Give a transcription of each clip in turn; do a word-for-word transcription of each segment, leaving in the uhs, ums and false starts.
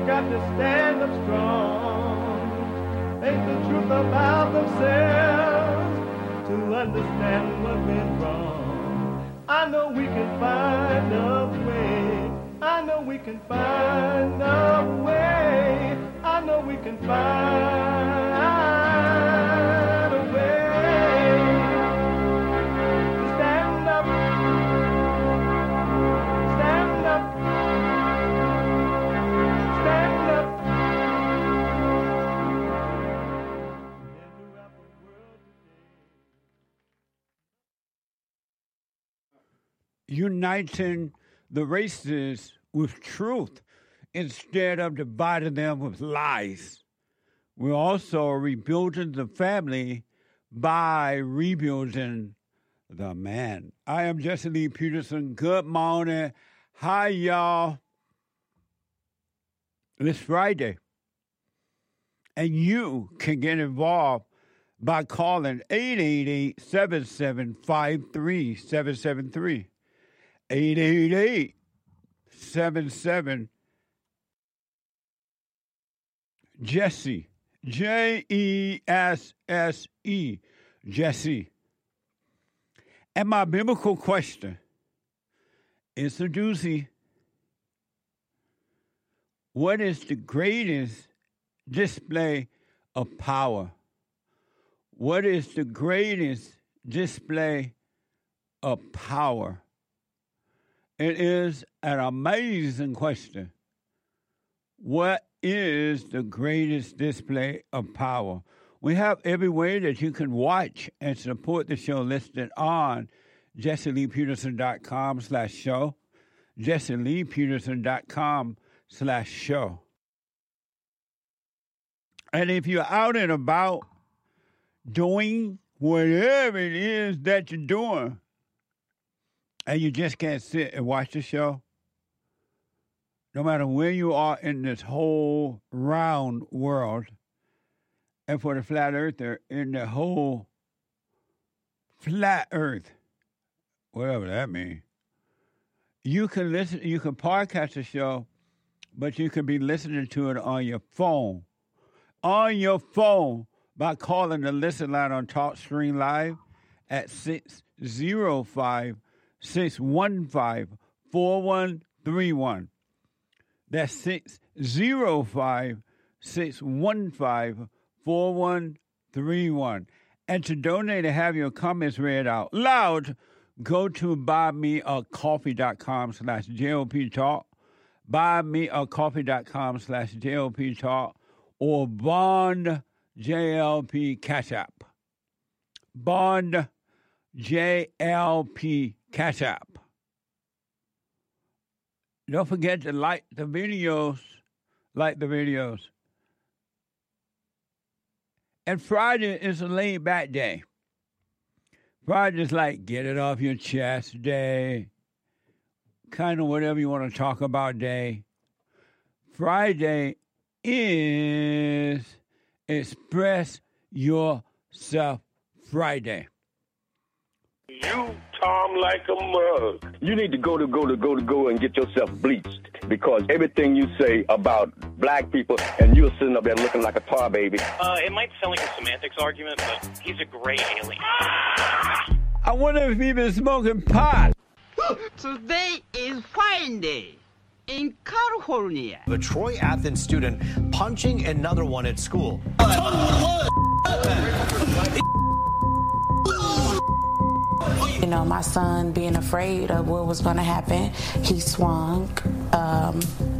got to stand up strong, face the truth about themselves, to understand what went wrong. I know we can find a way. I know we can find a way. I know we can find a way to stand up, stand up, stand up. Uniting the races with truth instead of dividing them with lies. We're also rebuilding the family by rebuilding the man. I am Jesse Lee Peterson. Good morning. Hi, y'all. It's Friday, and you can get involved by calling eight eight eight, seven seven five, three seven seven three. eight eight eight, seven seven Jesse, J E S S E, Jesse. And my biblical question is a doozy. What is the greatest display of power? What is the greatest display of power? It is an amazing question. What is the greatest display of power? We have every way that you can watch and support the show listed on jesse lee peterson dot com slash show, jesse lee peterson dot com slash show. And if you're out and about doing whatever it is that you're doing, and you just can't sit and watch the show, no matter where you are in this whole round world, and for the flat earther, in the whole flat earth, whatever that means, you can listen, you can podcast the show, but you can be listening to it on your phone. On your phone by calling the listen line on TalkStream Live at six oh five, six one five, four one three one. That's six oh five, six one five, four one three one. And to donate and have your comments read out loud, go to buymeacoffee.com slash JLP Talk, buymeacoffee.com slash JLP Talk, or Bond J L P Cash App. Bond J L P Cash App. Don't forget to like the videos. Like the videos. And Friday is a laid back day. Friday's like get it off your chest day. Kind of whatever you want to talk about day. Friday is Express Yourself Friday. You, Tom, like a mug. You need to go to go to go to go and get yourself bleached because everything you say about black people and you're sitting up there looking like a tar baby. Uh, it might sound like a semantics argument, but he's a gray alien. I wonder if he's been smoking pot. Today is Friday in California. A Troy Athens student punching another one at school. You know, my son being afraid of what was going to happen, he swung. Um,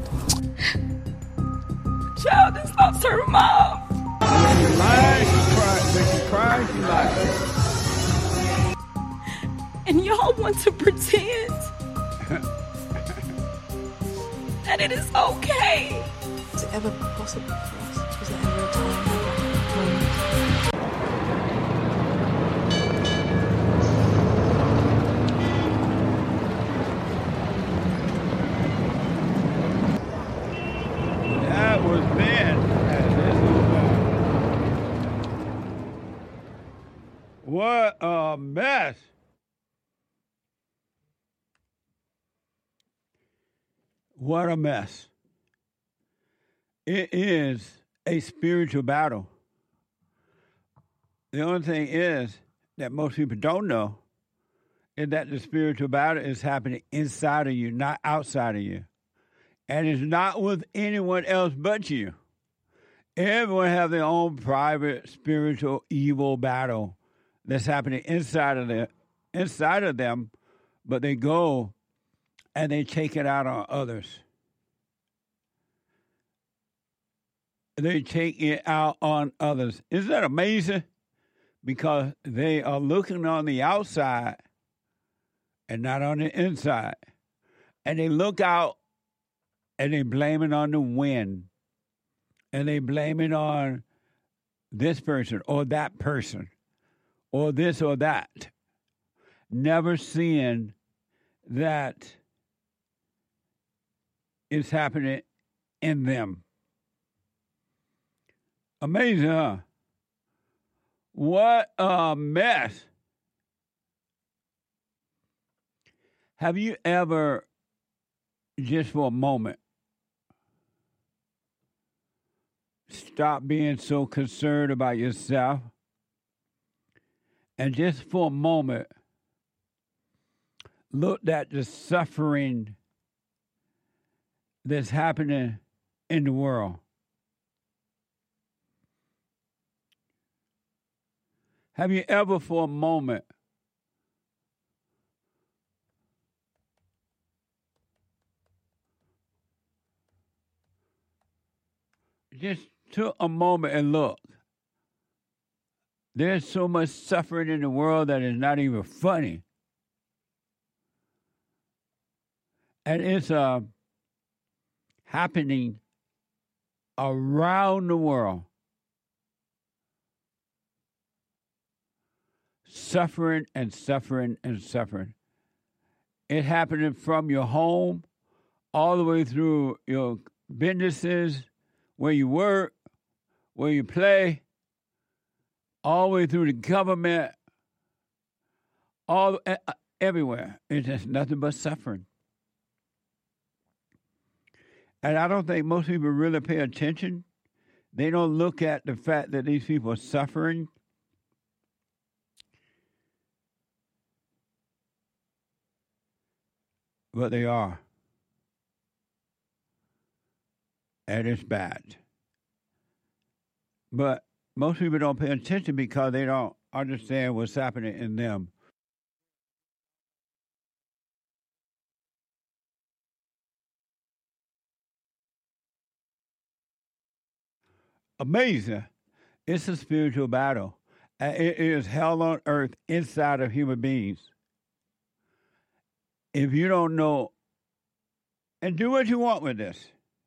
Child, this loves her mom. When you lie, she cries. When she cries, she lies. And y'all want to pretend that it is okay. Is it ever possible for us? Was there ever a time when... That was then. And this is now. What a mess. What a mess. It is a spiritual battle. The only thing is that most people don't know is that the spiritual battle is happening inside of you, not outside of you. And it's not with anyone else but you. Everyone have their own private spiritual evil battle that's happening inside of them, inside of them, but they go and they take it out on others. They take it out on others. Isn't that amazing? Because they are looking on the outside and not on the inside. And they look out and they blame it on the wind. And they blame it on this person or that person or this or that. Never seeing that it's happening in them. Amazing, huh? What a mess. Have you ever, just for a moment, stopped being so concerned about yourself and just for a moment looked at the suffering that's happening in the world? Have you ever for a moment just took a moment and look? There's so much suffering in the world that is not even funny. And it's uh, happening around the world. Suffering and suffering and suffering. It happening from your home all the way through your businesses, where you work, where you play, all the way through the government, all uh, everywhere. It's just nothing but suffering. And I don't think most people really pay attention. They don't look at the fact that these people are suffering. But they are. And it's bad. But most people don't pay attention because they don't understand what's happening in them. Amazing. It's a spiritual battle. And it is hell on earth inside of human beings. If you don't know, and do what you want with this.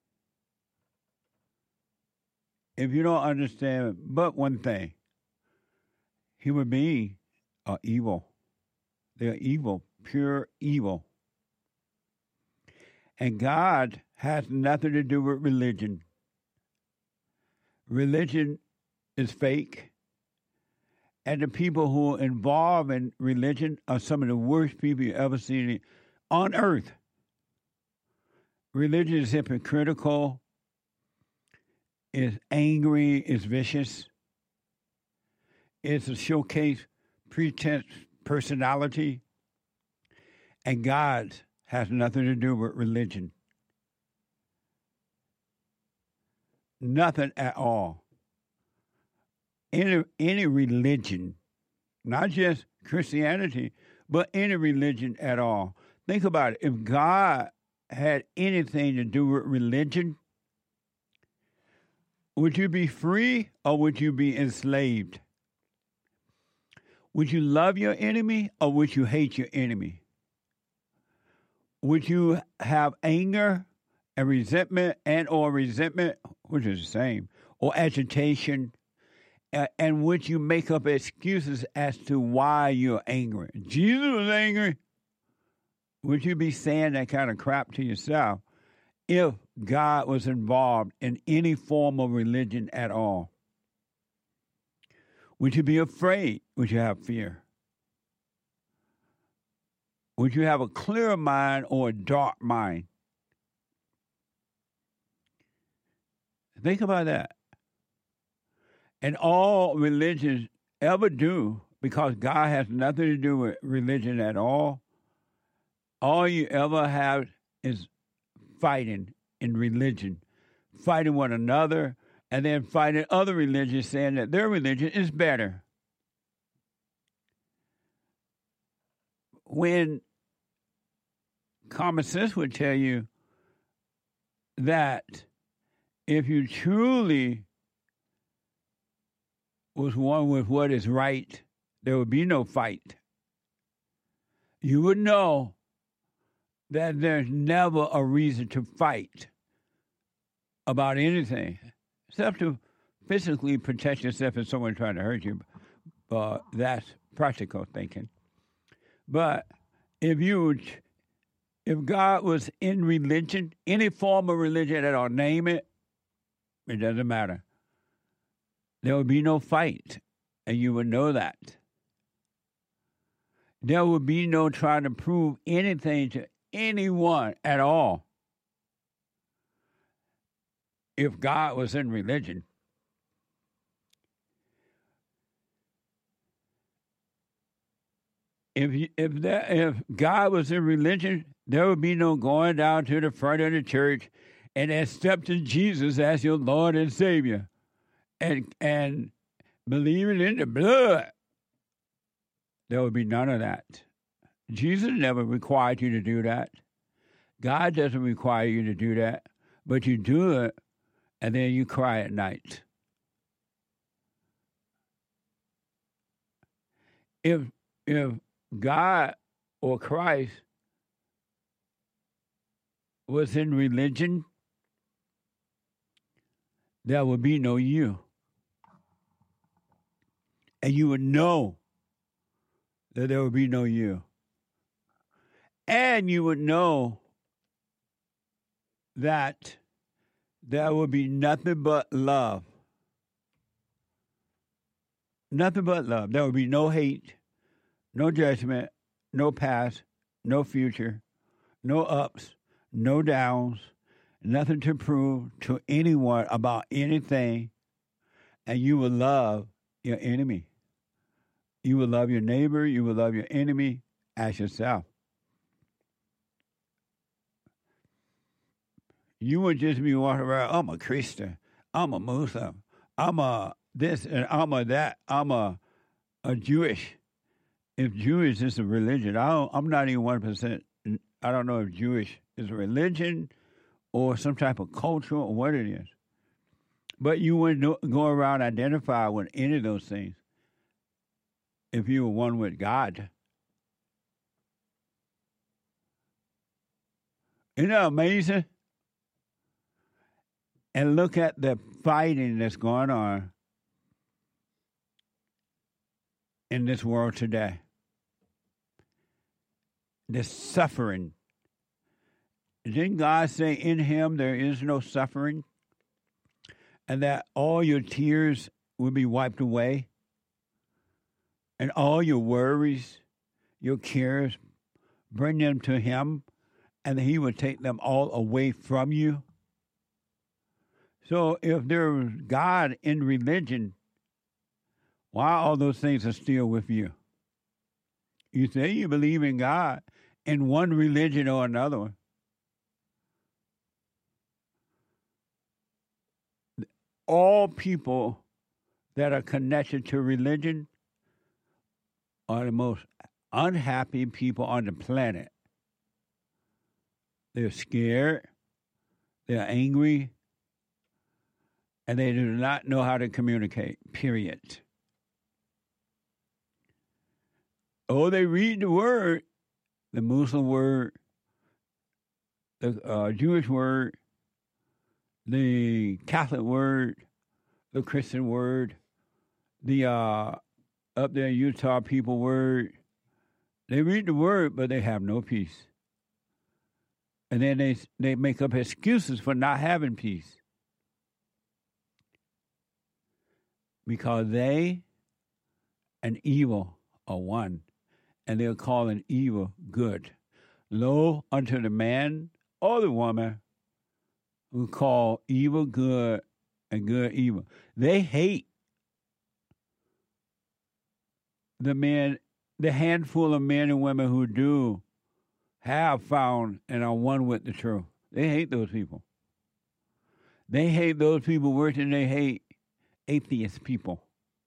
If you don't understand but one thing, human beings are evil. They're evil, pure evil. And God has nothing to do with religion. Religion is fake. And the people who are involved in religion are some of the worst people you've ever seen on earth. Religion is hypocritical, is angry, is vicious. It's a showcase pretense personality. And God has nothing to do with religion. Nothing at all. Any, any religion, not just Christianity, but any religion at all. Think about it. If God had anything to do with religion, would you be free or would you be enslaved? Would you love your enemy or would you hate your enemy? Would you have anger and resentment and or resentment, which is the same, or agitation? And would you make up excuses as to why you're angry? Jesus was angry. Would you be saying that kind of crap to yourself if God was involved in any form of religion at all? Would you be afraid? Would you have fear? Would you have a clear mind or a dark mind? Think about that. And all religions ever do, because God has nothing to do with religion at all, all you ever have is fighting in religion, fighting one another, and then fighting other religions, saying that their religion is better. When common sense would tell you that if you truly was one with what is right, there would be no fight. You would know that there's never a reason to fight about anything, except to physically protect yourself if someone's trying to hurt you. Uh, that's practical thinking. But if you, if God was in religion, any form of religion at all, name it, it doesn't matter. There would be no fight, and you would know that. There would be no trying to prove anything to anyone at all if God was in religion. If you, if that, if God was in religion, there would be no going down to the front of the church and accepting Jesus as your Lord and Savior, and and believing in the blood. There would be none of that. Jesus never required you to do that. God doesn't require you to do that, but you do it, and then you cry at night. If if God or Christ was in religion, there would be no you. And you would know that there would be no you. And you would know that there would be nothing but love. Nothing but love. There would be no hate, no judgment, no past, no future, no ups, no downs, nothing to prove to anyone about anything. And you will love your enemy. You will love your neighbor. You will love your enemy as yourself. You would just be walking around, I'm a Christian, I'm a Muslim, I'm a this, and I'm a that, I'm a, a Jewish. If Jewish is a religion, I don't, I'm not even one percent, I don't know if Jewish is a religion or some type of culture or what it is. But you wouldn't go around identify with any of those things if you were one with God. Isn't that amazing? And look at the fighting that's going on in this world today. The suffering. Didn't God say in him there is no suffering? And that all your tears will be wiped away? And all your worries, your cares, bring them to him, and he will take them all away from you? So if there's God in religion, why all those things are still with you? You say you believe in God in one religion or another one. All people that are connected to religion are the most unhappy people on the planet. They're scared, they're angry, and they do not know how to communicate, period. Oh, they read the word, the Muslim word, the uh, Jewish word, the Catholic word, the Christian word, the uh, up there Utah people word. They read the word, but they have no peace. And then they they make up excuses for not having peace. Because they and evil are one, and they're calling evil good. Lo unto the man or the woman who call evil good and good evil. They hate the men, the handful of men and women who do have found and are one with the truth. They hate those people. They hate those people worse than they hate atheist people.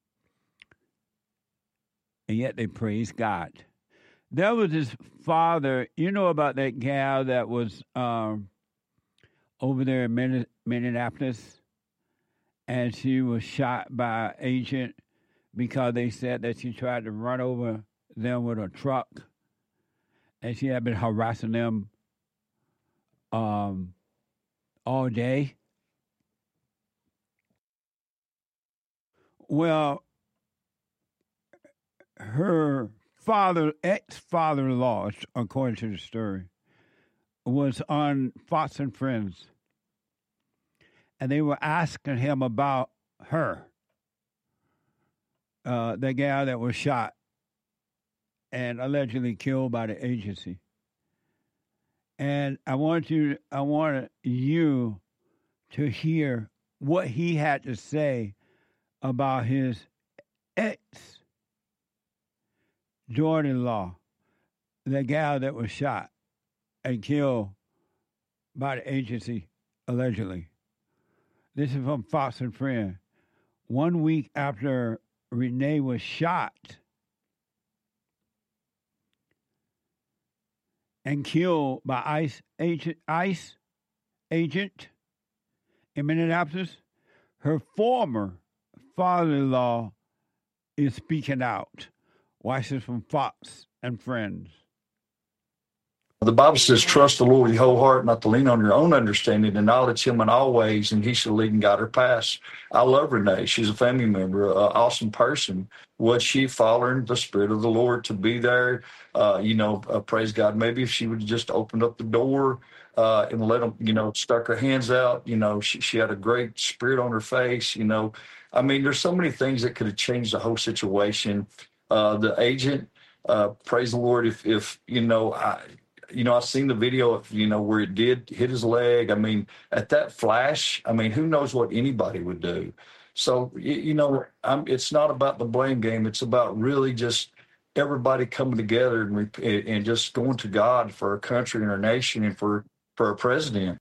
And yet they praise God. There was his father. You know about that gal that was um, over there in Minneapolis, and she was shot by an agent because they said that she tried to run over them with a truck, and she had been harassing them um, all day. Well, her father, ex-father-in-law, according to the story, was on Fox and Friends, and they were asking him about her, uh, the gal that was shot and allegedly killed by the agency. And I want you, I want you to hear what he had to say about his ex daughter-in-law, the gal that was shot and killed by the agency, allegedly. This is from Fox and Friends. One week after Renee was shot and killed by ICE agent, ICE agent in Minneapolis, her former father-in-law is speaking out. Watch this from Fox and Friends. The Bible says, trust the Lord with your whole heart, not to lean on your own understanding, and acknowledge him in all ways, and he shall lead and guide her paths. I love Renee. She's a family member, an awesome person. Was she following the Spirit of the Lord to be there? Uh, you know, uh, praise God. Maybe if she would just open up the door uh, and let them, you know, stuck her hands out, you know, she, she had a great spirit on her face, you know. I mean, there's so many things that could have changed the whole situation. Uh, the agent, uh, praise the Lord, if, if you know, I, you know, I've seen the video of, you know, where it did hit his leg. I mean, at that flash, I mean, who knows what anybody would do. So, you, you know, I'm, it's not about the blame game. It's about really just everybody coming together and, and just going to God for our country and our nation and for, for our president.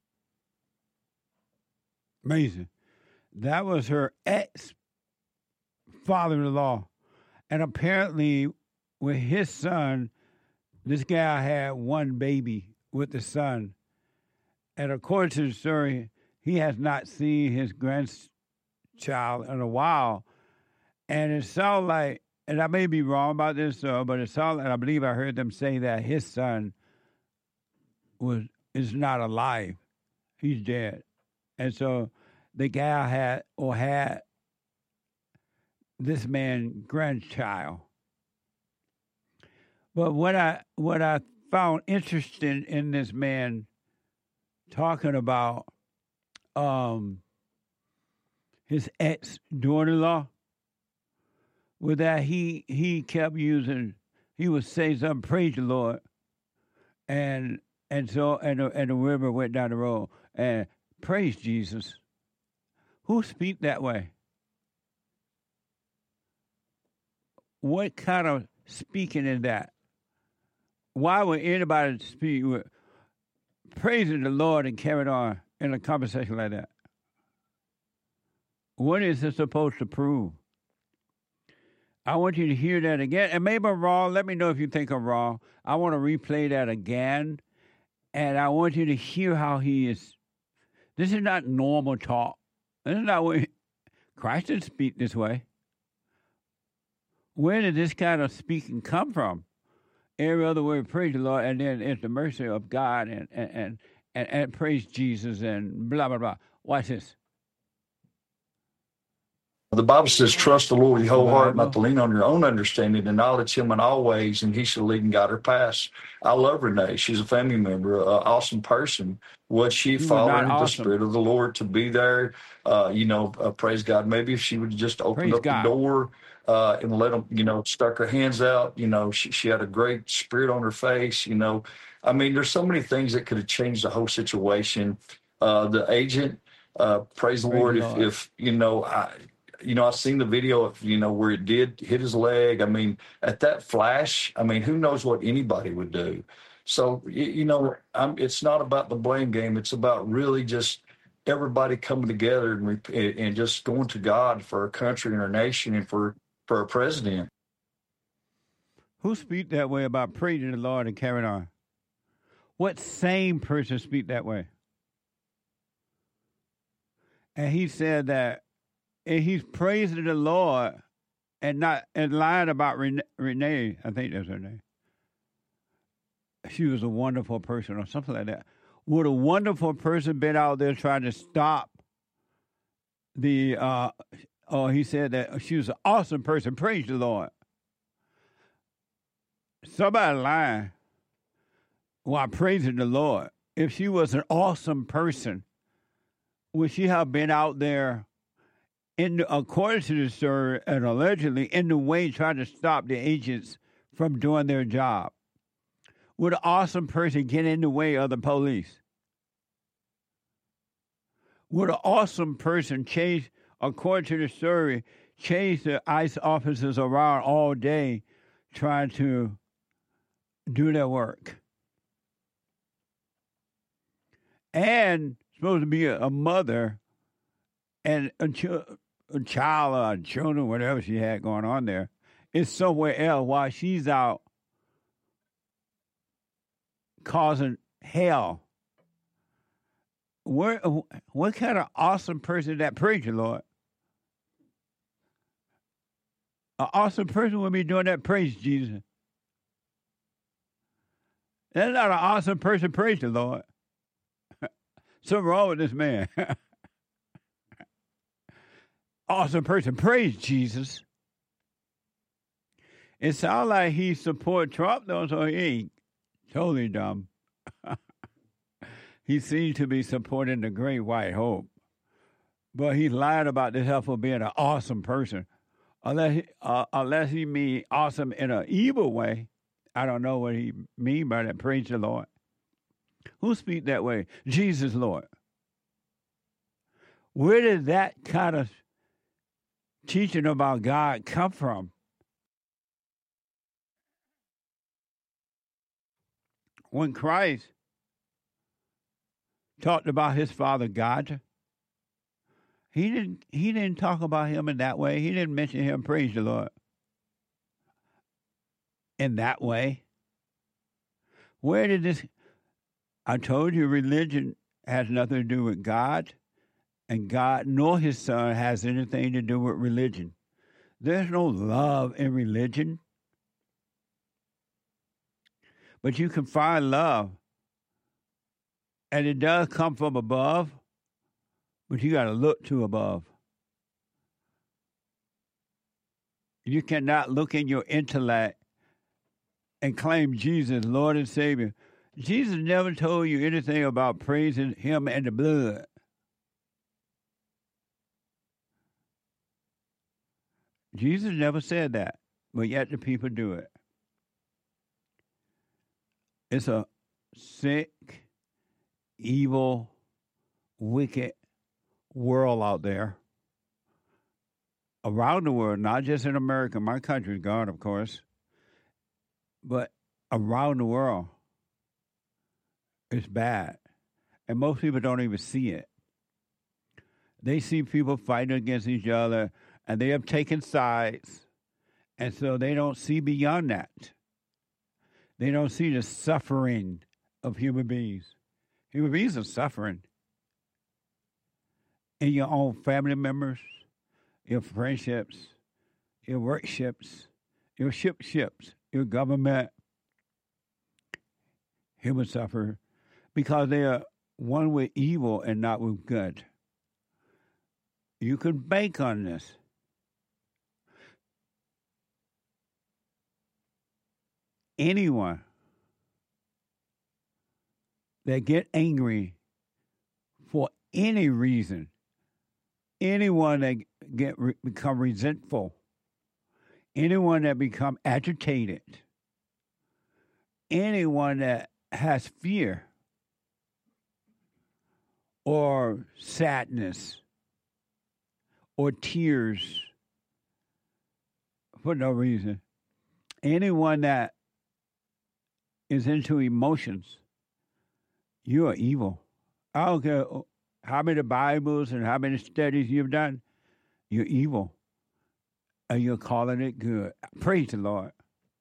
Amazing. That was her ex-father-in-law. And apparently with his son, this guy had one baby with the son. And according to the story, he has not seen his grandchild in a while. And it sounds like, and I may be wrong about this, uh, but it sounds like, I believe I heard them say that his son was is not alive. He's dead. And so the guy had, or had, this man's grandchild. But what I what I found interesting in this man talking about um, his ex daughter-in-law was that he he kept using, he would say something, praise the Lord, and and so and the, and the river went down the road and praise Jesus. Who speak that way? What kind of speaking is that? Why would anybody speak with praising the Lord and carry on in a conversation like that? What is it supposed to prove? I want you to hear that again. And maybe I'm wrong. Let me know if you think I'm wrong. I want to replay that again. And I want you to hear how he is. This is not normal talk. This is not what Christ didn't speak this way. Where did this kind of speaking come from? Every other word, praise the Lord, and then it's the mercy of God, and and, and, and, and praise Jesus, and blah, blah, blah. Watch this. The Bible says, trust the Lord with your whole heart, not to lean on your own understanding, and acknowledge him in all ways, and he shall lead and guide her paths. I love Renee. She's a family member, an awesome person. Was she following the awesome. Spirit of the Lord to be there? Uh, you know, uh, praise God. Maybe if she would just open praise up God. the door uh, and let them, you know, stuck her hands out. You know, she, she had a great spirit on her face. You know, I mean, there's so many things that could have changed the whole situation. Uh, the agent, Uh, praise the Praise Lord. the If, Lord. if, you know, I, you know, I've seen the video of, you know, where it did hit his leg. I mean, at that flash, I mean, who knows what anybody would do. So, you, you know, I'm, it's not about the blame game. It's about really just everybody coming together and, rep- and just going to God for our country and our nation and for, for our president. Who speak that way about praising the Lord and carrying on? What sane person speak that way? And he said that and he's praising the Lord and not and lying about Renee, Renee. I think that's her name. She was a wonderful person or something like that. Would a wonderful person been out there trying to stop the, uh, oh, he said that she was an awesome person. Praise the Lord. Somebody lying while praising the Lord. If she was an awesome person, would she have been out there, in the, according to the story, and allegedly in the way trying to stop the agents from doing their job? Would an awesome person get in the way of the police? Would an awesome person chase, according to the story, chase the ICE officers around all day trying to do their work? And supposed to be a, a mother and a, ch- a child or children, whatever she had going on there, is somewhere else while she's out causing hell. Where, what kind of awesome person is that preacher, Lord? An awesome person would be doing that, praise Jesus. That's not an awesome person, praise the Lord. Something wrong with this man. Awesome person, praise Jesus. It sounds like he support Trump, though, so he ain't totally dumb. He seems to be supporting the Great White Hope. But he's lying about this heifer being an awesome person. Unless he, uh, unless he mean awesome in an evil way. I don't know what he mean by that. Praise the Lord. Who speak that way? Jesus, Lord. Where did that kind of teaching about God come from? When Christ talked about his Father God, he didn't he didn't talk about him in that way. He didn't mention him, praise the Lord, in that way. Where did this... I told you religion has nothing to do with God, and God nor his Son has anything to do with religion. There's no love in religion. But you can find love, and it does come from above, but you got to look to above. You cannot look in your intellect and claim Jesus Lord and Savior. Jesus never told you anything about praising him and the blood. Jesus never said that, but yet the people do it. It's a sick, evil, wicked world out there. Around the world, not just in America. My country's gone, of course. But around the world, it's bad. And most people don't even see it. They see people fighting against each other, and they have taken sides. And so they don't see beyond that. They don't see the suffering of human beings. Human beings are suffering. In your own family members, your friendships, your workships, your shipships, your government. Humans suffer because they are one with evil and not with good. You can bank on this. Anyone that get angry for any reason, anyone that get become resentful, anyone that become agitated, anyone that has fear or sadness or tears for no reason. Anyone that is into emotions, you are evil. I don't care how many Bibles and how many studies you've done, you're evil. And you're calling it good. Praise the Lord.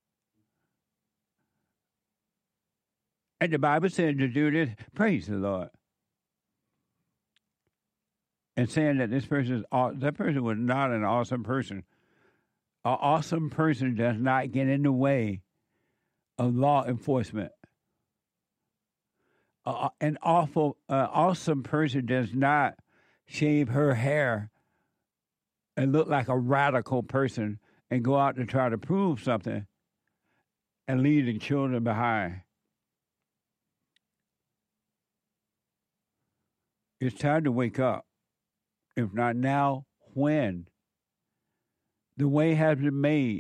And the Bible said to do this, praise the Lord. And saying that this person is, that person was not an awesome person. An awesome person does not get in the way of law enforcement. Uh, an awful, uh, awesome person does not shave her hair and look like a radical person and go out to try to prove something and leave the children behind. It's time to wake up. If not now, when? The way has been made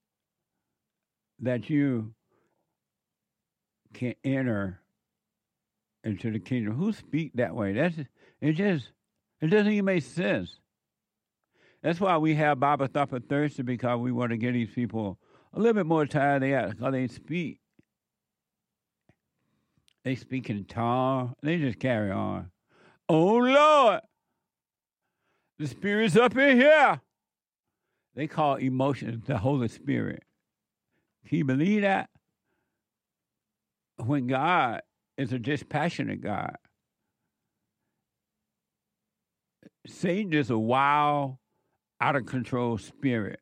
that you can enter into the kingdom. Who speak that way? That's it. Just it doesn't even make sense. That's why we have Bible Thumper Thursday, because we want to give these people a little bit more time. They got because they speak. They speak in tongue. They just carry on. Oh Lord, the Spirit's up in here. They call emotions the Holy Spirit. Can you believe that? When God is a dispassionate God, Satan is a wild, out of control spirit.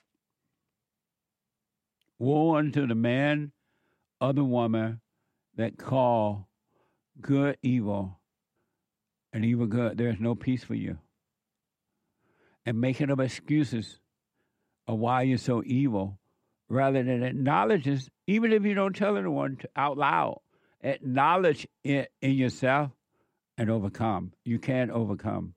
Woe unto the man or the woman that call good evil and evil good. There is no peace for you. And making up excuses of why you're so evil, rather than acknowledge it, even if you don't tell anyone out loud, acknowledge it in yourself and overcome. You can overcome.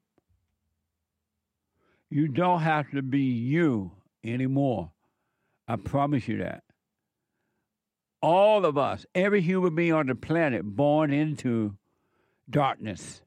You don't have to be you anymore. I promise you that. All of us, every human being on the planet, born into darkness.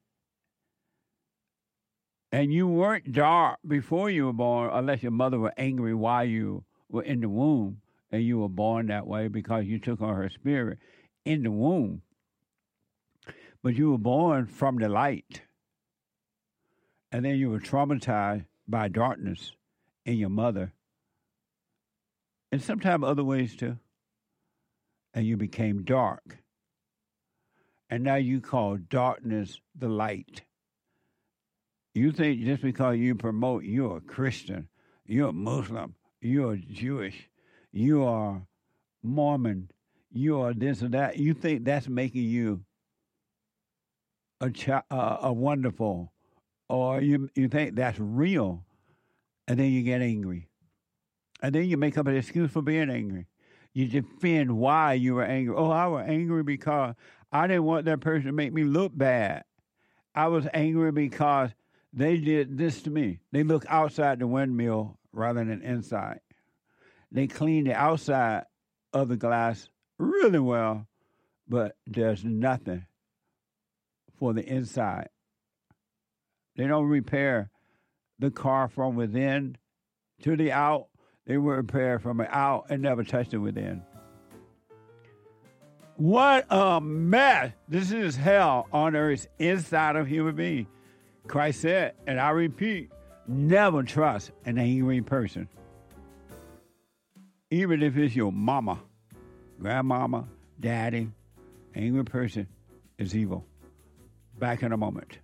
And you weren't dark before you were born, unless your mother was angry while you were in the womb, and you were born that way because you took on her spirit in the womb. But you were born from the light. And then you were traumatized by darkness in your mother. And sometimes other ways too. And you became dark. And now you call darkness the light. You think just because you promote you're a Christian, you're a Muslim, you're Jewish, you are Mormon, you are this or that, you think that's making you a ch- uh, a wonderful, or you you think that's real, and then you get angry. And then you make up an excuse for being angry. You defend why you were angry. Oh, I was angry because I didn't want that person to make me look bad. I was angry because they did this to me. They look outside the windmill rather than inside. They clean the outside of the glass really well, but there's nothing for the inside. They don't repair the car from within to the out. They will repair from the out and never touch it within. What a mess. This is hell on earth inside of human being. Christ said, and I repeat, never trust an angry person. Even if it's your mama, grandmama, daddy, angry person is evil. Back in a moment.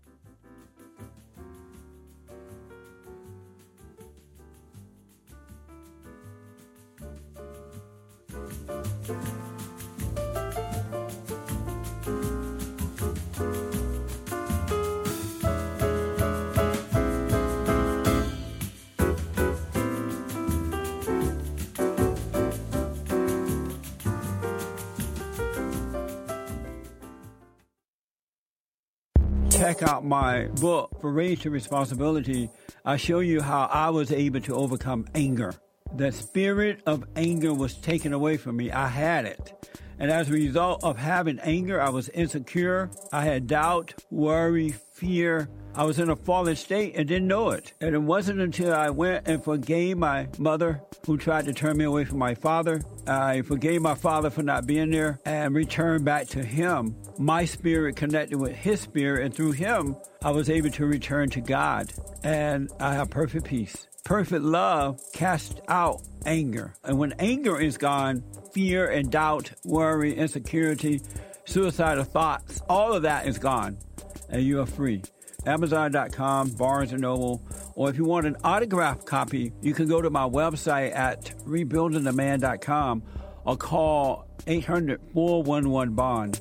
Check out my book, For Raised to Responsibility. I show you how I was able to overcome anger. The spirit of anger was taken away from me. I had it. And as a result of having anger, I was insecure. I had doubt, worry, fear. I was in a fallen state and didn't know it. And it wasn't until I went and forgave my mother, who tried to turn me away from my father. I forgave my father for not being there and returned back to him. My spirit connected with his spirit, and through him, I was able to return to God. And I have perfect peace. Perfect love casts out anger. And when anger is gone, fear and doubt, worry, insecurity, suicidal thoughts, all of that is gone. And you are free. Amazon dot com, Barnes and Noble, or if you want an autographed copy, you can go to my website at rebuilding the man dot com or call eight hundred, four one one, BOND.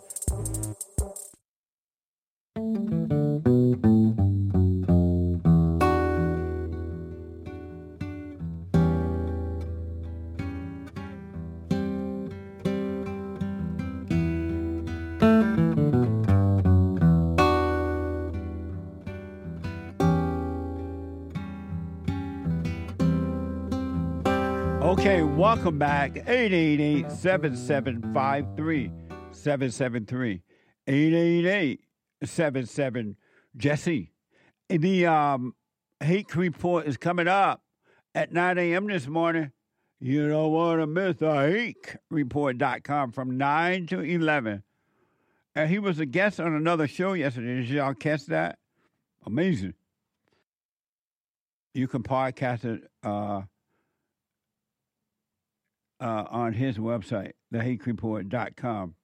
Okay, welcome back. eight eight eight, seven seven five, three seven seven three. eight eight eight, seven seven, Jesse. The um, Hake Report is coming up at nine a.m. this morning. You don't want to miss the hake report dot com from nine to eleven. And he was a guest on another show yesterday. Did y'all catch that? Amazing. You can podcast it uh, uh, on his website, the hake report dot com.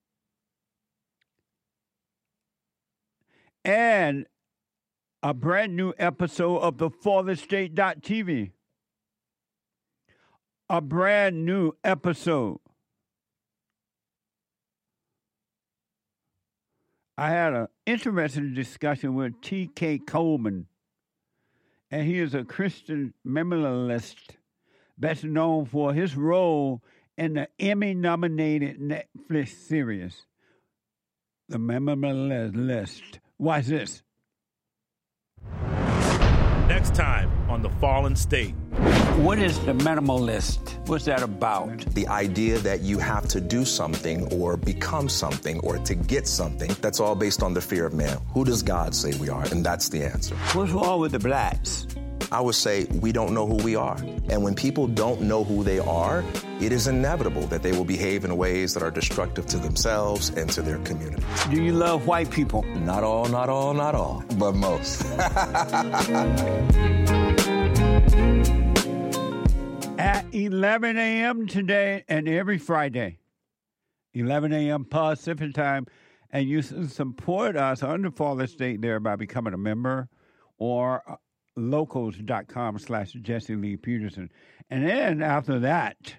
And a brand new episode of the Fallen State dot T V. A brand new episode. I had an interesting discussion with T K Coleman, and he is a Christian memorialist best known for his role in the Emmy-nominated Netflix series, The Memorialist. Watch this. Next time on The Fallen State. What is the minimalist? What's that about? The idea that you have to do something or become something or to get something, that's all based on the fear of man. Who does God say we are? And that's the answer. What's wrong with the blacks? I would say we don't know who we are. And when people don't know who they are, it is inevitable that they will behave in ways that are destructive to themselves and to their community. Do you love white people? Not all, not all, not all, but most. At eleven a.m. today and every Friday, eleven a.m. Pacific time, and you can support us on the Fallen State there by becoming a member or locals.com slash Jesse Lee Peterson. And then after that,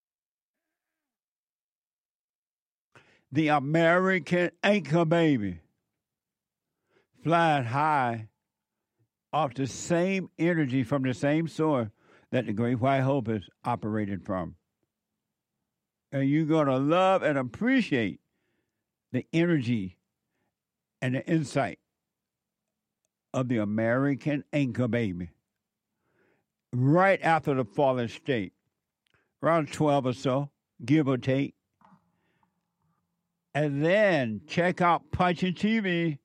the American Anchor Baby, flying high off the same energy from the same source that the Great White Hope is operated from. And you're going to love and appreciate the energy and the insight of the American Anchor Baby right after the Fallen State, around twelve or so, give or take. And then check out Punchy T V.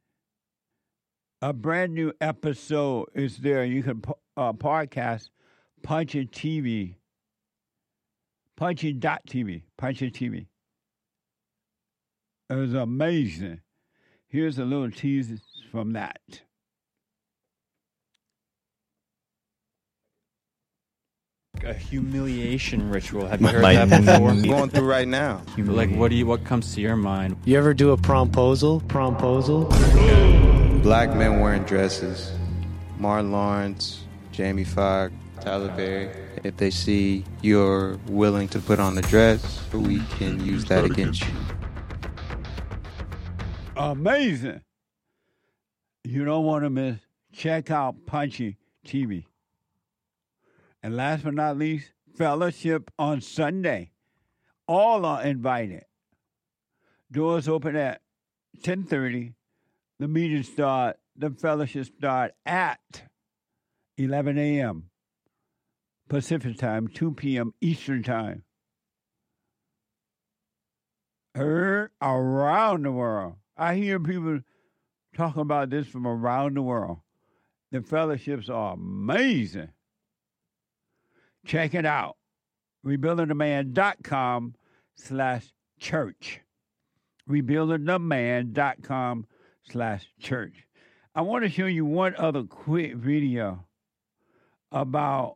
A brand new episode is there. You can uh, podcast Punchy T V. Punchy dot T V. Punchy T V. It was amazing. Here's a little teaser from that. A humiliation ritual. Have you heard that before? I'm going through right now. Like, what do you? What comes to your mind? You ever do a promposal? Promposal? Black men wearing dresses. Martin Lawrence, Jamie Foxx, Tyler Perry. If they see you're willing to put on the dress, we can use that against you. Amazing. You don't want to miss. Check out Punchy T V. And last but not least, fellowship on Sunday. All are invited. Doors open at ten thirty. The meeting start, the fellowship start at eleven a.m. Pacific time, two p.m. Eastern time. Heard around the world. I hear people talking about this from around the world. The fellowships are amazing. Check it out. rebuildingtheman.com slash church. rebuildingtheman.com slash church. I want to show you one other quick video about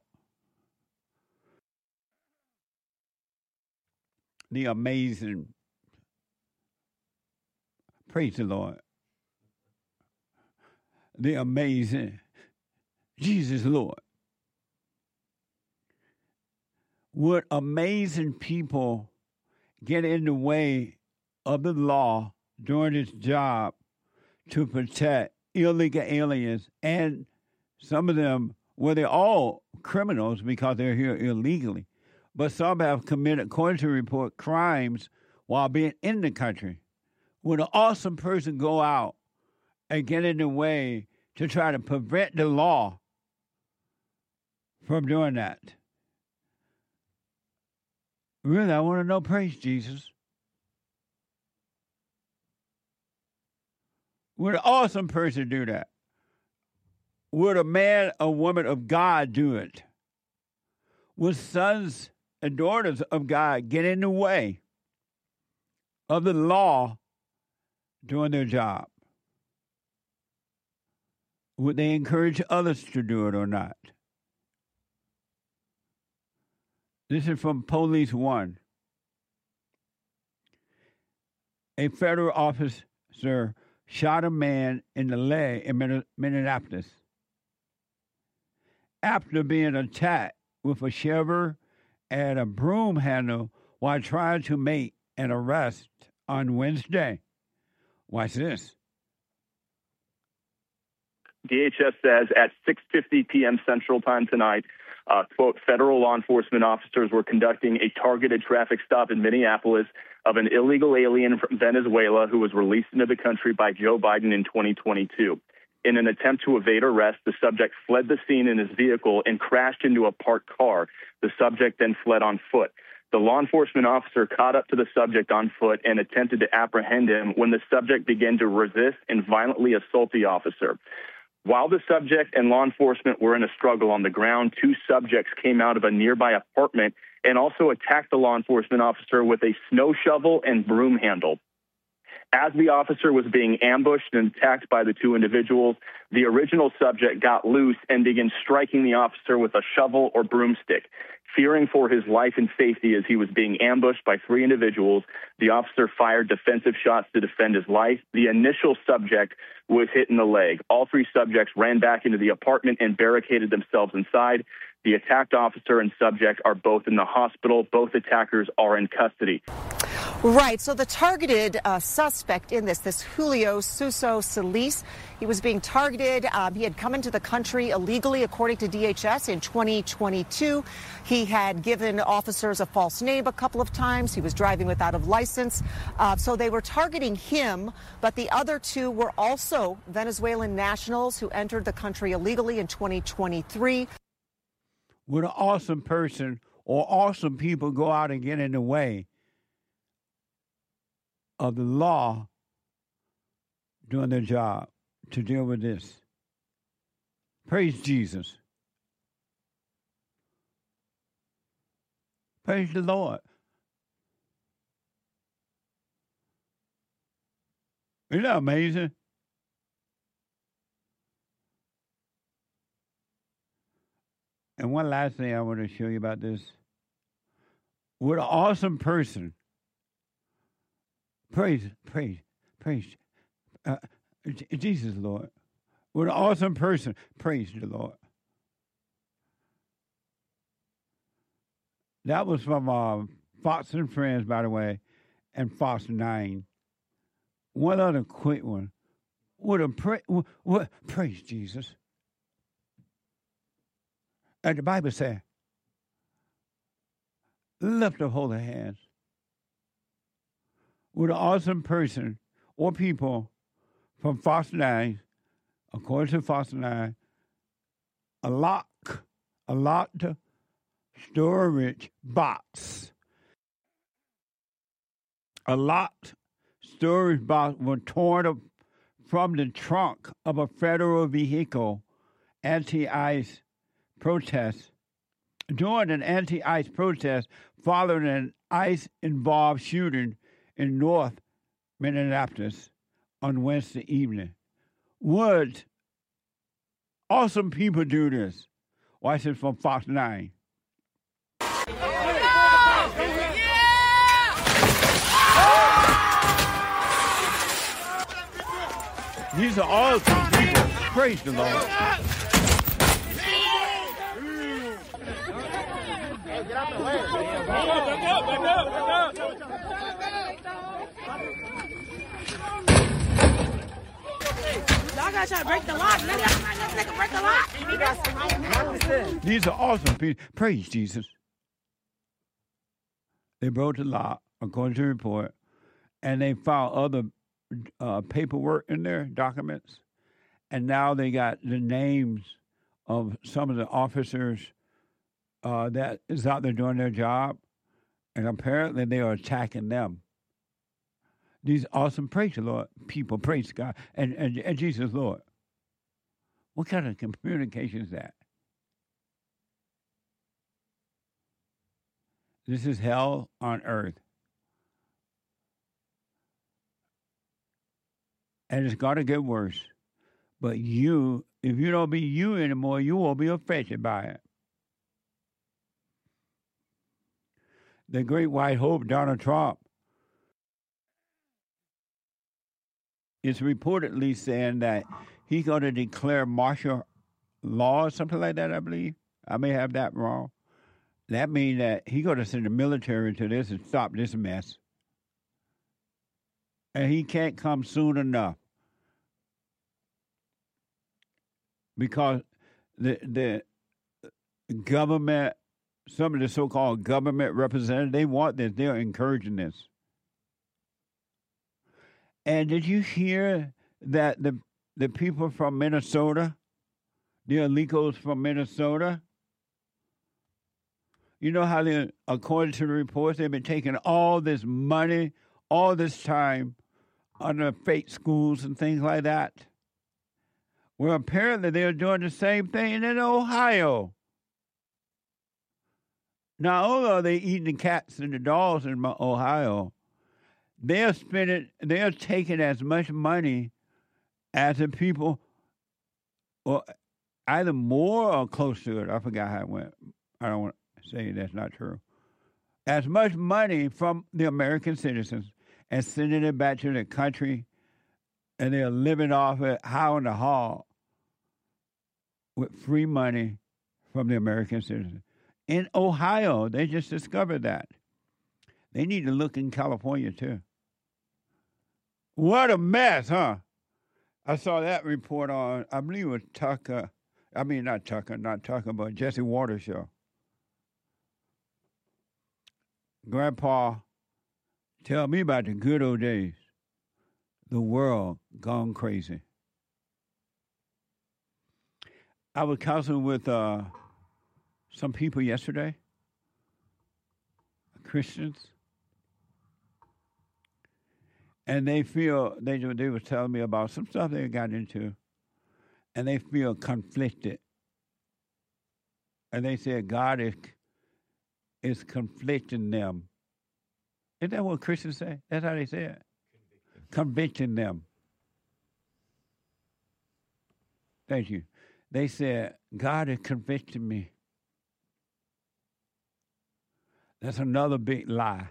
the amazing, praise the Lord, the amazing Jesus Lord. Would amazing people get in the way of the law doing its job to protect illegal aliens, and some of them, well, they're all criminals because they're here illegally, but some have committed, according to the report, crimes while being in the country. Would an awesome person go out and get in the way to try to prevent the law from doing that? Really, I want to know, praise Jesus. Would an awesome person do that? Would a man or woman of God do it? Would sons and daughters of God get in the way of the law doing their job? Would they encourage others to do it or not? This is from Police One. A federal officer shot a man in the leg in Minneapolis after being attacked with a shovel and a broom handle while trying to make an arrest on Wednesday. Watch this. D H S says at six fifty p.m. Central Time tonight, uh, quote, federal law enforcement officers were conducting a targeted traffic stop in Minneapolis of an illegal alien from Venezuela who was released into the country by Joe Biden in twenty twenty-two. In an attempt to evade arrest, the subject fled the scene in his vehicle and crashed into a parked car. The subject then fled on foot. The law enforcement officer caught up to the subject on foot and attempted to apprehend him when the subject began to resist and violently assault the officer. While the subject and law enforcement were in a struggle on the ground, two subjects came out of a nearby apartment and also attacked the law enforcement officer with a snow shovel and broom handle. As the officer was being ambushed and attacked by the two individuals, the original subject got loose and began striking the officer with a shovel or broomstick. Fearing for his life and safety as he was being ambushed by three individuals, the officer fired defensive shots to defend his life. The initial subject was hit in the leg. All three subjects ran back into the apartment and barricaded themselves inside. The attacked officer and subject are both in the hospital. Both attackers are in custody. Right. So the targeted uh, suspect in this, this Julio Suso Solis, he was being targeted. Um, he had come into the country illegally, according to D H S, in twenty twenty-two. He had given officers a false name a couple of times. He was driving without a license. Uh, so they were targeting him. But the other two were also Venezuelan nationals who entered the country illegally in twenty twenty-three. Would an awesome person or awesome people go out and get in the way of the law doing their job to deal with this? Praise Jesus. Praise the Lord. Isn't that amazing? And one last thing I want to show you about this. Would an awesome person Praise, praise, praise. Uh, Jesus, Lord. What an awesome person. Praise the Lord. That was from uh, Fox and Friends, by the way, and Fox nine. One other quick one. What a pra- what, what, praise Jesus. And the Bible says, lift up holy hands. Would an awesome person or people from Fox nine, according to Fox nine, a lock, a locked storage box A locked storage box was torn up from the trunk of a federal vehicle anti-ICE protest. During an anti-ICE protest following an ICE-involved shooting in North Minneapolis on Wednesday evening. Would awesome people do this? Watch this from Fox nine. These are awesome people. Praise the Lord. Y'all gotta try to break the lock. Let that break the lock. These are awesome people. Praise Jesus. They broke the lock, according to the report, and they found other uh, paperwork in their documents. And now they got the names of some of the officers uh, that is out there doing their job. And apparently they are attacking them. These awesome, praise the Lord, people, praise God, and, and, and Jesus, Lord. What kind of communication is that? This is hell on earth. And it's got to get worse. But you, if you don't be you anymore, you will be affected by it. The great white hope, Donald Trump, is reportedly saying that he's going to declare martial law or something like that, I believe. I may have that wrong. That means that he's going to send the military to this and stop this mess. And he can't come soon enough. Because the the government, some of the so-called government representatives, they want this. They're encouraging this. And did you hear that the the people from Minnesota, the illegals from Minnesota, you know how they, according to the reports, they've been taking all this money, all this time under fake schools and things like that? Well, apparently they're doing the same thing in Ohio. Not only are they eating the cats and the dogs in Ohio, they're spending, they're taking as much money as the people, or either more or close to it. I forgot how it went. I don't want to say that's not true. As much money from the American citizens and sending it back to their country, and they're living off it, how in the hall, with free money from the American citizens. In Ohio, they just discovered that. They need to look in California, too. What a mess, huh? I saw that report on, I believe it was Tucker. I mean, not Tucker, not Tucker, but Jesse Waters show. Grandpa, tell me about the good old days. The world gone crazy. I was counseling with uh, some people yesterday, Christians, and they feel, they, they were telling me about some stuff they got into, and they feel conflicted. And they said God is, is conflicting them. Isn't that what Christians say? That's how they say it. Convicting them. Thank you. They said, God is convicting me. That's another big lie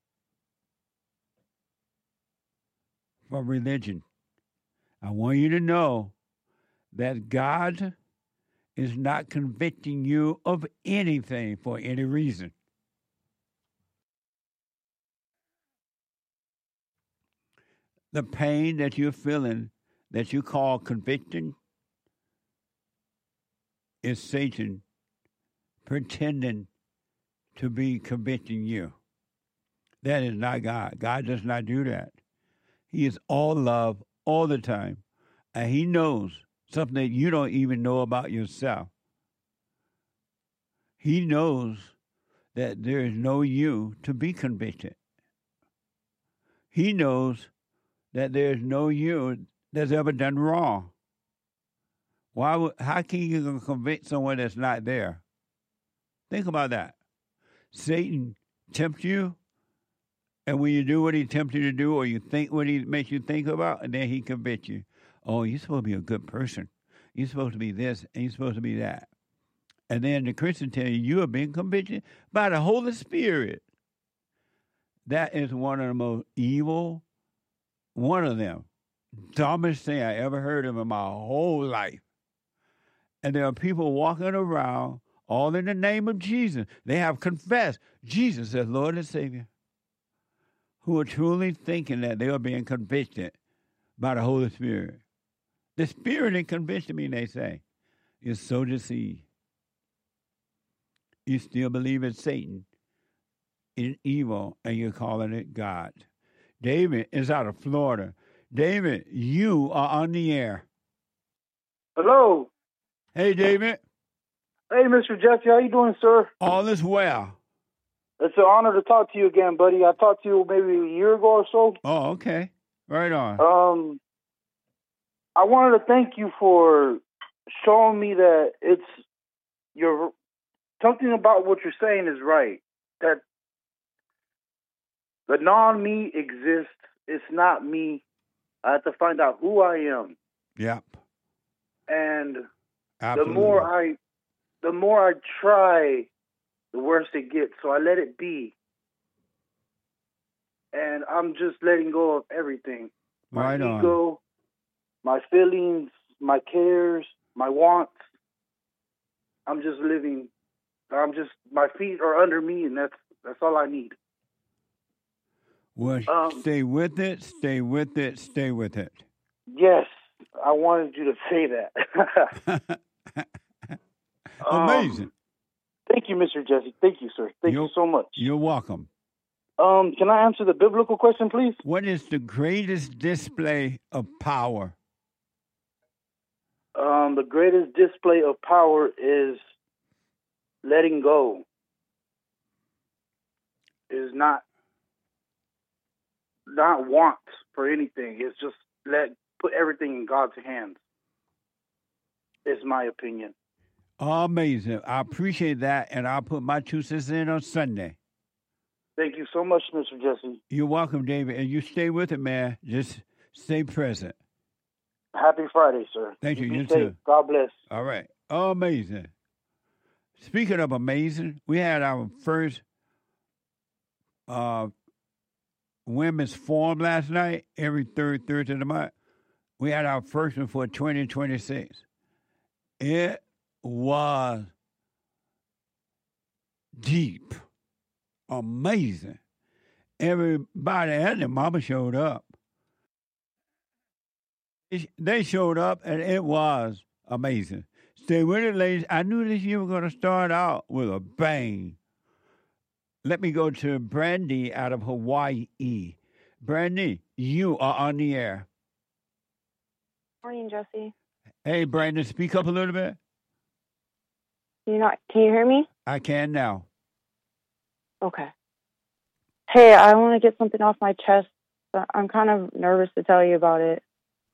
from religion. I want you to know that God is not convicting you of anything for any reason. The pain that you're feeling, that you call convicting, is Satan pretending to be convicting you. That is not God. God does not do that. He is all love all the time. And he knows something that you don't even know about yourself. He knows that there is no you to be convicted. He knows that there's no you that's ever done wrong. Why would, how can you convict someone that's not there? Think about that. Satan tempts you, and when you do what he tempts you to do, or you think what he makes you think about, and then he convicts you. Oh, you're supposed to be a good person. You're supposed to be this, and you're supposed to be that. And then the Christian tell you, you are being convicted by the Holy Spirit. That is one of the most evil, one of them, dumbest thing I ever heard of in my whole life. And there are people walking around, all in the name of Jesus. They have confessed Jesus as Lord and Savior, who are truly thinking that they are being convicted by the Holy Spirit. The Spirit that convinced me, they say, is so deceived. You still believe in Satan, in evil, and you're calling it God. David is out of Florida. David, you are on the air. Hello. Hey, David. Hey, Mister Jesse, how you doing, sir? All is well. It's an honor to talk to you again, buddy. I talked to you maybe a year ago or so. Oh, okay. Right on. Um, I wanted to thank you for showing me that it's you're something about what you're saying is right. That the non-me exists. It's not me. I have to find out who I am. Yep. And Absolutely. the more I, the more I try, the worse it gets. So I let it be. And I'm just letting go of everything. My Right on. ego, my feelings, my cares, my wants. I'm just living. I'm just, my feet are under me, and that's that's all I need. Well, Um, stay with it, stay with it, stay with it. Yes, I wanted you to say that. Amazing. Um, thank you, Mister Jesse. Thank you, sir. Thank You're- you so much. You're welcome. Um, can I answer the biblical question, please? What is the greatest display of power? Um, the greatest display of power is letting go. Is not not want for anything. It's just let put everything in God's hands. Is my opinion. Amazing. I appreciate that, and I'll put my two cents in on Sunday. Thank you so much, Mister Jesse. You're welcome, David, and you stay with it, man. Just stay present. Happy Friday, sir. Thank you. Be You safe. too. God bless. All right. Amazing. Speaking of amazing, we had our first uh, women's forum last night, every third Thursday of the month. We had our first one for twenty twenty-six. It was deep, amazing. Everybody and their mama showed up. They showed up, and it was amazing. Stay with it, ladies. I knew this year was going to start out with a bang. Let me go to Brandy out of Hawaii. Brandy, you are on the air. Morning, Jesse. Hey, Brandon, speak up a little bit. You not? Can you hear me? I can now. Okay. Hey, I want to get something off my chest. But I'm kind of nervous to tell you about it.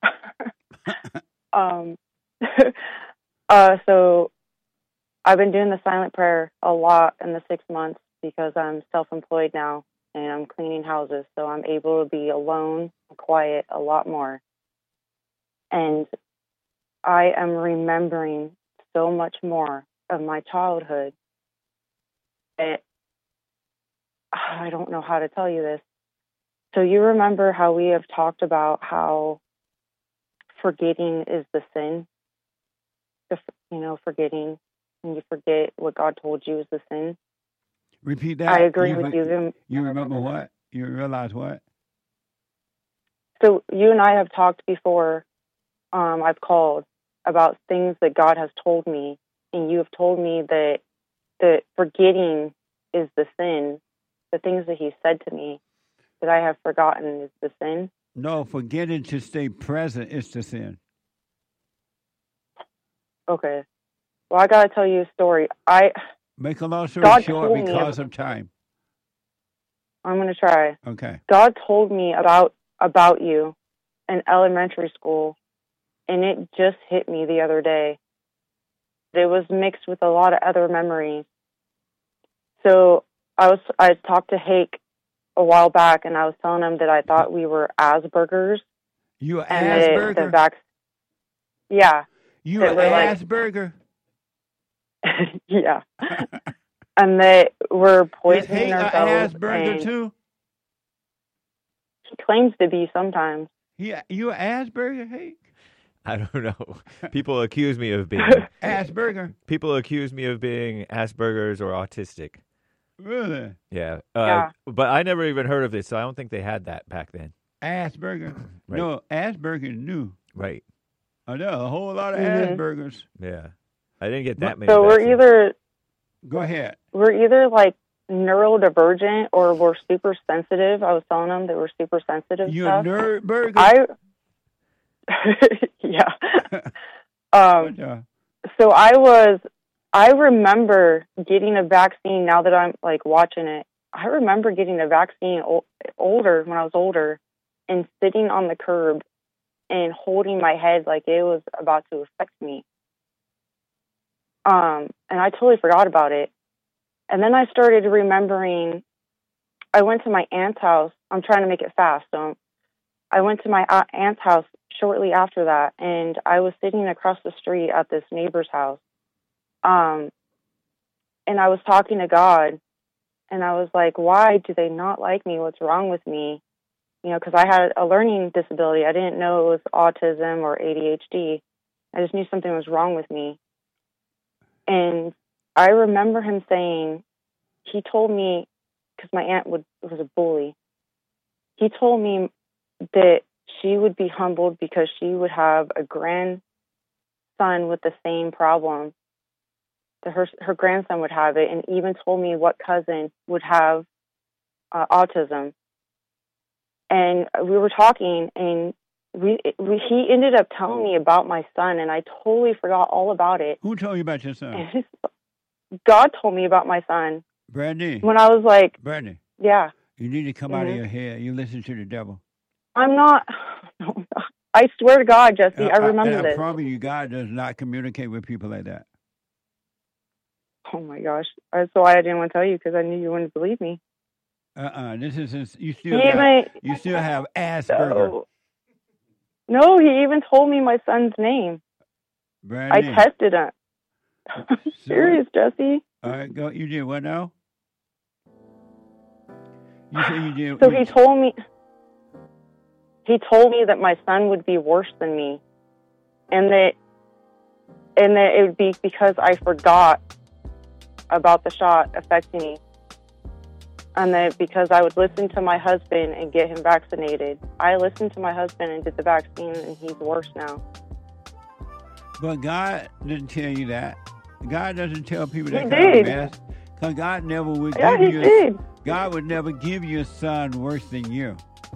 um. uh. So, I've been doing the silent prayer a lot in the six months because I'm self-employed now and I'm cleaning houses, so I'm able to be alone and quiet a lot more. And I am remembering so much more of my childhood. It, I don't know how to tell you this. So you remember how we have talked about how forgetting is the sin? The, you know, forgetting, and you forget what God told you is the sin. Repeat that. I agree you, with you. You remember what? You realize what? So you and I have talked before. Um, I've called about things that God has told me, and you have told me that that forgetting is the sin. The things that He said to me that I have forgotten is the sin. No, forgetting to stay present is the sin. Okay. Well, I got to tell you a story. I Make a long story God short told me because about- of time. I'm going to try. Okay. God told me about about you in elementary school, and it just hit me the other day. It was mixed with a lot of other memories. So I was I talked to Hake a while back, and I was telling him that I thought we were Asperger's. You were and Asperger? The, the vac- yeah. You were like, Asperger? Yeah. And they were Is poisoning Hake a ourselves. Asperger and too? He claims to be sometimes. Yeah, you Asperger, Hake? I don't know. People accuse me of being Asperger. People accuse me of being Asperger's or autistic. Really? Yeah. Uh, Yeah. But I never even heard of this, so I don't think they had that back then. Asperger. Right. No, Asperger new. Right. I know a whole lot of Mhm. Aspergers. Yeah. I didn't get that many. So we're vaccines. either Go ahead. we're either like neurodivergent or we're super sensitive. I was telling them that we're super sensitive. You stuff. a Nerdburger? I yeah. um, uh, so I was. I remember getting a vaccine. Now that I'm like watching it, I remember getting a vaccine o- older when I was older, and sitting on the curb and holding my head like it was about to affect me. Um, and I totally forgot about it. And then I started remembering, I went to my aunt's house. I'm trying to make it fast. So I went to my aunt's house shortly after that, and I was sitting across the street at this neighbor's house. Um, and I was talking to God, and I was like, why do they not like me? What's wrong with me? You know, because I had a learning disability. I didn't know it was autism or A D H D. I just knew something was wrong with me. And I remember him saying, he told me, because my aunt would, was a bully, he told me that she would be humbled because she would have a grandson with the same problem. That her her grandson would have it, and even told me what cousin would have uh, autism. And we were talking, and we, we he ended up telling me about my son, and I totally forgot all about it. Who told you about your son? And God told me about my son. Brandy. When I was like, Brandy. yeah. You need to come out of Mhm. your head. You listen to the devil. I'm not, no, I swear to God, Jesse, I remember and I this. promise you, God does not communicate with people like that. Oh my gosh. That's why I didn't want to tell you, because I knew you wouldn't believe me. Uh-uh. This is his, you still He got, even- you still have Asperger. No. no, he even told me my son's name. Brandy. I tested him. Serious, Jesse. All right, go. You did what now? You said you did. So you, he told me, he told me that my son would be worse than me, and that, and that it would be because I forgot about the shot affecting me, and that because I would listen to my husband and get him vaccinated. I listened to my husband and did the vaccine, and he's worse now. But God didn't tell you that. God doesn't tell people that He kind did. of mess. Because God never would Yeah, give he you. did. God would never give you a son worse than you.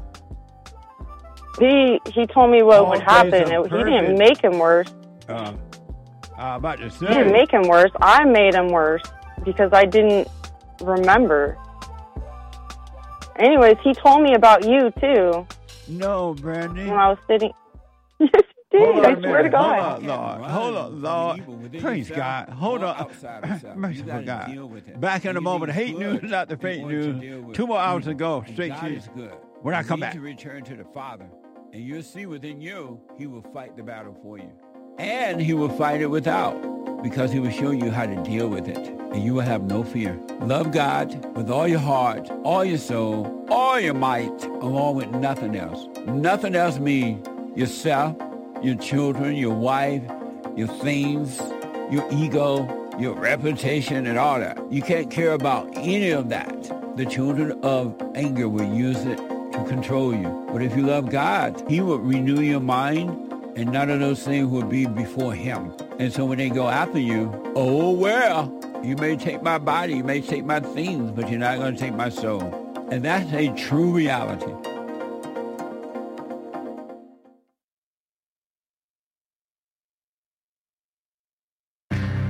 He he told me what All would days happen. are It- he didn't perfect. make him worse. Uh, I'm about to say. He didn't make him worse. I made him worse because I didn't remember. Anyways, he told me about you too. No, Brandy. When I was sitting. Yes, he Hold did. on I a swear to minute. God. Hold on, Lord. Hold on, Lord. Praise God. Hold on. Merciful God. Back in a moment. Hate news, not the fake news. Two more hours to go. Straight God to you. is good. When I You come need back. to return to the Father, and you'll see within you, He will fight the battle for you. And He will fight it without, because He will show you how to deal with it, and you will have no fear. Love God with all your heart, all your soul, all your might, along with nothing else. Nothing else means yourself, your children, your wife, your things, your ego, your reputation, and all that. You can't care about any of that. The children of anger will use it to control you. But if you love God, He will renew your mind, and none of those things will be before Him. And so when they go after you, oh, well, you may take my body, you may take my things, but you're not going to take my soul. And that's a true reality.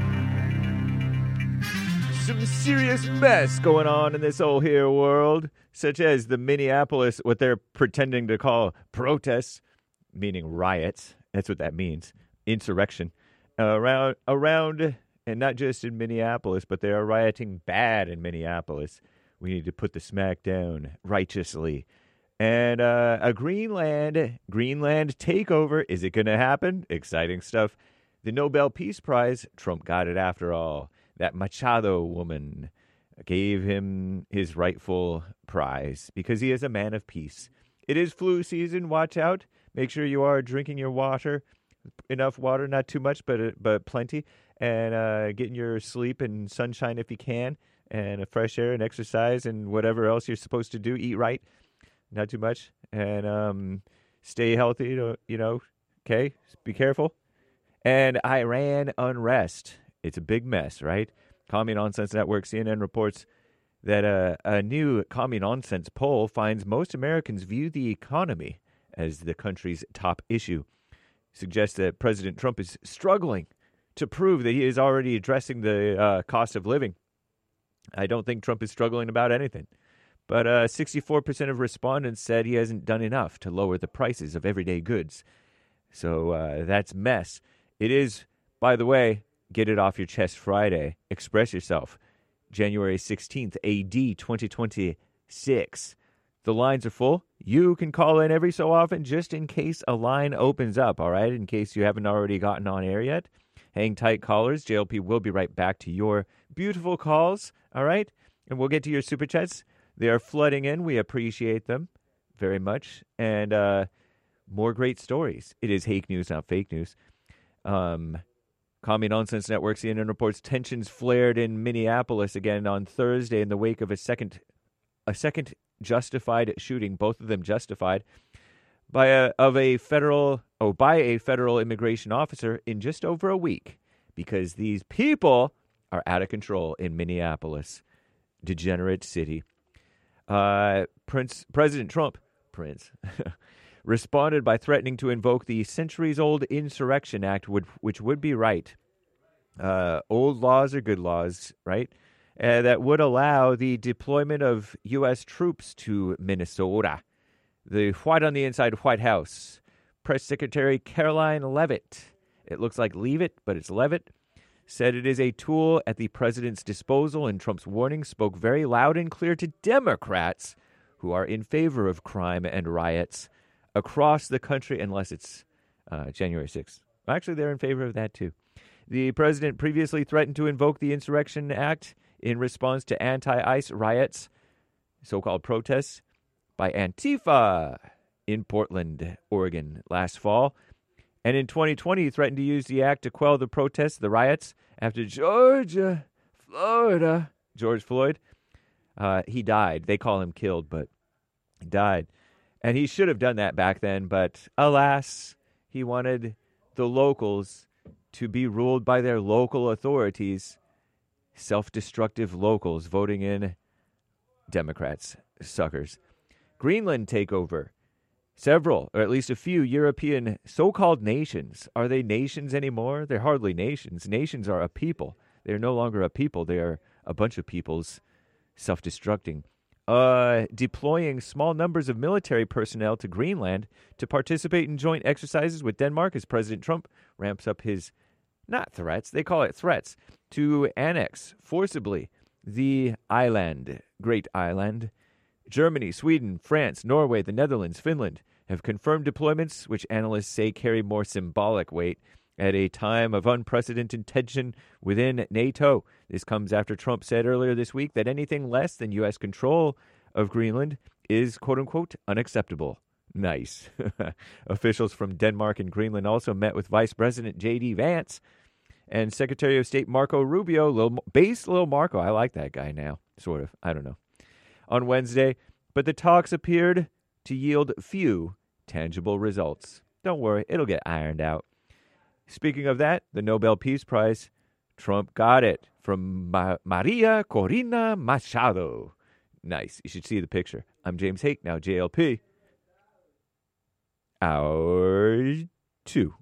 Some serious mess going on in this old here world. such as the Minneapolis, what they're pretending to call protests, meaning riots. That's what that means. Insurrection. Uh, around, around, and not just in Minneapolis, but they are rioting bad in Minneapolis. We need to put the smack down righteously. And uh, a Greenland, Greenland takeover. Is it going to happen? Exciting stuff. The Nobel Peace Prize, Trump got it after all. That Machado woman gave him his rightful prize because he is a man of peace. It is flu season. Watch out. Make sure you are drinking your water, enough water, not too much, but uh, but plenty, and uh, getting your sleep and sunshine if you can, and a fresh air and exercise and whatever else you're supposed to do. Eat right, not too much, and um, stay healthy. You know, okay. Be careful. And Iran unrest. It's a big mess, right? Commie Nonsense Network, C N N reports that a, a new Commie Nonsense poll finds most Americans view the economy as the country's top issue. Suggests that President Trump is struggling to prove that he is already addressing the uh, cost of living. I don't think Trump is struggling about anything. But uh, sixty-four percent of respondents said he hasn't done enough to lower the prices of everyday goods. So uh, that's mess. It is, by the way, Get It Off Your Chest Friday. Express yourself. January sixteenth, A D twenty twenty-six. The lines are full. You can call in every so often just in case a line opens up, all right? In case you haven't already gotten on air yet. Hang tight, callers. J L P will be right back to your beautiful calls, all right? And we'll get to your super chats. They are flooding in. We appreciate them very much. And uh, more great stories. It is hake news, not fake news. Um... Commie Nonsense Network, C N N reports tensions flared in Minneapolis again on Thursday in the wake of a second a second justified shooting, both of them justified, by a of a federal oh by a federal immigration officer in just over a week, because these people are out of control in Minneapolis, degenerate city. Uh, Prince President Trump, Prince. responded by threatening to invoke the centuries-old Insurrection Act, would, which would be right. Uh, old laws are good laws, right? Uh, that would allow the deployment of U S troops to Minnesota. The White on the Inside White House, Press Secretary Caroline Leavitt, it looks like Leavitt, but it's Leavitt, said it is a tool at the president's disposal, and Trump's warning spoke very loud and clear to Democrats who are in favor of crime and riots across the country, unless it's uh, January sixth. Actually, they're in favor of that, too. The president previously threatened to invoke the Insurrection Act in response to anti-ICE riots, so-called protests, by Antifa in Portland, Oregon, last fall. And in twenty twenty, he threatened to use the act to quell the protests, the riots, after Georgia, Florida, George Floyd. Uh, he died. They call him killed, but he died. And he should have done that back then, but alas, he wanted the locals to be ruled by their local authorities, self-destructive locals voting in Democrats, suckers. Greenland takeover. Several, or at least a few, European so-called nations. Are they nations anymore? They're hardly nations. Nations are a people. They're no longer a people. They are a bunch of peoples self-destructing. Uh, deploying small numbers of military personnel to Greenland to participate in joint exercises with Denmark as President Trump ramps up his, not threats, they call it threats, to annex forcibly the island, Great Island. Germany, Sweden, France, Norway, the Netherlands, Finland have confirmed deployments which analysts say carry more symbolic weight at a time of unprecedented tension within NATO. This comes after Trump said earlier this week that anything less than U S control of Greenland is, quote-unquote, unacceptable. Nice. Officials from Denmark and Greenland also met with Vice President J D Vance and Secretary of State Marco Rubio. Little, base little Marco. I like that guy now, sort of. I don't know. On Wednesday, but the talks appeared to yield few tangible results. Don't worry, it'll get ironed out. Speaking of that, the Nobel Peace Prize, Trump got it from Ma- Maria Corina Machado. Nice. You should see the picture. I'm James Hake, now J L P. Hour two.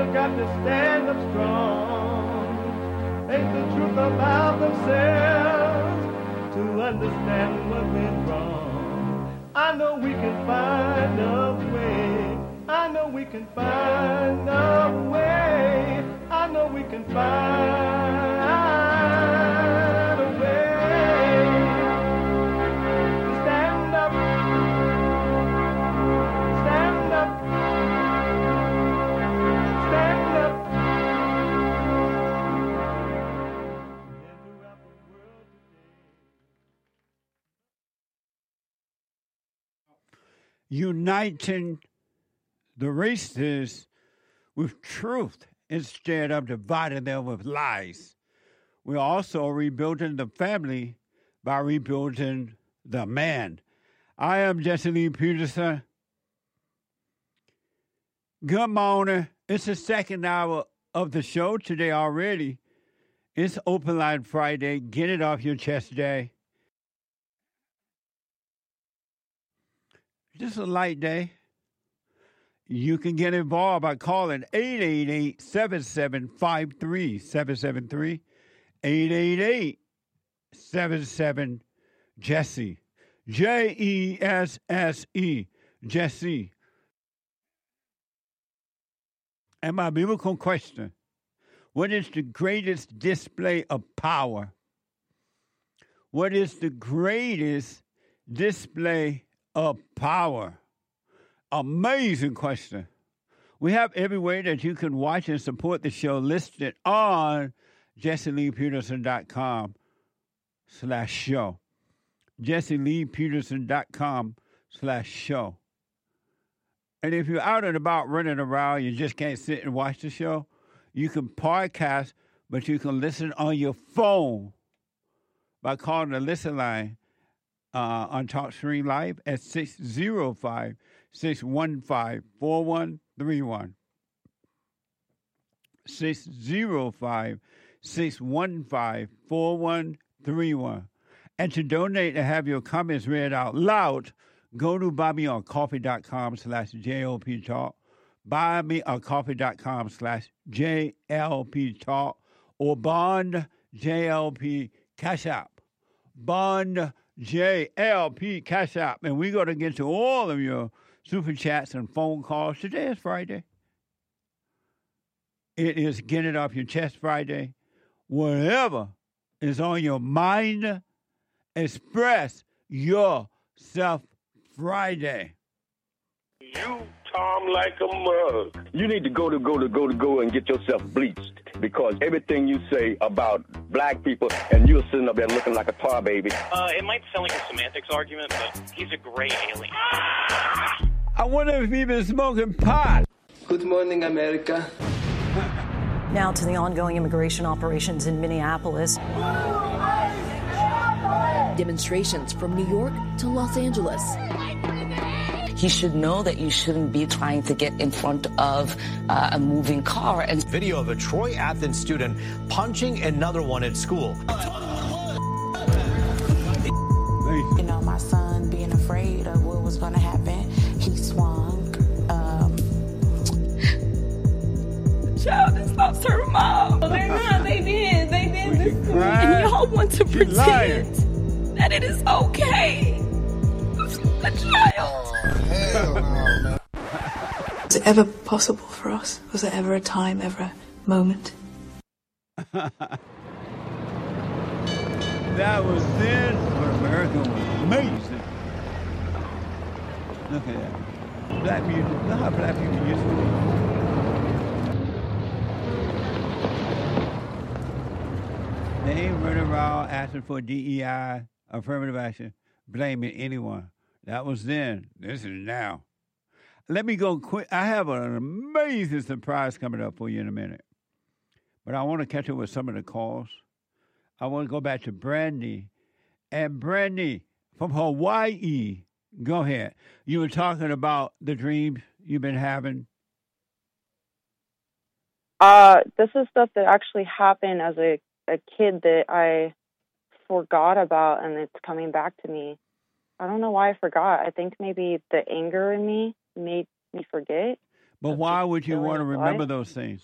got to stand up strong. Ain't the truth about themselves to understand what went wrong. I know we can find a way. I know we can find a way. I know we can find a way to stand up, stand up, stand up. Uniting the races with truth instead of dividing them with lies. We're also rebuilding the family by rebuilding the man. I am Jesse Lee Peterson. Good morning. It's the second hour of the show today already. It's Open Line Friday. Get it off your chest day. Just a light day. You can get involved by calling eight eight eight, seven seven five, three seven seven three, eight eight eight, seven seven, Jesse, J E S S E, Jesse. And my biblical question, what is the greatest display of power? What is the greatest display of power? Amazing question. We have every way that you can watch and support the show listed on jesse lee peterson dot com slash show. jesse lee peterson dot com slash show. And if you're out and about running around, you just can't sit and watch the show, you can podcast, but you can listen on your phone by calling the listen line uh, on TalkStream Live at six oh five, six one five, four one three one. six oh five, six one five, four one three one. And to donate and have your comments read out loud, go to buymeacoffee.com slash JLP Talk, buymeacoffee.com slash JLP Talk, or Bond J L P Cash App. Bond J L P Cash App. And we're going to get to all of your super chats and phone calls. Today is Friday. It is Get It Off Your Chest Friday. Whatever is on your mind, express yourself Friday. You, Tom, like a mug. You need to go to go to go to go and get yourself bleached, because everything you say about black people, and you're sitting up there looking like a tar baby. Uh, it might sound like a semantics argument, but he's a gray alien. I wonder if he's been smoking pot. Good morning, America. Now to the ongoing immigration operations in Minneapolis. Demonstrations from New York to Los Angeles. He should know that you shouldn't be trying to get in front of uh, a moving car. And video of a Troy Athens student punching another one at school. You know, my son being afraid of what was going to happen, he swung. Um, Child, this lost her mom. They're not. They did. They did this to me. And y'all want to pretend that it is okay. A child. Hell no, man. Was it ever possible for us? Was there ever a time, ever a moment? That was then, but America was amazing. Look at that. Black people, look how black people used to be. They ain't running around asking for D E I, affirmative action, blaming anyone. That was then. This is now. Let me go quick. I have an amazing surprise coming up for you in a minute. But I want to catch up with some of the calls. I want to go back to Brandy. And Brandy from Hawaii, go ahead. You were talking about the dreams you've been having. Uh, this is stuff that actually happened as a, a kid that I forgot about, and it's coming back to me. I don't know why I forgot. I think maybe the anger in me made me forget. But why would you killing want to his remember life. those things?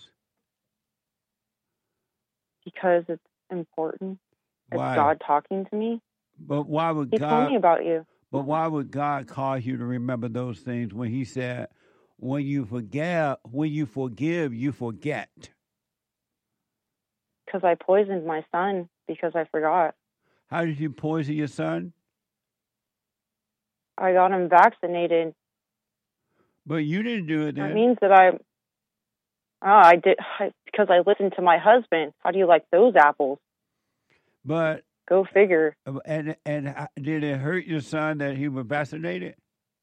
Because it's important. It's Why? God talking to me. But why would He God? told me about you. But why would God cause you to remember those things when He said, "When you forgive, when you forgive, you forget"? Because I poisoned my son because I forgot. How did you poison your son? I got him vaccinated. But you didn't do it then. That means that I, oh, I did, I, because I listened to my husband. How do you like those apples? But Go figure. and and uh, did it hurt your son that he was vaccinated?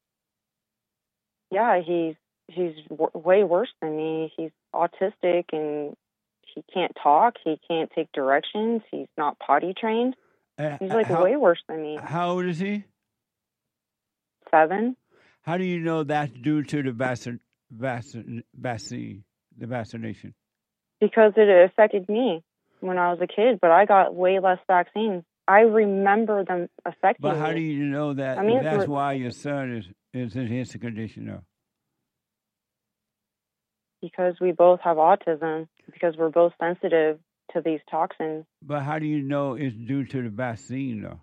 Yeah, he's he's w- way worse than me. He's autistic and he can't talk. He can't take directions. He's not potty trained. Uh, He's like how, way worse than me. How old is he? Seven. How do you know that's due to the vaccine, vaccine, vaccine, the vaccination? Because it affected me when I was a kid, but I got way less vaccines. I remember them affecting But how me. do you know that I mean, that's we're- why your son is, is in his condition though? Because we both have autism, because we're both sensitive to these toxins. But how do you know it's due to the vaccine though?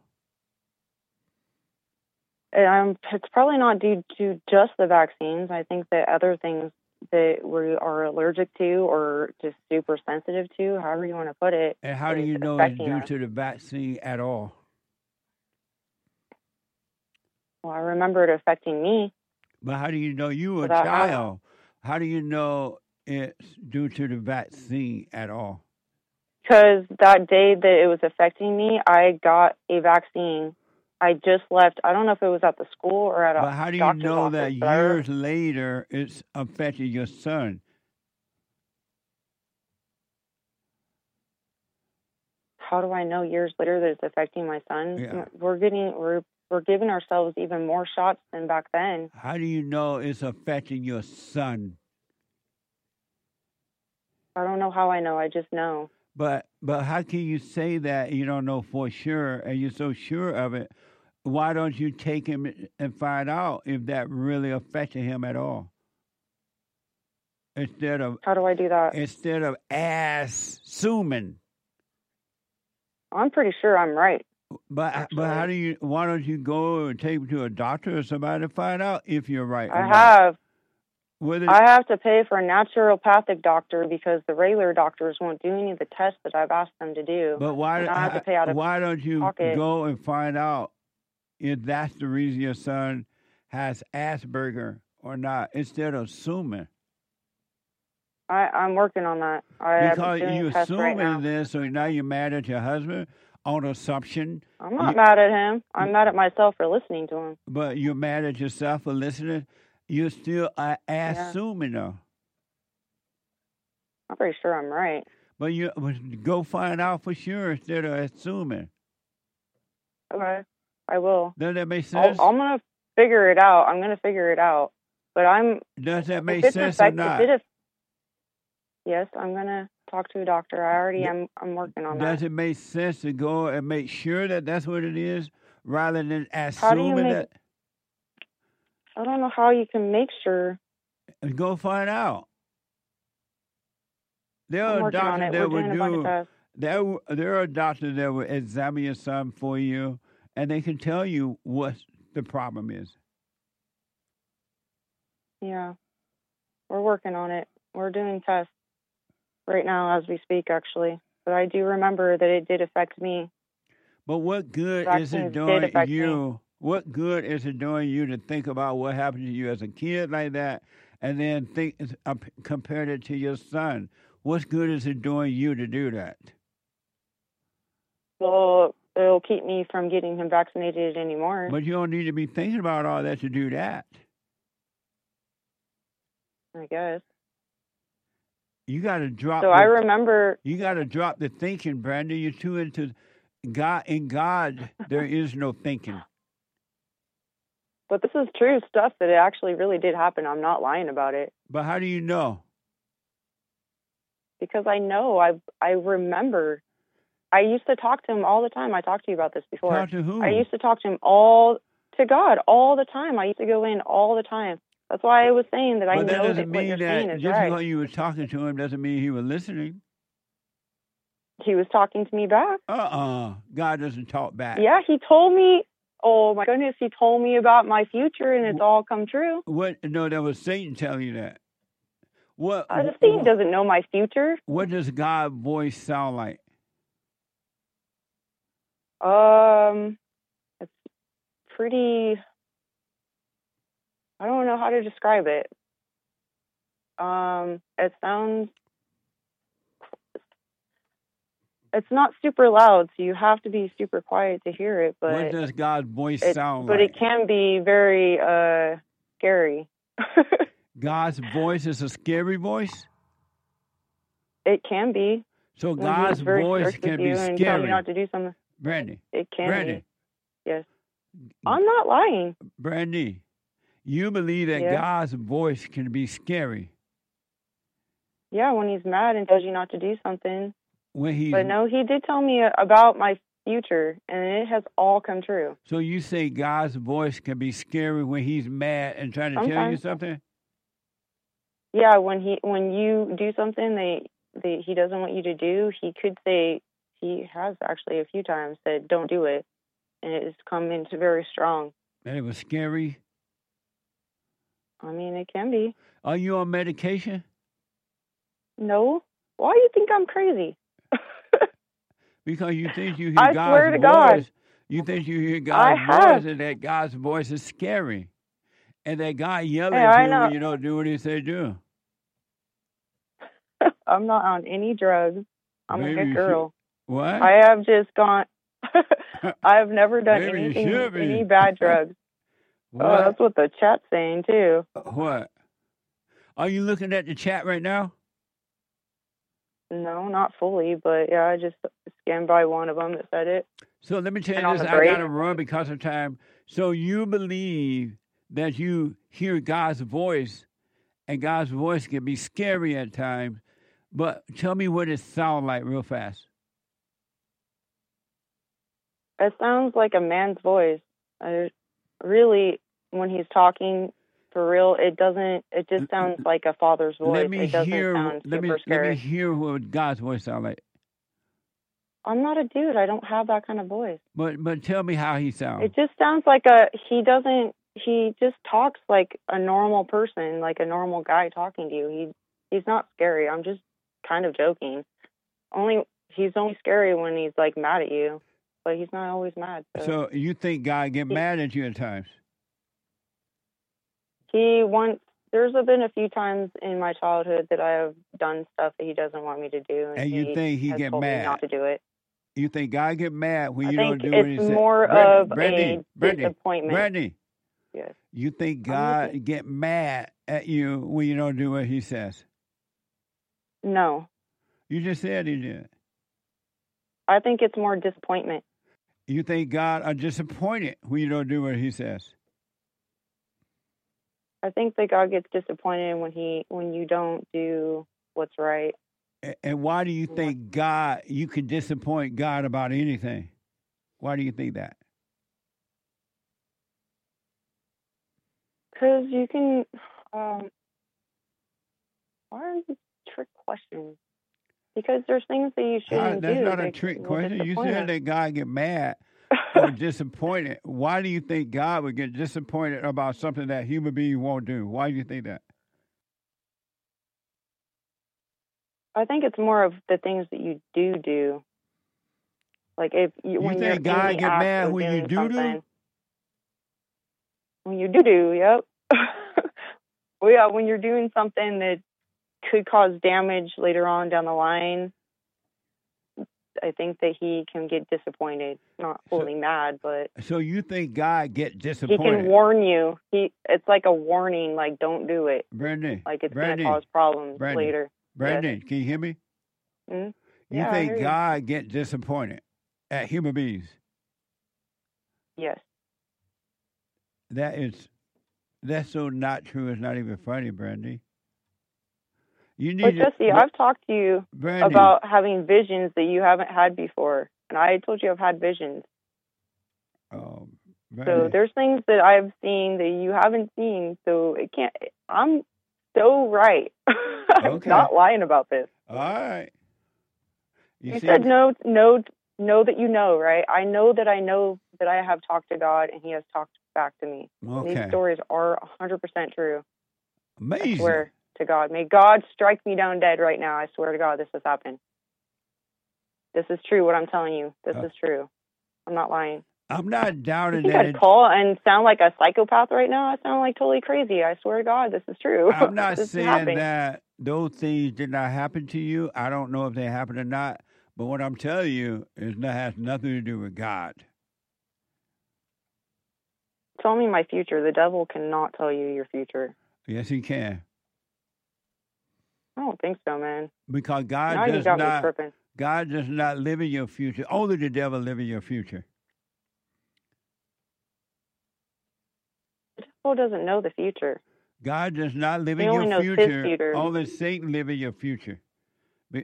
And I'm, it's probably not due to just the vaccines. I think that other things that we are allergic to or just super sensitive to, however you want to put it. And how do is you know it's affecting due us. to the vaccine at all? Well, I remember it affecting me. But how do you know you were a Without knowing. child? How do you know it's due to the vaccine at all? Because that day that it was affecting me, I got a vaccine. I just left. I don't know if it was at the school or at a But how do you doctor's know office, that but I re- years later it's affecting your son? How do I know years later that it's affecting my son? Yeah. We're getting we're we're giving ourselves even more shots than back then. How do you know it's affecting your son? I don't know how I know. I just know. But but how can you say that you don't know for sure and you're so sure of it? Why don't you take him and find out if that really affected him at all? Instead of How do I do that? instead of assuming. I'm pretty sure I'm right. But but how do you? Why don't you go and take him to a doctor or somebody to find out if you're right? or I not? have. Whether, I have to pay for a naturopathic doctor because the regular doctors won't do any of the tests that I've asked them to do. But why? And I have to pay out of why don't you pocket. go and find out if that's the reason your son has Asperger or not, instead of assuming? I, I'm working on that. I Because am doing you're tests right assuming now. this, so now you're mad at your husband on assumption. I'm not You- mad at him. I'm mad at myself for listening to him. But you're mad at yourself for listening. You're still uh, assuming though. I'm pretty sure I'm right. But you but go find out for sure instead of assuming. Okay, I will. Does that make I'll, sense? I'm gonna figure it out. I'm gonna figure it out. But I'm. Does that if make it's sense or affect- not? If it, yes, I'm gonna talk to a doctor. I already am. I'm working on Does that. it make sense to go and make sure that that's what it is, rather than How do you assuming make? that? I don't know how you can make sure. Go find out. There I'm are working on doctors it. that We're will doing a bunch of do. tests. There, there are doctors that will examine your son for you, and they can tell you what the problem is. Yeah, we're working on it. We're doing tests right now as we speak, actually. But I do remember that it did affect me. But what good is Vaccines it did doing affect me. you? What good is it doing you to think about what happened to you as a kid like that, and then think uh, compare it to your son? What good is it doing you to do that? Well, it'll keep me from getting him vaccinated anymore. But you don't need to be thinking about all that to do that. I guess. You got to drop. So the, I remember. You got to drop the thinking, Brandon. You're too into God. In God, there is no thinking. But this is true stuff that it actually really did happen. I'm not lying about it. But how do you know? Because I know. I I remember. I used to talk to him all the time. I talked to you about this before. Talk to who? I used to talk to him all to God all the time. I used to go in all the time. That's why I was saying that I But that know that doesn't what you're mean saying that is just right. because you were talking to him doesn't mean he was listening. He was talking to me back. Uh-uh. God doesn't talk back. Yeah, he told me. Oh my goodness, he told me about my future, and it's all come true. What? No, that was Satan telling you that. What? Uh, the Satan doesn't know my future. What does God's voice sound like? Um, it's pretty. I don't know how to describe it. Um, it sounds. It's not super loud, so you have to be super quiet to hear it. But What does God's voice it, sound but like? it can be very uh scary. God's voice is a scary voice? It can be. So When God's he's very voice strict can with be you and tell scary. you not to do something. Brandy. It can Brandy. be. Yes. I'm not lying. Brandy, you believe that Yeah. God's voice can be scary Yeah, when he's mad and tells you not to do something. when he's. But no, he did tell me about my future, and it has all come true. So you say God's voice can be scary when he's mad and trying to tell you Sometimes. something? Yeah, when he when you do something they, they he doesn't want you to do, he could say, he has actually a few times said, don't do it. And it has come into very strong. And it was scary. I mean, it can be. Are you on medication? No. Why do you think I'm crazy? Because you think you hear I God's swear to voice. God. You think you hear I God's have. voice and that God's voice is scary. And that God yelling Hey, at I you know. when you don't do what he say do. I'm not on any drugs. I'm Maybe a you good should- girl. What? I have just gone. I have never done Maybe you anything, should be. any bad drugs. What? Oh, that's what the chat's saying too. What? Are you looking at the chat right now? No, not fully, but yeah, I just scanned by one of them that said it. So let me tell And you on this. the I break? got to run because of time. So you believe that you hear God's voice, and God's voice can be scary at times. But tell me what it sounds like real fast. It sounds like a man's voice. I, really, when he's talking for real, it doesn't. It just sounds like a father's voice. Let me it doesn't hear. sound Let me super let scary. me hear what God's voice sounds like. I'm not a dude. I don't have that kind of voice. But but tell me how he sounds. It just sounds like a. He doesn't. He just talks like a normal person, like a normal guy talking to you. He he's not scary. I'm just kind of joking. Only he's only scary when he's like mad at you, but he's not always mad. So, So you think God get mad at you at times? he once. There's been a few times in my childhood that I have done stuff that he doesn't want me to do, and, And you he think he has get told mad? me not to do it. You think God get mad when I you think don't do what he it's said? more Brandy, of Brandy, a Brandy, disappointment. Brandy, Yes. you think I'm God listening. get mad at you when you don't do what he says? No, You just said he did. I think it's more disappointment. You think God are disappointed when you don't do what he says? I think that God gets disappointed when he when you don't do what's right. A- And why do you think God, you can disappoint God about anything? Why do you think that? Because you can. Um, why are these trick questions? Because there's things that you How- shouldn't that's do. not a that trick will question. You disappoint said us. that God get mad or disappointed. Why do you think God would get disappointed about something that human beings won't do? Why do you think that? I think it's more of the things that you do do. Like if you, You when think you're in God the get act mad of when you doing do do? something. When you do do, yep. Well, yeah, when you're doing something that could cause damage later on down the line, I think that he can get disappointed. Not fully mad, but So you think God get he disappointed? can warn you. He it's like a warning, like don't do it. Brandon, Like it's Brandon, gonna cause problems Brandon, later. Brandon, can you hear me? Mm? You Yeah, I think hear you. God get disappointed at human beings? Yes. That is, that's so not true. It's not even funny, Brandy. You But need to, Jesse, I've talked to you Brandy, about having visions that you haven't had before, and I told you I've had visions. um, So there's things that I've seen that you haven't seen. So it can't. I'm so right. I'm Okay. not lying about this. All right. You, You see- said no, no, know that you know, right? I know that I know that I have talked to God and He has talked back to me. Okay. These stories are one hundred percent true. Amazing. I swear to God. May God strike me down dead right now. I swear to God, this has happened. This is true, what I'm telling you. This Uh, is true. I'm not lying. I'm not You doubting think that. I'd it- call and sound like a psychopath right now? I sound like totally crazy. I swear to God, this is true. I'm not this is saying happening. that those things did not happen to you. I don't know if they happened or not. But what I'm telling you is that has nothing to do with God. Tell me my future. The devil cannot tell you your future. Yes, he can. I don't think so, man. Because God Now you does got me not. tripping. God does not live in your future. Only the devil live in your future. The devil doesn't know the future. God does not live He in only your knows his future. future. Only Satan live in your future. But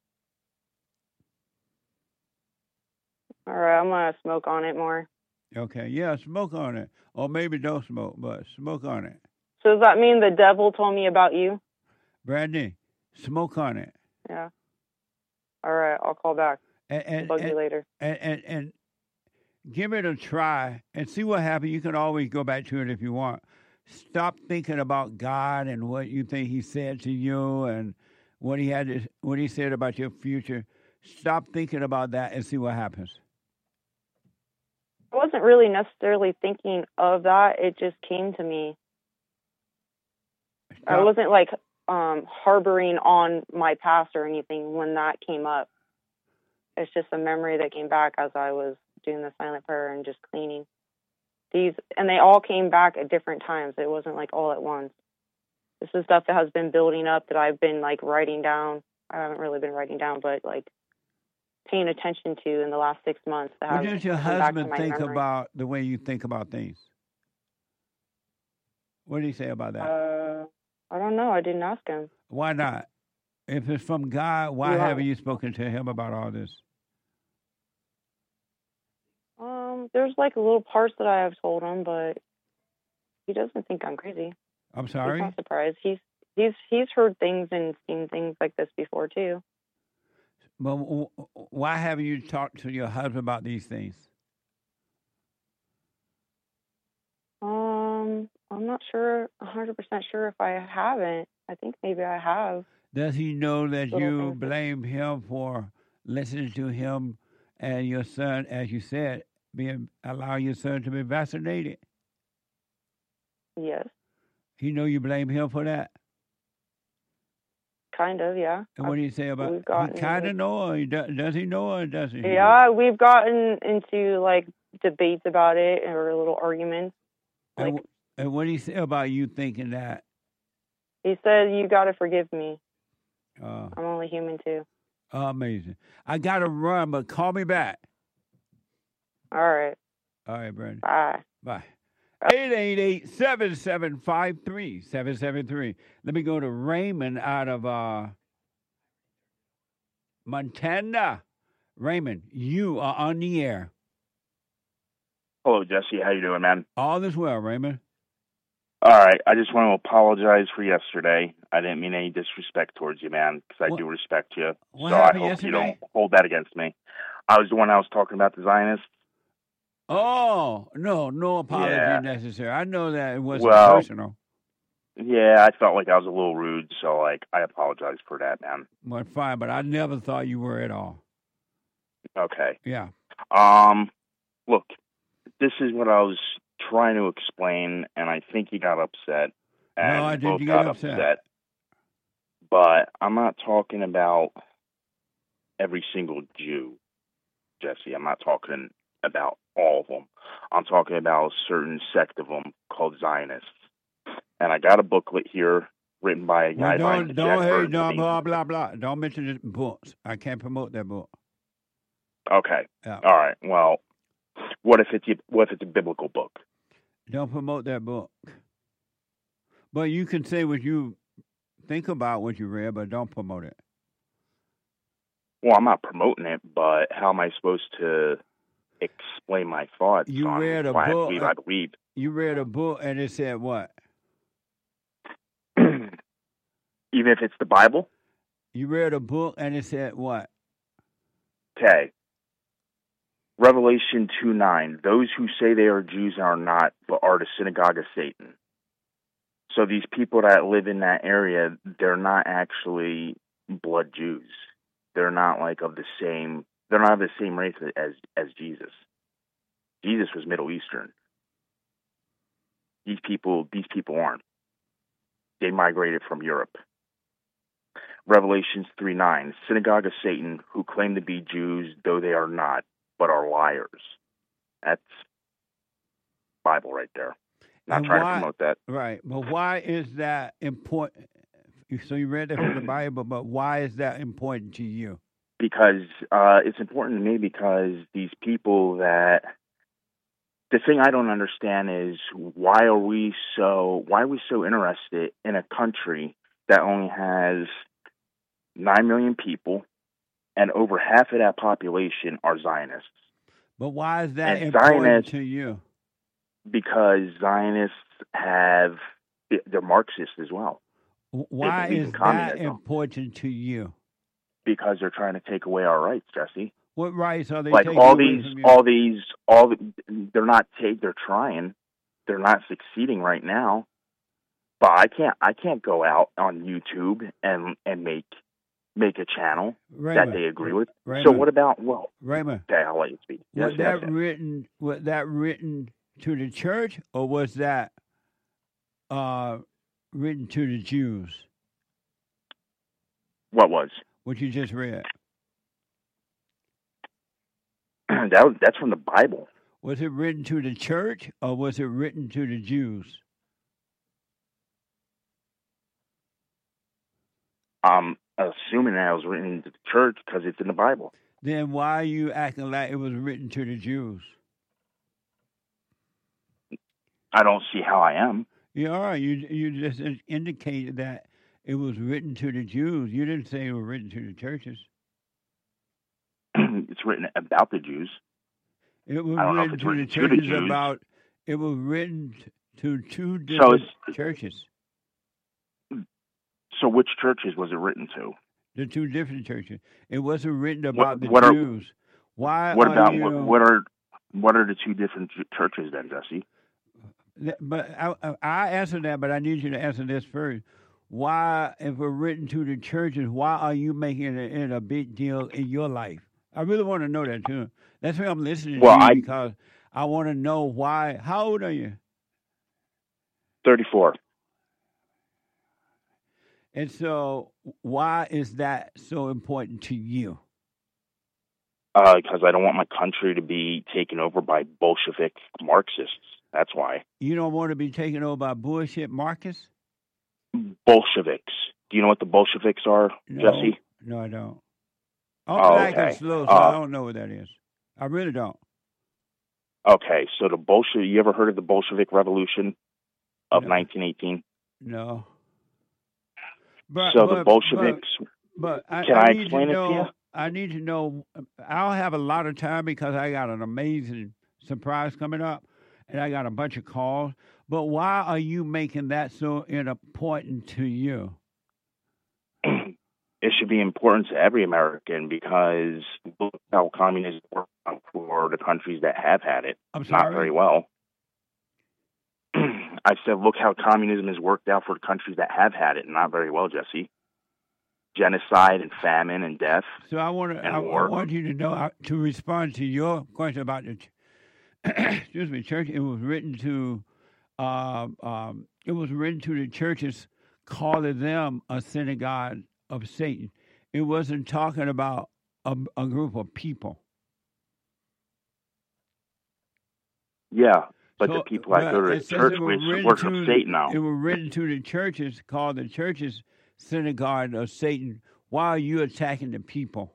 All right, I'm going to smoke on it more. okay, yeah, smoke on it, or maybe don't smoke, but smoke on it. So does that mean the devil told me about you? Brandy, smoke on it. Yeah. All right, I'll call back. And, and, I'll bug and, you later. And, and, and give it a try and see what happens. You can always go back to it if you want. Stop thinking about God and what you think He said to you and what He had, to, what He said about your future. Stop thinking about that and see what happens. I wasn't really necessarily thinking of that. It just came to me. I Stop. wasn't like um, harboring on my past or anything when that came up. It's just a memory that came back as I was doing the silent prayer and just cleaning. These and they all came back at different times. It wasn't like all at once. This is stuff that has been building up that I've been like writing down. I haven't really been writing down, but like paying attention to in the last six months. That What have does your come back to husband my think memory. about the way you think about things? What did he say about that? Uh, I don't know. I didn't ask him. Why not? If it's from God, why Yeah. haven't you spoken to him about all this? Um, there's like little parts that I have told him, but he doesn't think I'm crazy. I'm He's sorry? not surprised. He's he's he's heard things and seen things like this before too. But w- w- why haven't you talked to your husband about these things? Um, I'm not sure, one hundred percent sure if I haven't. I think maybe I have. Does he know that Little you things. blame him for listening to him and your son, as you said, being allow your son to be vaccinated? Yes, He know you blame him for that? kind of, yeah. And what do you say about we've he gotten kind of into- know, or he does, does he know, or doesn't he? Yeah, we've gotten into like debates about it or little arguments. And, wh- and what do you say about you thinking that? He said, "You got to forgive me. Uh, I'm only human too." amazing. I got to run, but call me back. All right. All right, Brandon. Bye. Bye. eight eight eight, seven seven five, three seven seven three. Let me go to Raymond out of uh, Montana. Raymond, you are on the air. Hello, Jesse. How you doing, man? All is well, Raymond. All right. I just want to apologize for yesterday. I didn't mean any disrespect towards you, man, because I What- do respect you. what so I happened hope yesterday? you don't hold that against me. I was the one I was talking about the Zionists. Oh, no, no apology Yeah. necessary. I know that it wasn't Well, personal. Yeah, I felt like I was a little rude, so like I apologize for that, man. Well, fine, but I never thought you were at all. Okay. Yeah. Um, look, this is what I was trying to explain, and I think you got upset. And No, I we didn't both get got upset. But I'm not talking about every single Jew, Jesse. I'm not talking about all of them. I'm talking about a certain sect of them called Zionists. And I got a booklet here written by a guy Well, by don't, Jack don't, hey, Bernstein. don't, blah, blah, blah. Don't mention the books. I can't promote that book. Okay. Yeah. All right. Well, what if it's a, what if it's a biblical book? Don't promote that book. But you can say what you think about what you read, but don't promote it. Well, I'm not promoting it, but how am I supposed to explain my thoughts You on read a why book. I believe I believe. You read a book and it said what? Even if it's the Bible? You read a book and it said what? Okay. Revelation two nine. Those who say they are Jews are not, but are the synagogue of Satan. So these people that live in that area, they're not actually blood Jews. They're not like of the same, they're not of the same race as, as Jesus. Jesus was Middle Eastern. These people, these people aren't. They migrated from Europe. Revelations three nine, synagogue of Satan, who claim to be Jews, though they are not, but are liars. That's Bible right there. Not And trying why- to promote that. Right. But why is that important? So you read that from the Bible, but why is that important to you? Because uh, it's important to me because these people that the thing I don't understand is why are we so why are we so interested in a country that only has nine million people and over half of that population are Zionists? But why is that And important Zionists- to you? Because Zionists have they're Marxists as well. Why believe is in that communism. important to you? Because they're trying to take away our rights, Jesse. What rights are they Like taking all away these, from you? all these, all the, they're not take, they're trying, they're not succeeding right now. But I can't, I can't go out on YouTube and and make make a channel Raymond, that they agree with. So Raymond, what about well? Raymond, Okay, I'll let you speak. Yes, was yes, that yes. written? Was that written to the church, or was that uh, written to the Jews? What was What you just read? that? Was, that's from the Bible. Was it written to the church, or was it written to the Jews? I'm assuming that it was written to the church because it's in the Bible. Then why are you acting like it was written to the Jews? I don't see how I am. You are. You you just indicated that it was written to the Jews. You didn't say it was written to the churches. It's written about the Jews. It was I don't know if written it's to the written to the churches Jews. about. It was written to two So different it's- churches. So which churches was it written to? The two different churches. It wasn't written What- about the what are- Jews. Why What are about you? what, what are what are the two different ch- churches then, Jesse? Th- But I, I I answered that, but I need you to answer this first. Why, if we're written to the churches, why are you making it, it a big deal in your life? I really want to know that too. That's why I'm listening Well, to you I- because I want to know why. How old are you? Thirty-four. And so, why is that so important to you? Because I don't want my country to be taken over by Bolshevik Marxists. That's why. You don't want to be taken over by bullshit Marcus? Bolsheviks. Do you know what the Bolsheviks are, No, Jesse? no, I don't. I'm Oh, black and okay. slow, so Uh, I don't know what that is. I really don't. Okay, so the Bolshevik. You ever heard of the Bolshevik Revolution of nineteen eighteen? No. But, So but, the Bolsheviks. But, but I, Can I, I need explain to it to know, you? I need to know. I'll have a lot of time because I got an amazing surprise coming up, and I got a bunch of calls. But why are you making that so important to you? It should be important to every American because look how communism worked out for the countries that have had it. I'm Not sorry? very well. I said, look how communism has worked out for the countries that have had it. Not very well, Jesse. Genocide and famine and death. So I want to. and I, war. I want you to know uh, to respond to your question about the. ch- excuse me, church. It was written to. Um, um, it was written to the churches, calling them a synagogue of Satan. It wasn't talking about a, a group of people. Yeah, but So, the people that go but to it the says church it was with written worship to- Satan now. It was written to the churches, called the churches synagogue of Satan. Why are you attacking the people?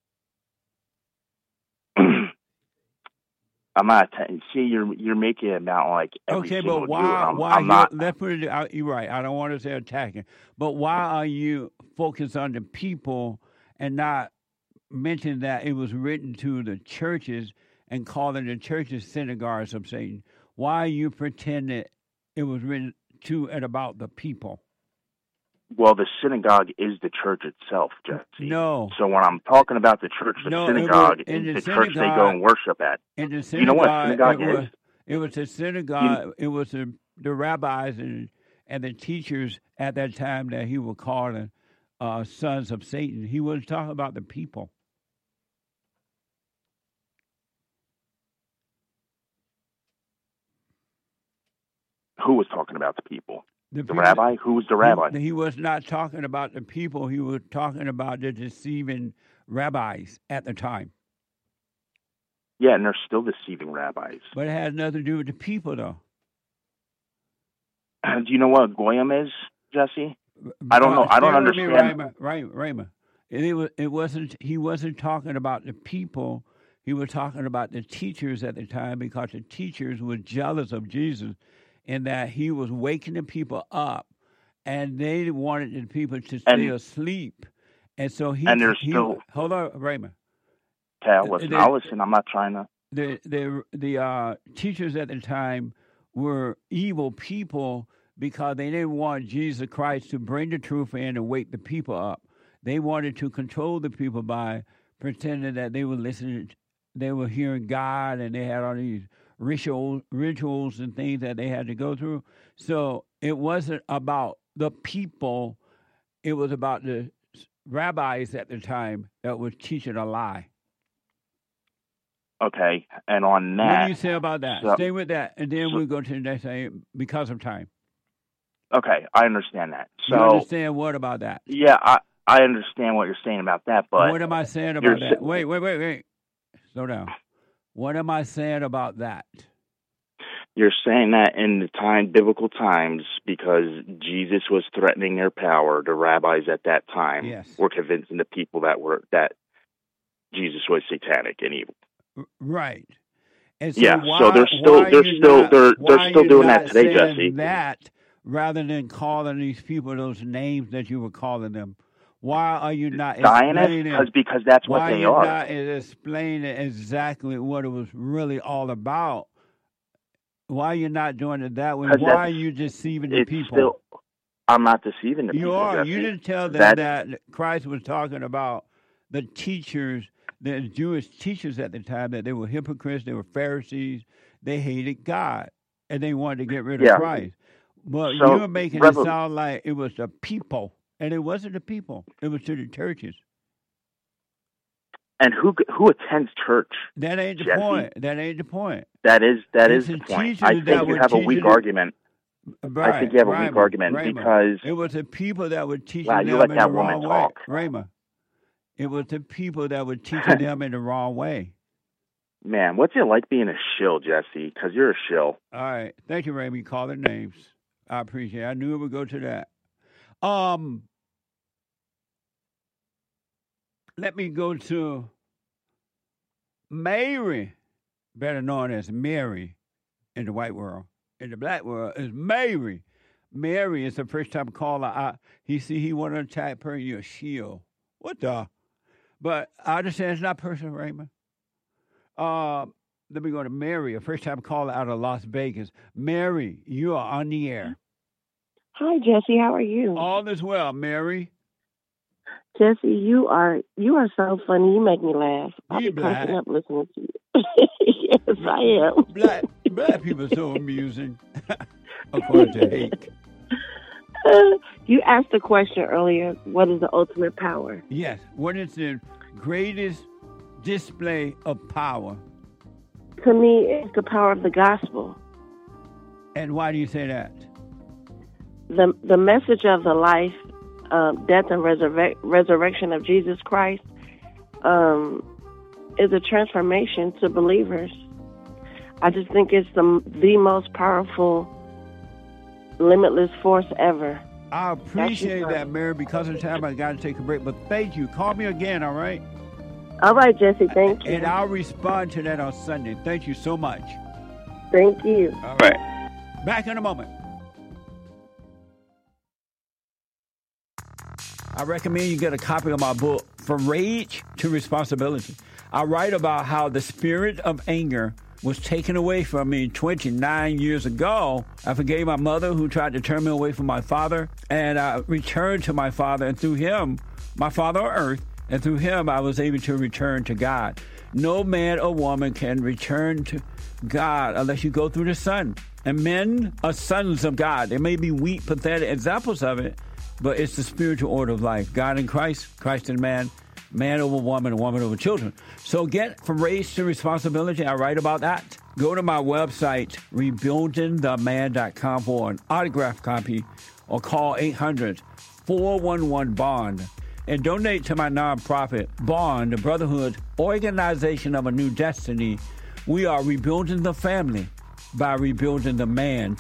I'm not. T- see, you're you're making it about like every Okay, single but why? Jew. and I'm, why I'm you, not. Let's put it. out- You're right. I don't want to say attacking, but why are you focused on the people and not mention that it was written to the churches and calling the churches synagogues of Satan? Why you pretending it was written to and about the people? Well, the synagogue is the church itself, Jesse. No. So when I'm talking about the church, the No, it was- synagogue in is the the church they go synagogue- and worship at. In the synagogue, You know what a synagogue it is? was, it was a synagogue. It was the, the rabbis and and the teachers at that time that he was calling uh, sons of Satan. He wasn't talking about the people. Who was talking about the people? The, The people- rabbi? Who was the rabbi? He, he was not talking about the people. He was talking about the deceiving rabbis at the time. Yeah, and they're still deceiving rabbis. But it has nothing to do with the people, though. Do you know what goyim is, Jesse? I don't know. I don't Stay with me, understand. Raymond. Right, Raymond. It, it was. It wasn't. He wasn't talking about the people. He was talking about the teachers at the time, because the teachers were jealous of Jesus, in that he was waking the people up, and they wanted the people to stay And- asleep, and so he. and there's he, still- hold on, Raymond. Okay, I'll listen. There- I'll listen. I'm not trying to. the the the uh, teachers at the time were evil people because they didn't want Jesus Christ to bring the truth in and wake the people up. They wanted to control the people by pretending that they were listening, they were hearing God, and they had all these rituals, rituals and things that they had to go through. So it wasn't about the people; it was about the rabbis at the time that was teaching a lie. Okay, and on that. What do you say about that? so- Stay with that, and then we'll go to the next thing because of time. Okay, I understand that. So you understand what about that? yeah, I I understand what you're saying about that, but what am I saying you're about that? sa- Wait, wait, wait, wait. Slow down. What am I saying about that? You're saying that in the time, biblical times, because Jesus was threatening their power. The rabbis at that time Yes. were convincing the people that were that Jesus was satanic and evil. Right. And so Yeah, why, so they're still- why they're you still- not- they're- they're why still you doing that not today, saying Jesse. That rather than calling these people those names that you were calling them. Why are you not Zionists? explaining? 'Cause- because that's what why they you are. not explaining exactly what it was really all about? Why you not doing it that way? 'Cause Why are that's- you deceiving the It's people? still. I'm not deceiving the You people. are. Jesse. You didn't tell them That's- that Christ was talking about the teachers, the Jewish teachers at the time, that they were hypocrites, they were Pharisees, they hated God, and they wanted to get rid of Yeah. Christ. But So, you were making Rebel- it sound like it was the people, and it wasn't the people. It was to the churches. And who who attends church? That ain't the Jesse? point. That ain't the point. That is that It's is the the point. teachers I that think you were have a weak teaching- argument. Right, I think you have a Raymond, weak argument Raymond. because it was the people that were teaching Wow, you them let in that the woman wrong talk. way. Raymond. It was the people that were teaching them in the wrong way. man, what's it like being a shill, Jesse? Because you're a shill. All right. Thank you, Raymond. You called their names. I appreciate it. I knew it would go to that. Um, let me go to Mary, better known as Mary in the white world. In the black world is Mary. Mary is the first time caller. I, he see he want to attack her, you're a shield. What the? But I understand it's not personal, Raymond. Uh, let me go to Mary, a first time caller out of Las Vegas. Mary, you are on the air. Hi, Jesse. How are you? All is well, Mary. Jesse, you are you are so funny. You make me laugh. I'll You be cracking black. up listening to you. Yes, I am. Black black people are so amusing, according to Hake. Uh, you asked a question earlier. What is the ultimate power? Yes. What is the greatest display of power? To me, it's the power of the gospel. And why do you say that? The the message of the life, uh, death, and resurre- resurrection of Jesus Christ um, is a transformation to believers. I just think it's the the most powerful, limitless force ever. I appreciate That's that, Mary. Because of the time, I got to take a break. But thank you. Call me again, all right? All right, Jesse. Thank you. And I'll respond to that on Sunday. Thank you so much. Thank you. All right. Back in a moment. I recommend you get a copy of my book, from rage to responsibility. I write about how the spirit of anger was taken away from me twenty-nine years ago. I forgave my mother who tried to turn me away from my father, and I returned to my father, and through him, my father on earth, and through him, I was able to return to God. No man or woman can return to God unless you go through the Son. And men are sons of God. There may be weak, pathetic examples of it, but it's the spiritual order of life. God in Christ, Christ in man, man over woman, and woman over children. So get from rage to responsibility. I write about that. Go to my website, rebuilding the man dot com for an autographed copy, or call eight hundred, four one one, BOND. And donate to my nonprofit, BOND, the Brotherhood Organization of a New Destiny. We are rebuilding the family by rebuilding the man.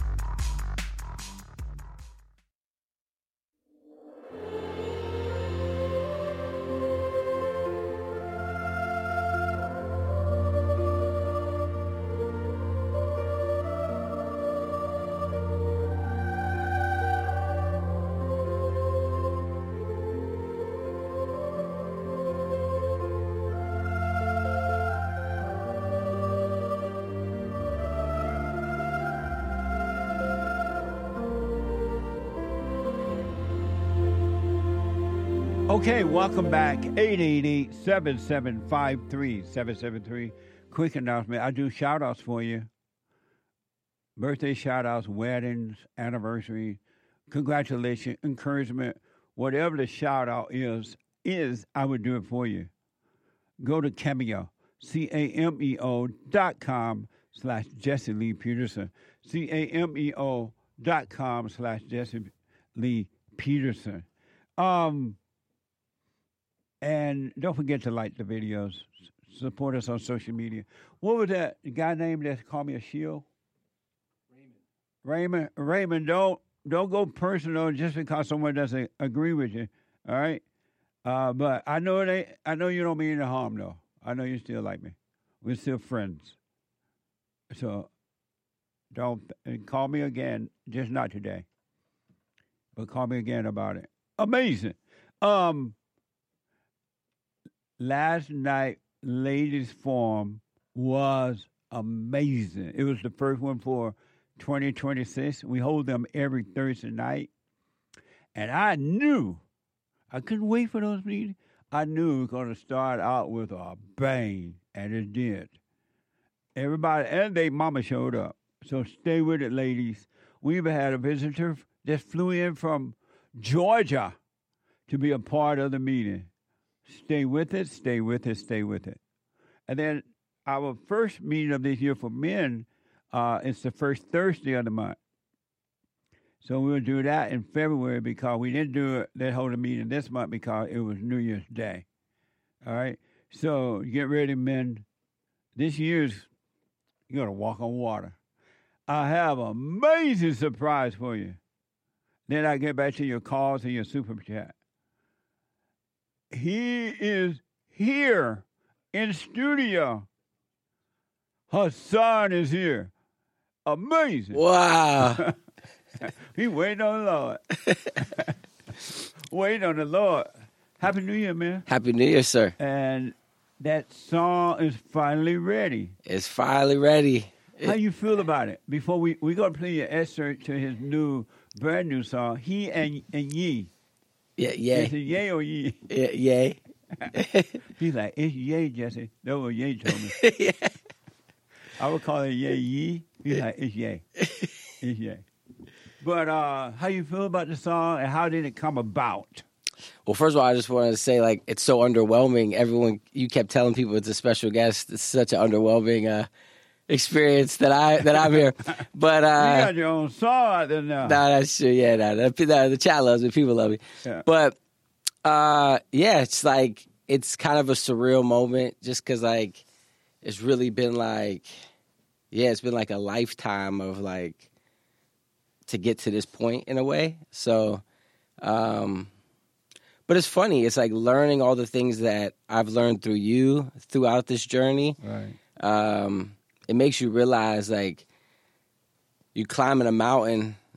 Okay, welcome back. eight eight eight, seven seven five, three seven seven three. Quick announcement. I do shout-outs for you. Birthday shout-outs, weddings, anniversary, congratulations, encouragement. Whatever the shout-out is, is I would do it for you. Go to Cameo, C A M E O dot com slash Jesse Lee Peterson. C A M E O dot com slash Jesse Lee Peterson. Um... And don't forget to like the videos. Support us on social media. What was that guy named that called me a shield? Raymond. Raymond. Raymond, don't don't go personal just because someone doesn't agree with you. All right. Uh, but I know it ain't, I know you don't mean any harm though. I know you still like me. We're still friends. So don't and call me again. Just not today. But call me again about it. Amazing. Um. Last night, Ladies Forum was amazing. It was the first one for twenty twenty-six. We hold them every Thursday night. And I knew, I couldn't wait for those meetings. I knew it was going to start out with a bang, and it did. Everybody, and their mama showed up. So stay with it, ladies. We even had a visitor that flew in from Georgia to be a part of the meeting. Stay with it, stay with it, stay with it. And then our first meeting of this year for men, uh, it's the first Thursday of the month. So we'll do that in February because we didn't do it, that hold a meeting this month because it was New Year's Day. All right? So get ready, men. This year's, you're going to walk on water. I have an amazing surprise for you. Then I get back to your calls and your super chat. He is here in studio. Her son is here. Amazing. Wow. He waiting on the Lord. Waiting on the Lord. Happy New Year, man. Happy New Year, sir. And that song is finally ready. It's finally ready. How you feel about it? Before we we gonna play your excerpt to his new, brand new song, He and and Ye. Yeah, yay. Is it yay or ye? Yeah, yay. He's like, it's yay, Jesse. That's what Ye told me. Yeah. I would call it yay, ye. He's like, it's yay. It's yay. But uh, how you feel about the song, and how did it come about? Well, first of all, I just wanted to say, like, it's so underwhelming. Everyone, you kept telling people it's a special guest. It's such an underwhelming uh, experience that I that I'm here. But uh, you got your own song out there now. No, that's true. Yeah, no, no, the chat loves me. People love me. Yeah. But uh, yeah, it's like it's kind of a surreal moment, just because like it's really been like, yeah, it's been like a lifetime of like to get to this point in a way. So, um, but it's funny. It's like learning all the things that I've learned through you throughout this journey. Right. Um, it makes you realize like you climbing a mountain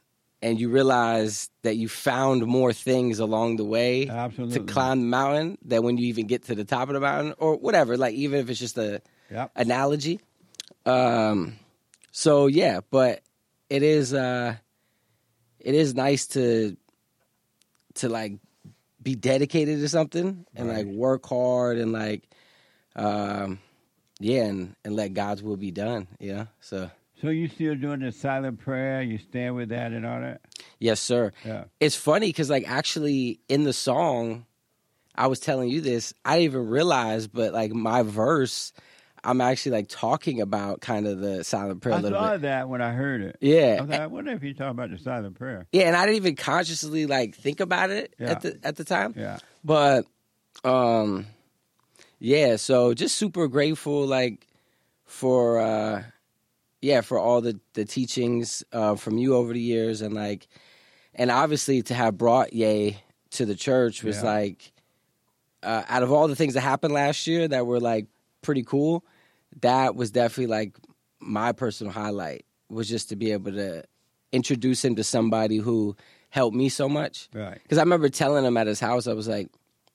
and you realize that you found more things along the way Absolutely. to climb the mountain than when you even get to the top of the mountain or whatever, like even if it's just a yep. analogy. Um, so yeah, but it is, uh, it is nice to, to like be dedicated to something and right. like work hard and like, um, yeah, and, and let God's will be done, you know, so. So you still doing the silent prayer? You stand with that and all that? Yes, sir. Yeah. It's funny because, like, actually in the song, I was telling you this, I didn't even realize, but, like, my verse, I'm actually, like, talking about kind of the silent prayer I a little saw bit. that when I heard it. Yeah. I was like, I wonder if you're talking about the silent prayer. Yeah, and I didn't even consciously, like, think about it Yeah. at the at the time. Yeah. But, um, yeah, so just super grateful, like, for... uh Yeah, for all the, the teachings uh, from you over the years, and like, and obviously to have brought Ye to the church was Yeah. like, uh, out of all the things that happened last year that were like pretty cool, that was definitely like my personal highlight, was just to be able to introduce him to somebody who helped me so much. Right. Because I remember telling him at his house, I was like,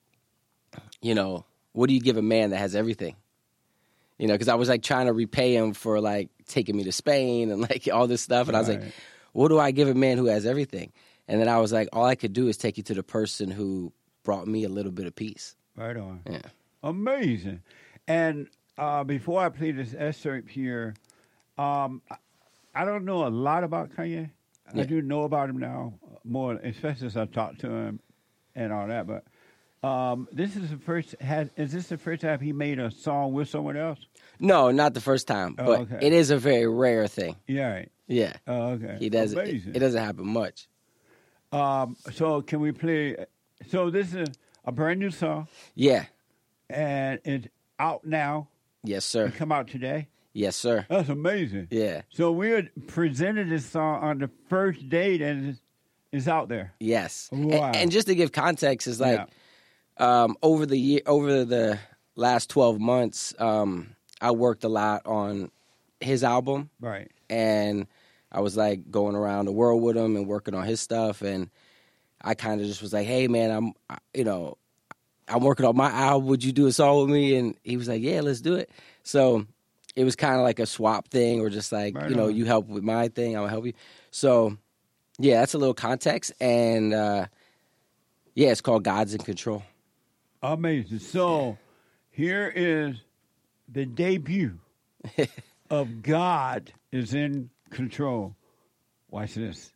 you know, what do you give a man that has everything? You know, because I was like trying to repay him for like taking me to Spain and like all this stuff. And I was like, Right. what do I give a man who has everything? And then I was like, all I could do is take you to the person who brought me a little bit of peace. Right on. Yeah. Amazing. And uh, before I play this excerpt here, um, I- I don't know a lot about Kanye. I Yeah. do know about him now more, especially as I talked to him and all that. But um, this is the first. Has, is this the first time he made a song with someone else? No, not the first time, Oh, but okay. it is a very rare thing. Yeah. Right. Yeah. Oh, okay. He does it, Amazing. it doesn't happen much. Um, so can we play? So this is a brand new song, Yeah. and it's out now. Yes, sir. It come out today. Yes, sir. That's amazing. Yeah. So we had presented this song on the first date, and it's, it's out there. Yes. Wow. And, and just to give context, is like um, over the year, over the last twelve months, um, I worked a lot on his album, Right. and I was like going around the world with him and working on his stuff, and I kind of just was like, "Hey, man, I'm, I- you know, I'm working on my album. Would you do a song with me?" And he was like, "Yeah, let's do it." So it was kind of like a swap thing, or just like, Right you know, on. you help with my thing, I'll help you. So yeah, that's a little context, and uh, yeah, it's called God's in Control. Amazing. So here is the debut of God is in Control. Watch this.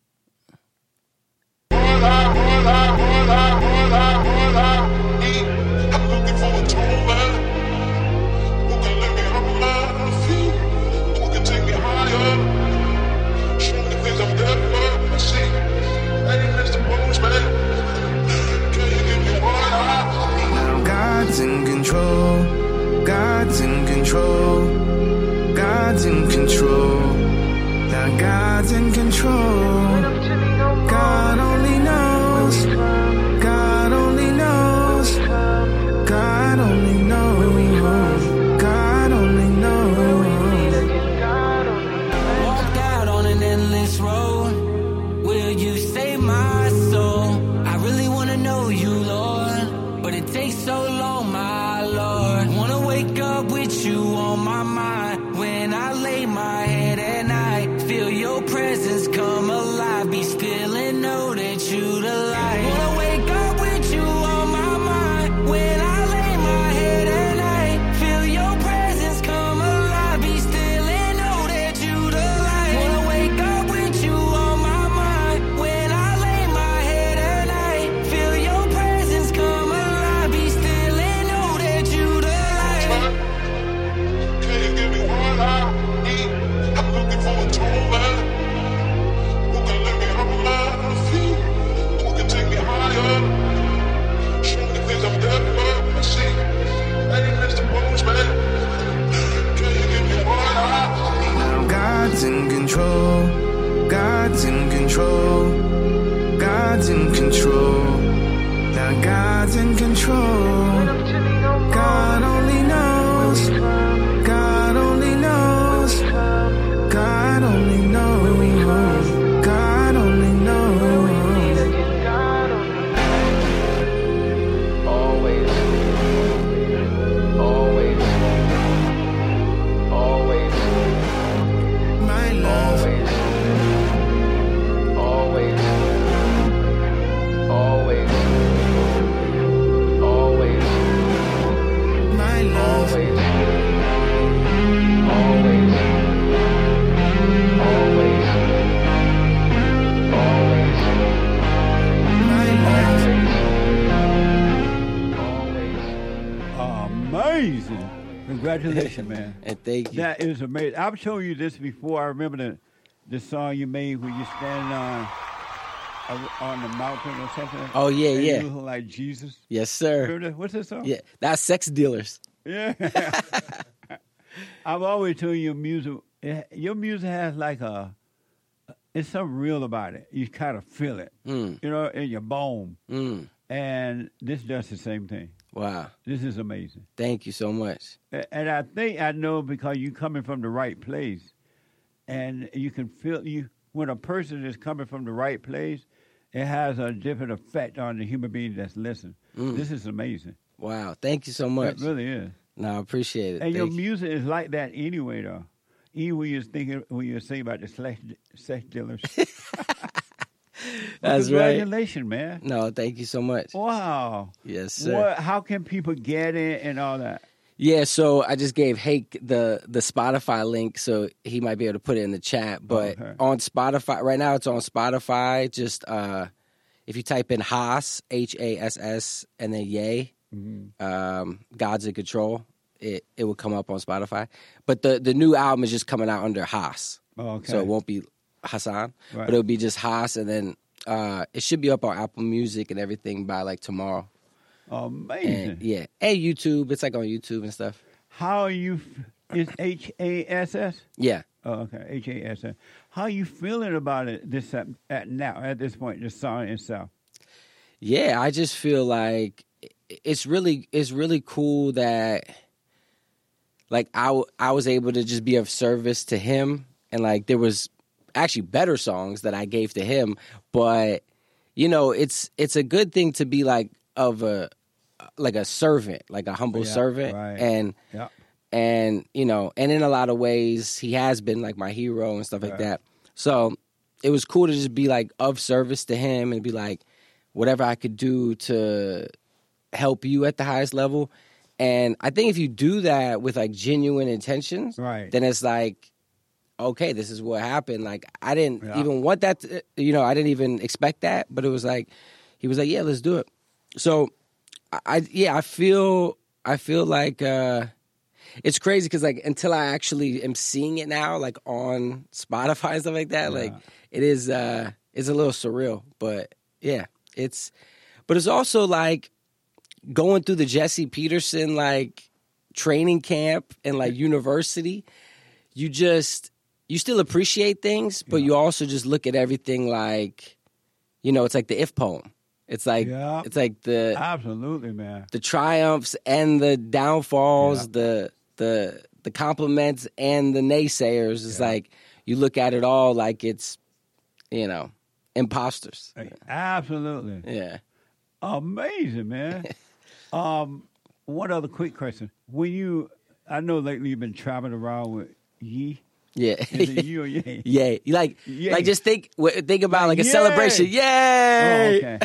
Now God's in control. God's in control. God's in control. Now God's in control. God only knows. God only knows. God only knows. God only knows. Walked out on an endless road. Will you save my soul? I really wanna know you, Lord, but it takes so long, my Lord. Wanna wake up with you on my mind when I lay my head at night. Feel your presence come alive. Be still and know that you the light. Wanna wake up with you on my mind when I lay my head at night. Feel your presence come alive. Be still and know that you the light. Wanna wake up with you on my mind when I lay my head at night. Feel your presence come alive. Be still and know that you the light. always, always, always, Amazing. Congratulations, man. And thank you. That is amazing. I've shown you this before. I remember the the song you made where you standing on on the mountain or something. Oh, yeah, and yeah. You look like Jesus. Yes, sir. Remember that? What's that song? Yeah, that's Sex Dealers. Yeah. I've always told you your music, it, your music has like a, it's something real about it. You kind of feel it, Mm. you know, in your bone. Mm. And this does the same thing. Wow. This is amazing. Thank you so much. A- And I think I know because you coming from the right place. And you can feel, you when a person is coming from the right place, it has a different effect on the human being that's listening. Mm. This is amazing. Wow. Thank you so much. It really is. No, I appreciate it. And your Thank you. music is like that anyway, though. Even when you're thinking, when you're saying about the sex, sex dealers. That's right. Congratulations, man. No, thank you so much. Wow. Yes, sir. What, how can people get it and all that? Yeah, so I just gave Hake the the Spotify link, so he might be able to put it in the chat. But Okay. on Spotify, right now it's on Spotify. Just uh, if you type in Haas, H A S S, and then Yay, Mm-hmm. um, God's in Control, it, it will come up on Spotify. But the, the new album is just coming out under Haas. Oh, okay. So it won't be Hassan, Right. but it'll be just Haas, and then uh, it should be up on Apple Music and everything by like tomorrow. Amazing. And, yeah, and YouTube. It's like on YouTube and stuff. How are you, f- is H A S S? Yeah. Oh, okay, H A S S. How are you feeling about it this at, at now, at this point, the song itself? Yeah, I just feel like it's really it's really cool that like I, w- I was able to just be of service to him, and like there was actually better songs that I gave to him, but you know, it's it's a good thing to be like of a like a servant, like a humble Yeah, servant, right. and Yeah. and you know, and in a lot of ways he has been like my hero and stuff like Right. that. So it was cool to just be like of service to him and be like whatever I could do to help you at the highest level. And I think if you do that with like genuine intentions, Right. then it's like, okay, this is what happened. Like I didn't Yeah. even want that, to, you know, I didn't even expect that, but it was like, he was like, yeah, let's do it. So I, I yeah, I feel, I feel like, uh, it's crazy because like until I actually am seeing it now, like on Spotify and stuff like that, like it is, uh, it's a little surreal, but yeah, it's, but it's also like going through the Jesse Peterson like training camp and like university. You just, you still appreciate things, but you also just look at everything like, you know, it's like the If poem. It's like, Yeah. it's like the Absolutely, man. the triumphs and the downfalls, the the the compliments and the naysayers. It's like you look at it all like it's, you know, imposters. Absolutely. Yeah. Amazing, man. um, one other quick question. When you, I know lately you've been traveling around with Yee. Yeah. Is it you or Yay? Yeah. You like Yay. like just think w- think about like, Like, a yay! celebration. Yay! Oh,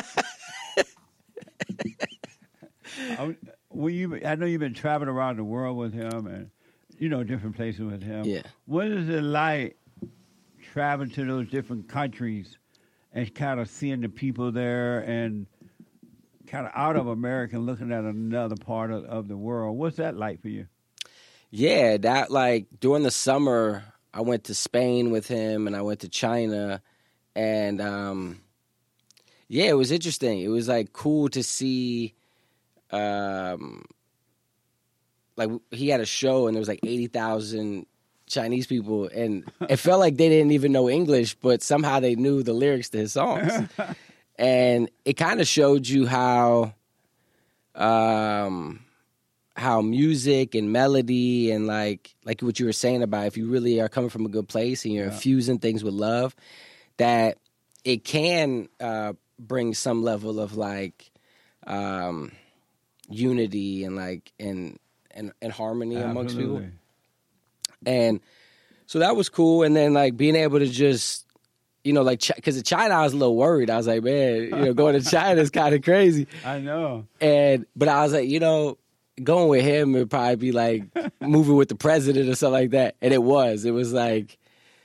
okay. I, when you, I know you've been traveling around the world with him and, you know, different places with him. Yeah. What is it like traveling to those different countries and kind of seeing the people there and kind of out of America and looking at another part of, of the world? What's that like for you? Yeah, that like during the summer, I went to Spain with him and I went to China, and um, yeah, it was interesting. It was like cool to see. Um, like he had a show and there was like eighty thousand Chinese people, and it felt like they didn't even know English, but somehow they knew the lyrics to his songs, and it kind of showed you how. Um, how music and melody and like like what you were saying about if you really are coming from a good place and you're Yeah. infusing things with love, that it can uh, bring some level of like um, unity and like and and, and harmony amongst people. Absolutely. And so that was cool. And then like being able to just, you know, like because Ch- China, I was a little worried. I was like, man, you know, going to China is kind of crazy. I know. And but I was like, you know, going with him would probably be like moving with the president or something like that. And it was. It was like,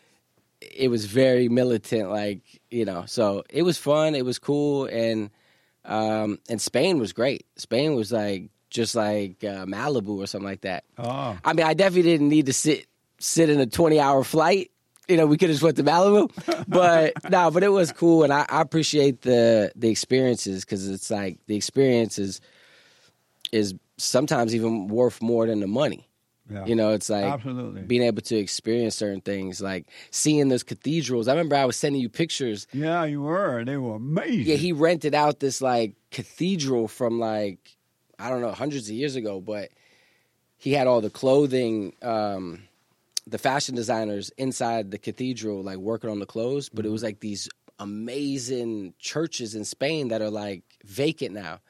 it was very militant, like, you know. So it was fun. It was cool. And um, and Spain was great. Spain was like, just like uh, Malibu or something like that. Oh. I mean, I definitely didn't need to sit sit in a twenty-hour flight. You know, we could have just went to Malibu. But, no, but it was cool. And I, I appreciate the the experiences because it's like the experience is, is sometimes even worth more than the money. Yeah. You know, it's like Absolutely. being able to experience certain things, like seeing those cathedrals. I remember I was sending you pictures. Yeah, you were. They were amazing. Yeah, he rented out this, like, cathedral from, like, I don't know, hundreds of years ago, but he had all the clothing, um, the fashion designers inside the cathedral, like, working on the clothes. But it was, like, these amazing churches in Spain that are, like, vacant now.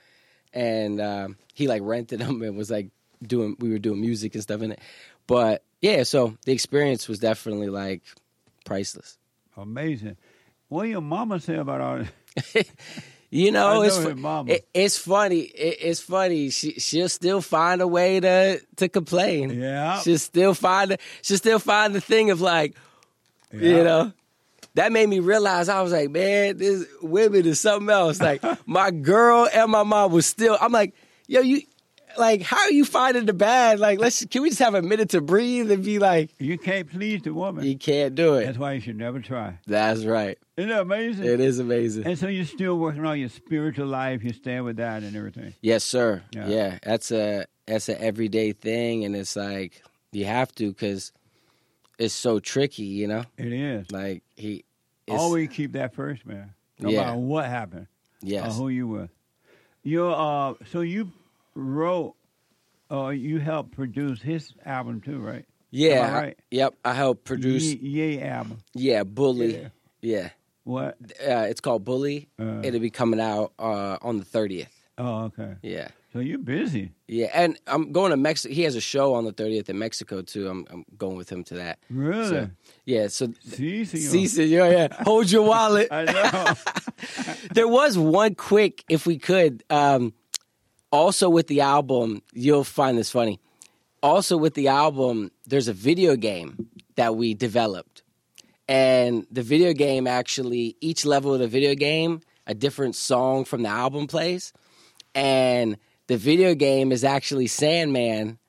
And um, he, like, rented them and was, like, doing, we were doing music and stuff in it. But, yeah, so the experience was definitely, like, priceless. Amazing. What did your mama say about all this? You know, I know it's his fu- mama. it, it's funny. It, it's funny. She she'll still find a way to to complain. Yeah. She'll still find the, she'll still find the thing of like, Yeah. you know, that made me realize I was like, man, this women is something else. Like my girl and my mom was still. I'm like, yo, you. Like, how are you finding the bad? Like, let's can we just have a minute to breathe and be like, You can't please the woman. you can't do it. That's why you should never try. That's right. Isn't that amazing? It is amazing. And so you're still working on your spiritual life. You stand with that and everything. Yes, sir. Yeah. Yeah, that's a that's an everyday thing, and it's like you have to because it's so tricky, you know. It is. Like he it's, Always keep that first, man. No Yeah. matter what happened. Yes. Or who you were. You uh so you wrote or you helped produce his album too, right? Yeah. Am I right? Yep. I helped produce. Ye, Ye album. Yeah, Bully. Yeah. Yeah. What? Uh, it's called Bully. Uh. It'll be coming out uh, on the thirtieth. Oh, okay. Yeah. So you're busy. Yeah, and I'm going to Mexico. He has a show on the thirtieth in Mexico too. I'm, I'm going with him to that. Really? So, yeah. So, Si, senor. si, senor, yeah. Hold your wallet. I know. There was one quick, if we could. Um, also with the album, you'll find this funny. Also with the album, there's a video game that we developed. And the video game actually, each level of the video game, a different song from the album plays. And the video game is actually Sandman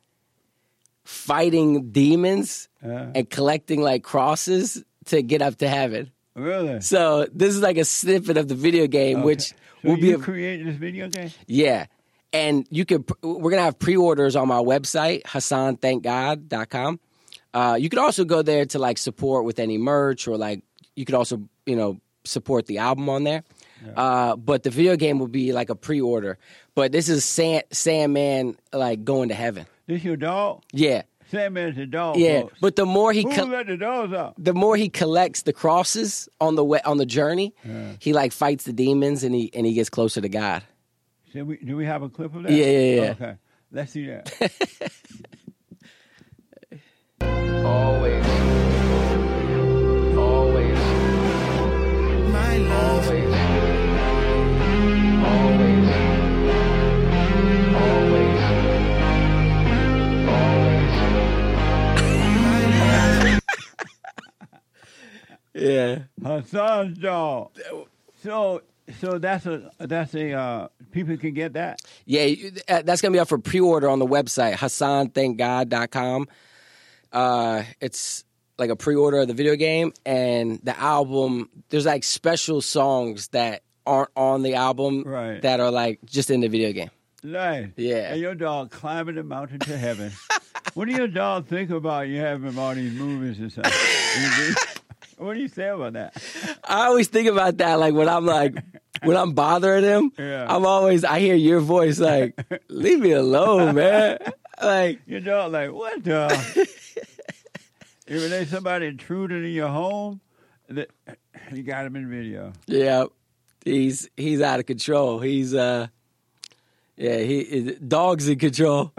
fighting demons Uh, and collecting like crosses to get up to heaven. really? So this is like a snippet of the video game, Okay. which So will be you a, created this video game? yeah. And you could we're gonna have pre-orders on my website, Hassan Thank God dot com. Uh, you could also go there to like support with any merch or like you could also, you know, support the album on there. Uh, but the video game will be like a pre-order. But this is Sand, Sandman like going to heaven. This your dog? Yeah. Sandman's a dog. Yeah. folks. But the more he Who co- let the dogs out? the more he collects the crosses on the way, on the journey, Yeah. he like fights the demons and he and he gets closer to God. Should we, do we have a clip of that? Yeah, yeah, yeah. Okay. Let's see that. Always. Always. My love. Always. Always. Always. Always. Yeah. Hassan's dog. So, so that's a that's a uh, people can get that. Yeah, you- uh, that's going to be up for pre-order on the website, Hassan Thank God dot com. Uh, it's like a pre-order of the video game, and the album, there's like special songs that aren't on the album Right. that are like just in the video game. Nice. Yeah. And your dog climbing the mountain to heaven. What do your dog think about you having all these movies and stuff? What do you say about that? I always think about that, like when I'm like, when I'm bothering him, Yeah. I'm always, I hear your voice like, leave me alone, man. Like, Your dog like, what the? If there's somebody intruding in your home, that you got him in video. yeah, he's he's out of control. He's uh, yeah, he dog's in control.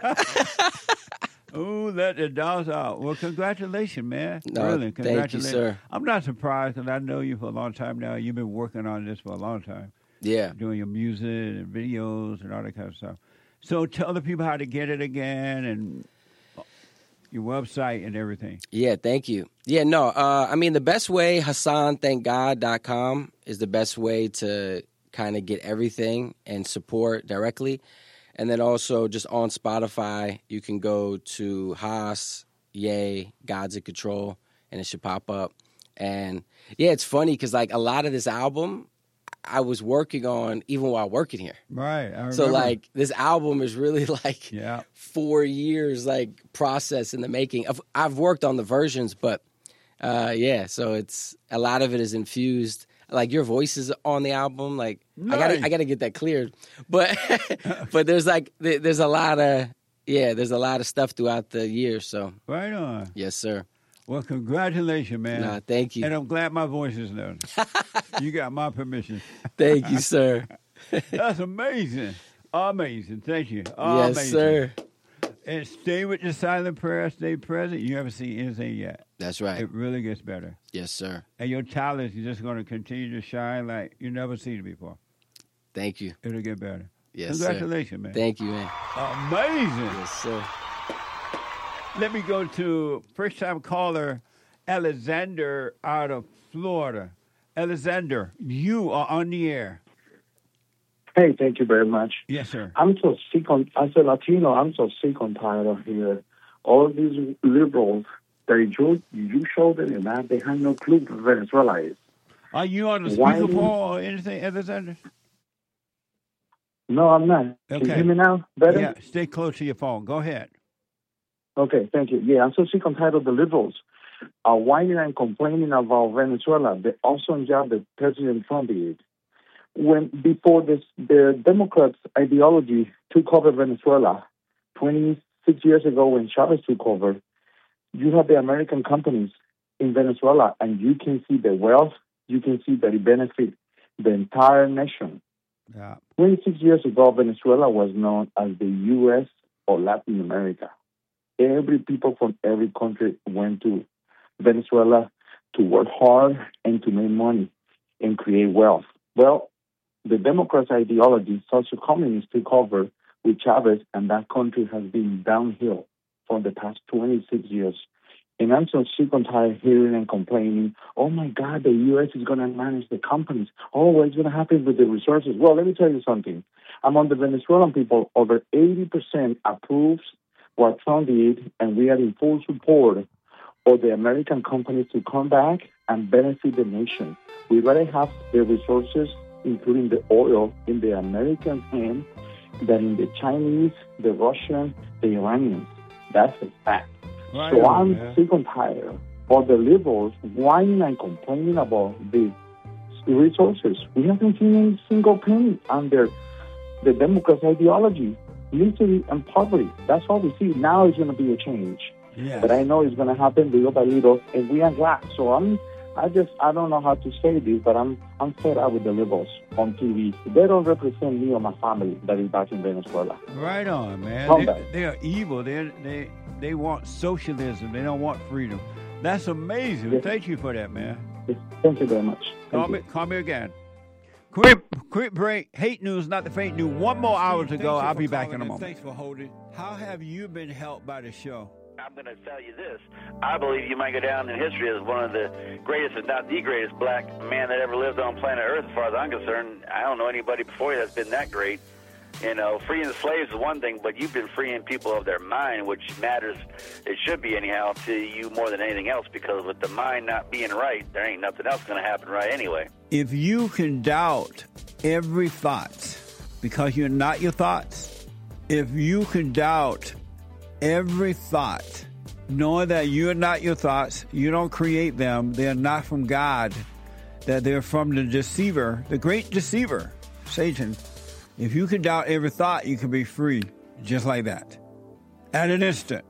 Ooh, let the dogs out. Well, congratulations, man. No, really, thank you, congratulations. sir. I'm not surprised because I know you for a long time now. You've been working on this for a long time. Yeah. Doing your music and videos and all that kind of stuff. So tell the people how to get it again and your website and everything. Yeah, thank you. Yeah, no, uh, I mean, the best way, Hassan Thank God dot com is the best way to kind of get everything and support directly. And then also just on Spotify, you can go to Haas, Yay, God's in Control, and it should pop up. And yeah, it's funny because like a lot of this album, I was working on even while working here. Right. I remember. So like this album is really like yeah. four years like process in the making. I've, I've worked on the versions, but uh, yeah, so it's a lot of it is infused. Like your voice is on the album. Like nice. I gotta I gotta get that cleared. But but there's like there's a lot of yeah there's a lot of stuff throughout the year. So right on. Yes, sir. Well, congratulations, man. Nah, thank you. And I'm glad my voice is known. You got my permission. Thank you, sir. That's amazing. Amazing. Thank you. Yes, amazing. sir. And stay with your silent prayer, stay present. You haven't seen anything yet. That's right. It really gets better. Yes, sir. And your talent is just going to continue to shine like you never seen it before. Thank you. It'll get better. Yes, Congratulations, sir. man. Thank you, man. Amazing. Yes, sir. Let me go to first-time caller Alexander out of Florida. Alexander, you are on the air. Hey, thank you very much. Yes, sir. I'm so sick on, as a Latino, I'm so sick and tired of here. All these liberals, they you, you show them that they have no clue what Venezuela is. Are you on the Why- speakerphone or anything, Alexander? No, I'm not. Okay. Can you hear me now? Better? Yeah, stay close to your phone. Go ahead. Okay, thank you. Yeah, I'm so sick and tired of the liberals are whining and complaining about Venezuela, the awesome job that President Trump did. When before this, the Democrats' ideology took over Venezuela twenty-six years ago when Chavez took over, you have the American companies in Venezuela, and you can see the wealth, you can see that it benefits the entire nation. Yeah. twenty-six years ago, Venezuela was known as the U S or Latin America. Every people from every country went to Venezuela to work hard and to make money and create wealth. Well, the Democrats' ideology, social communists, took over with Chavez, and that country has been downhill for the past twenty-six years. And I'm so sick and tired of hearing and complaining, oh my God, the U S is going to manage the companies. Oh, what's going to happen with the resources? Well, let me tell you something. Among the Venezuelan people, over eighty percent approves what Trump did, and we are in full support of the American companies to come back and benefit the nation. We rather have the resources, including the oil, in the American hand than in the Chinese, the Russian, the Iranians. That's a fact. Right so on, I'm man. sick and tired of the liberals whining and complaining about the resources. We haven't seen any single penny under the Democrats' ideology. Misery and poverty. That's all we see. Now is going to be a change. Yes. But I know it's going to happen little by little, and we are glad. So I'm, I just, I don't know how to say this, but I'm, I'm fed up with the liberals on T V. They don't represent me or my family that is back in Venezuela. Right on, man. Come They, back. they are evil. They they they want socialism. They don't want freedom. That's amazing. Yes. Thank you for that, man. Thank you very much. Thank Call you. me, call me again. Quick, quick break. Hate news, not the fake news. One more hour to Thank go. you I'll for be back calling in a and moment. Thanks for holding. How have you been helped by the show? I'm going to tell you this. I believe you might go down in history as one of the greatest, if not the greatest, black man that ever lived on planet Earth, as far as I'm concerned. I don't know anybody before you that's been that great. You know, freeing the slaves is one thing, but you've been freeing people of their mind, which matters, it should be anyhow, to you more than anything else, because with the mind not being right, there ain't nothing else going to happen right anyway. If you can doubt every thought because you're not your thoughts, if you can doubt every thought, knowing that you're not your thoughts, you don't create them, they're not from God, that they're from the deceiver, the great deceiver, Satan. If you can doubt every thought, you can be free just like that. At an instant.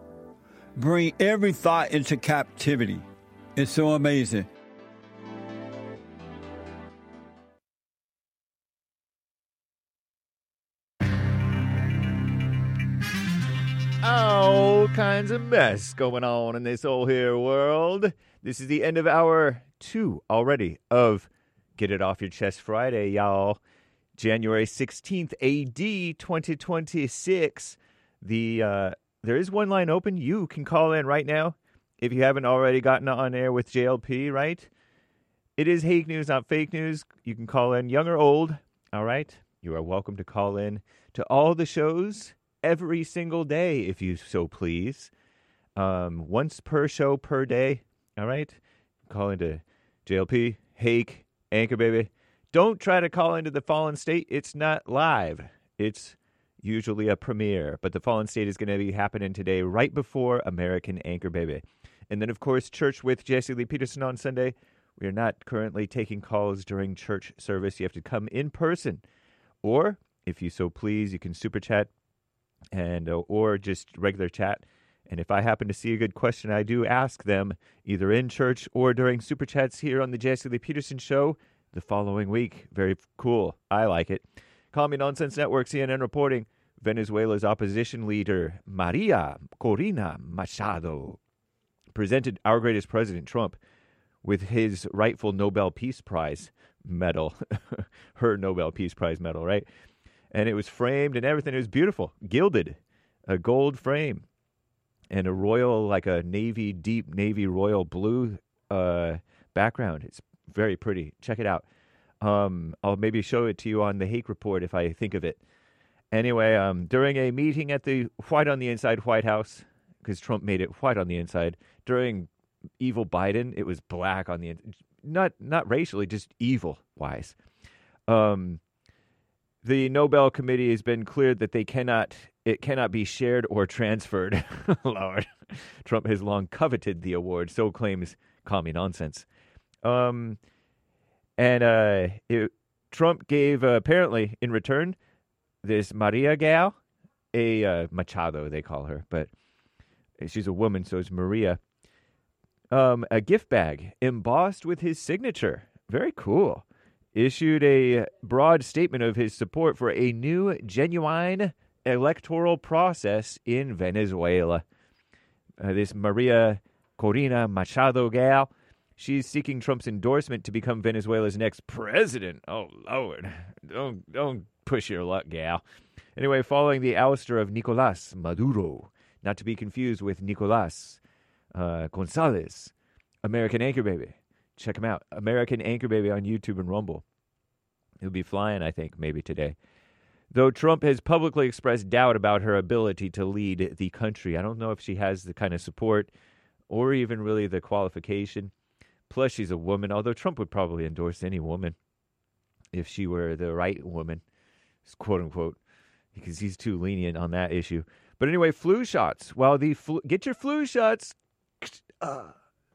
Bring every thought into captivity. It's so amazing. All kinds of mess going on in this whole here world. This is the end of hour two already of Get It Off Your Chest Friday, y'all. January sixteenth, A D twenty twenty-six. The uh, there is one line open. You can call in right now if you haven't already gotten on air with J L P, right? It is Hake News, not fake news. You can call in, young or old, all right? You are welcome to call in to all the shows every single day, if you so please. Um, once per show per day, all right? Call into J L P, Hake, Anchor Baby. Don't try to call into the Fallen State. It's not live. It's usually a premiere, but the Fallen State is going to be happening today right before American Anchor Baby. And then, of course, Church with Jesse Lee Peterson on Sunday. We are not currently taking calls during church service. You have to come in person. Or, if you so please, you can super chat and uh, or just regular chat. And if I happen to see a good question, I do ask them either in church or during super chats here on the Jesse Lee Peterson Show the following week. Very cool. I like it. Call Me Nonsense Network, C N N reporting. Venezuela's opposition leader, Maria Corina Machado, presented our greatest president, Trump, with his rightful Nobel Peace Prize medal, her Nobel Peace Prize medal, right? And it was framed and everything. It was beautiful, gilded, a gold frame, and a royal, like a navy, deep navy royal blue uh, background. It's very pretty. Check it out. Um, I'll maybe show it to you on the Hake Report if I think of it. Anyway, um, during a meeting at the white on the inside White House, because Trump made it white on the inside, during evil Biden, it was black on the inside. Not not racially, just evil-wise. Um, the Nobel Committee has been cleared that they cannot, it cannot be shared or transferred. Lord, Trump has long coveted the award, so claims Call Me Nonsense. Um, and uh, it, Trump gave, uh, apparently, in return, this Maria gal, a uh, Machado, they call her, but she's a woman, so it's Maria, um, a gift bag embossed with his signature. Very cool. Issued a broad statement of his support for a new, genuine electoral process in Venezuela. Uh, this Maria Corina Machado gal, she's seeking Trump's endorsement to become Venezuela's next president. Oh, Lord. Don't, don't push your luck, gal. Anyway, following the ouster of Nicolas Maduro, not to be confused with Nicolas uh, Gonzalez, American Anchor Baby. Check him out. American Anchor Baby on YouTube and Rumble. He'll be flying, I think, maybe today. Though Trump has publicly expressed doubt about her ability to lead the country. I don't know if she has the kind of support or even really the qualification. Plus, she's a woman, although Trump would probably endorse any woman if she were the right woman, quote unquote, because he's too lenient on that issue. But anyway, flu shots. While the flu, get your flu shots. Uh,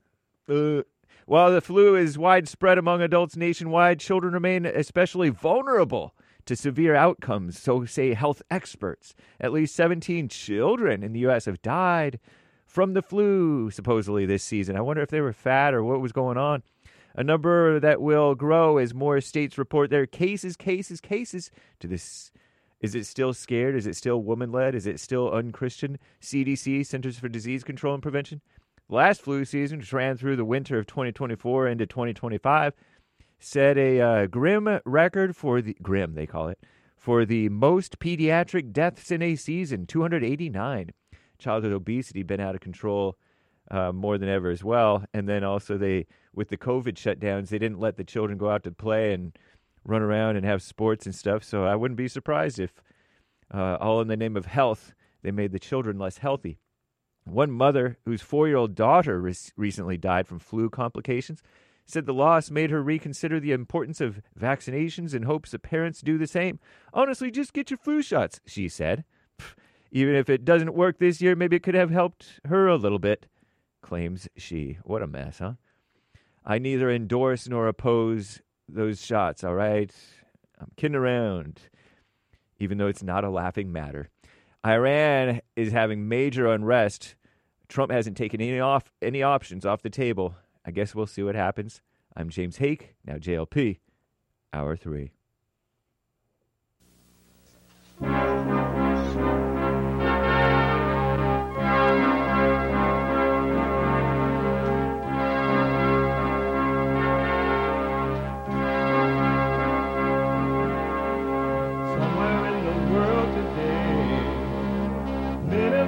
uh, while the flu is widespread among adults nationwide, children remain especially vulnerable to severe outcomes, so say health experts. At least seventeen children in the U S have died from the flu, supposedly, this season. I wonder if they were fat or what was going on. A number that will grow as more states report their cases, cases, cases to this. Is it still scared? Is it still woman-led? Is it still unchristian? C D C, Centers for Disease Control and Prevention. Last flu season, which ran through the winter of twenty twenty-four into twenty twenty-five, set a uh, grim record for the, grim they call it, for the most pediatric deaths in a season, two hundred eighty-nine. Childhood obesity been out of control uh, more than ever as well. And then also they, with the COVID shutdowns, they didn't let the children go out to play and run around and have sports and stuff. So I wouldn't be surprised if uh, all in the name of health, they made the children less healthy. One mother whose four-year-old daughter re- recently died from flu complications said the loss made her reconsider the importance of vaccinations in hopes that parents do the same. Honestly, just get your flu shots, she said. Even if it doesn't work this year, maybe it could have helped her a little bit, claims she. What a mess, huh? I neither endorse nor oppose those shots, all right? I'm kidding around, even though it's not a laughing matter. Iran is having major unrest. Trump hasn't taken any off any options off the table. I guess we'll see what happens. I'm James Hake, now J L P, Hour three.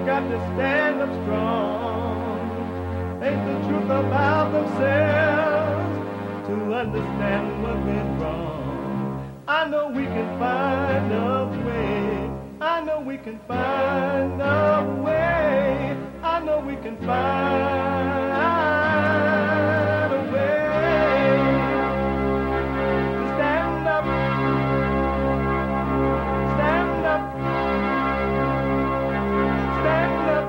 got to stand up strong. Think the truth about themselves to understand what went wrong. I know we can find a way. I know we can find a way. I know we can find a way to stand up, stand up, stand up.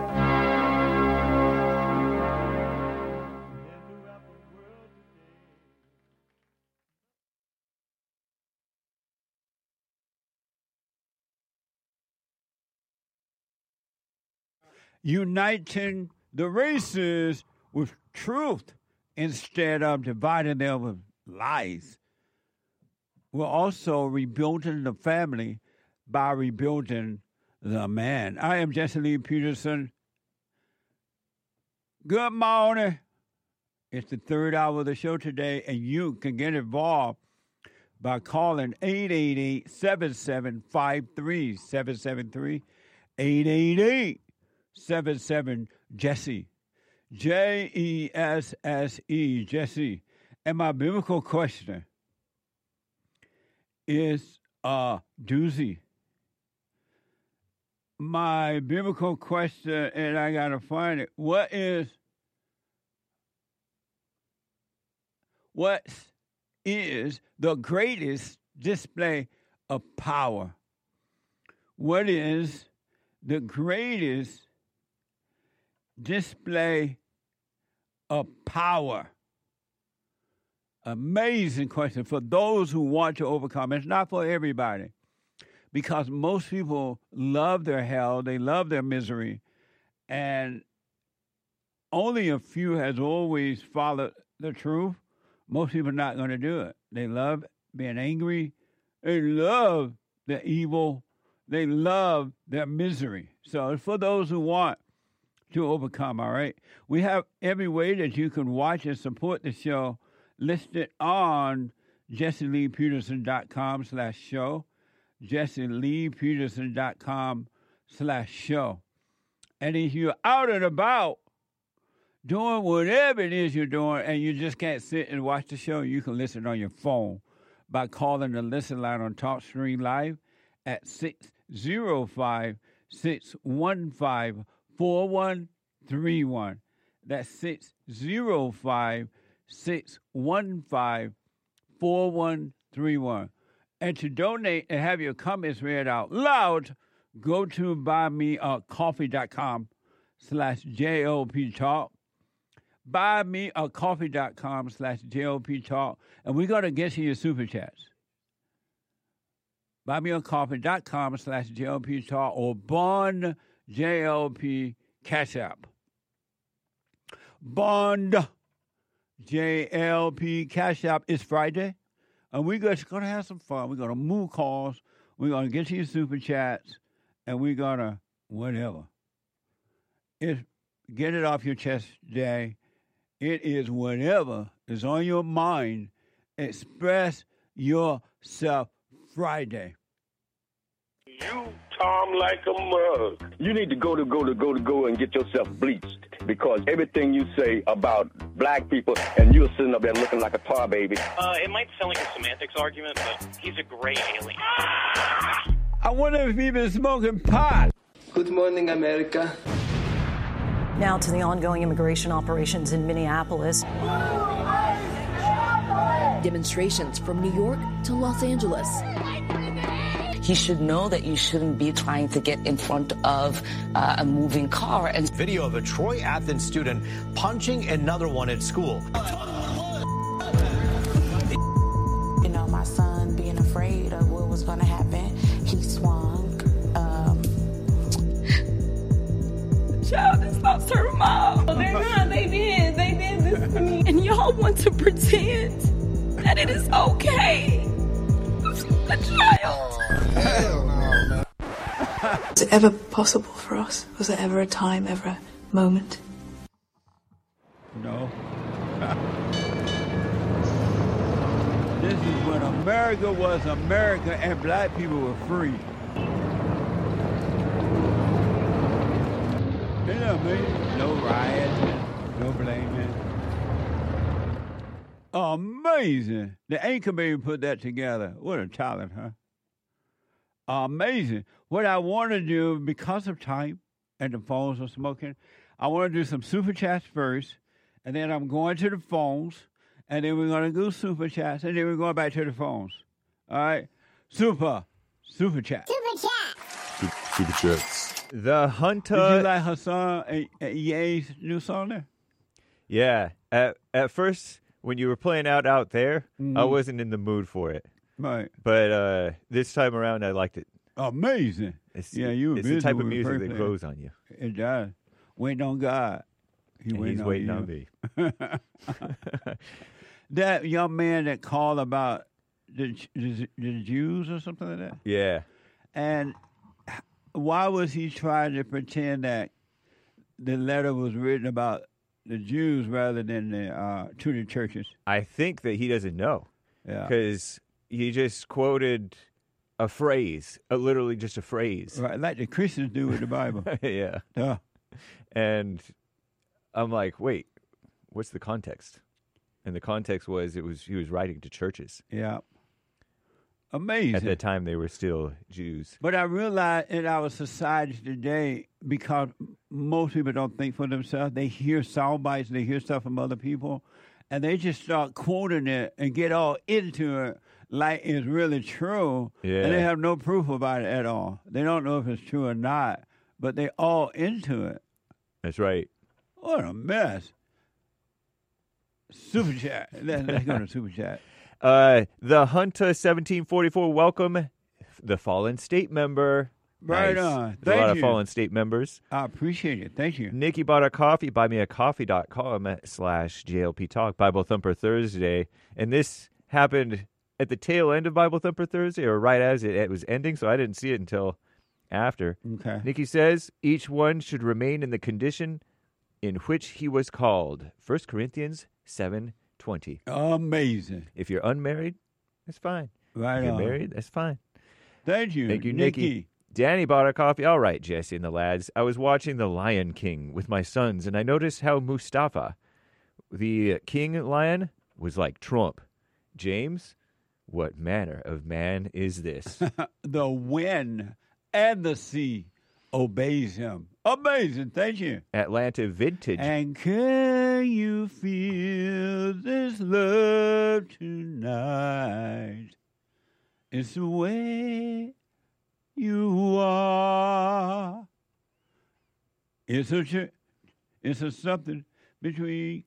Uniting the races with truth instead of dividing them with lies. We're also rebuilding the family by rebuilding the man. I am Jesse Lee Peterson. Good morning. It's the third hour of the show today, and you can get involved by calling eight eight eight, seven seven five three, seven seven three, eight eight eight, seven seven Jesse. J E S S E, Jesse. And my biblical question is a doozy. My biblical question, and I got to find it. What is, what is the greatest display of power? What is the greatest display of power? Amazing question for those who want to overcome. It's not for everybody, because most people love their hell, they love their misery, and only a few has always followed the truth. Most people are not going to do it. They love being angry. They love the evil. They love their misery. So it's for those who want to overcome, all right? We have every way that you can watch and support the show listed on jesseleepeterson.com slash show, jesseleepeterson.com slash show. And if you're out and about doing whatever it is you're doing and you just can't sit and watch the show, you can listen on your phone by calling the listen line on TalkStream Live at six oh five, six one five, four one three one. That's six oh five, six one five, four one three one. And to donate and have your comments read out loud, go to buymeacoffee.com slash JLP Talk. Buymeacoffee.com slash JLP Talk. And we're going to get to your super chats. Buymeacoffee.com slash JLP Talk or Bond J L P Cash App. Bond J L P Cash App. It's Friday, and we're just going to have some fun. We're going to move calls. We're going to get to your super chats, and we're going to whatever. It's get it off your chest day. It is whatever is on your mind. Express yourself Friday. You, Tom, like a mug. You need to go to go to go to go and get yourself bleached, because everything you say about black people, and you're sitting up there looking like a tar baby. Uh, it might sound like a semantics argument, but he's a gray alien. I wonder if he's been smoking pot. Good morning, America. Now to the ongoing immigration operations in Minneapolis. Demonstrations from New York to Los Angeles. He should know that you shouldn't be trying to get in front of uh, a moving car. And video of a Troy Athens student punching another one at school. You know, my son being afraid of what was going to happen, he swung. Um, Child is lost her mom. They're not. They did. They did this to me. And y'all want to pretend that it is okay. A child. Hell no, man. Was it ever possible for us? Was there ever a time, ever a moment? No. This is when America was America and black people were free. amazing? No rioting, no blaming. Amazing. The Anchor Baby put that together. What a talent, huh? Amazing. What I want to do, because of time and the phones are smoking, I want to do some super chats first, and then I'm going to the phones, and then we're going to do super chats, and then we're going back to the phones. All right? Super. Super chat. Super chat. Super chats. The Hunter. Did you like her song, uh, Ye's new song there? Yeah. At, at first, when you were playing out out there, mm-hmm. I wasn't in the mood for it. Right. But uh, this time around, I liked it. Amazing. It's, yeah, you were It's the type of music that grows on you. It does. Waiting on God. He and waiting he's on waiting you. on me. That young man that called about the, the, the Jews or something like that? Yeah. And why was he trying to pretend that the letter was written about the Jews rather than the uh, to the churches? I think that he doesn't know. Yeah. Because he just quoted a phrase, uh, literally just a phrase. Right, like the Christians do with the Bible. yeah. Yeah. And I'm like, wait, what's the context? And the context was it was he was writing to churches. Yeah. Amazing. At that time, they were still Jews. But I realize in our society today, because most people don't think for themselves, they hear sound bites, they hear stuff from other people, and they just start quoting it and get all into it like it's really true. Yeah. And they have no proof about it at all. They don't know if it's true or not, but they all into it. That's right. What a mess. Super chat. Let's, let's go to super chat. Uh, the Hunter seventeen forty-four, welcome the Fallen State member. Right nice. on. There's Thank a lot you. of Fallen State members. I appreciate it. Thank you. Nikki bought a coffee, buymeacoffee.com slash JLP Talk, Bible Thumper Thursday. And this happened at the tail end of Bible Thumper Thursday, or right as it, it was ending, so I didn't see it until after. Okay. Nikki says, each one should remain in the condition in which he was called. First Corinthians seven twenty. Amazing. If you're unmarried, that's fine. Right if you're on. married, that's fine. Thank you. Thank you, Nikki. Nikki. Danny bought our coffee. All right, Jesse and the lads. I was watching The Lion King with my sons, and I noticed how Mustafa, the king lion, was like Trump. James, what manner of man is this? The wind and the sea obeys him. Amazing. Thank you. Atlanta Vintage. And can you feel this love tonight? It's the way you are. It's a, ch- it's a something between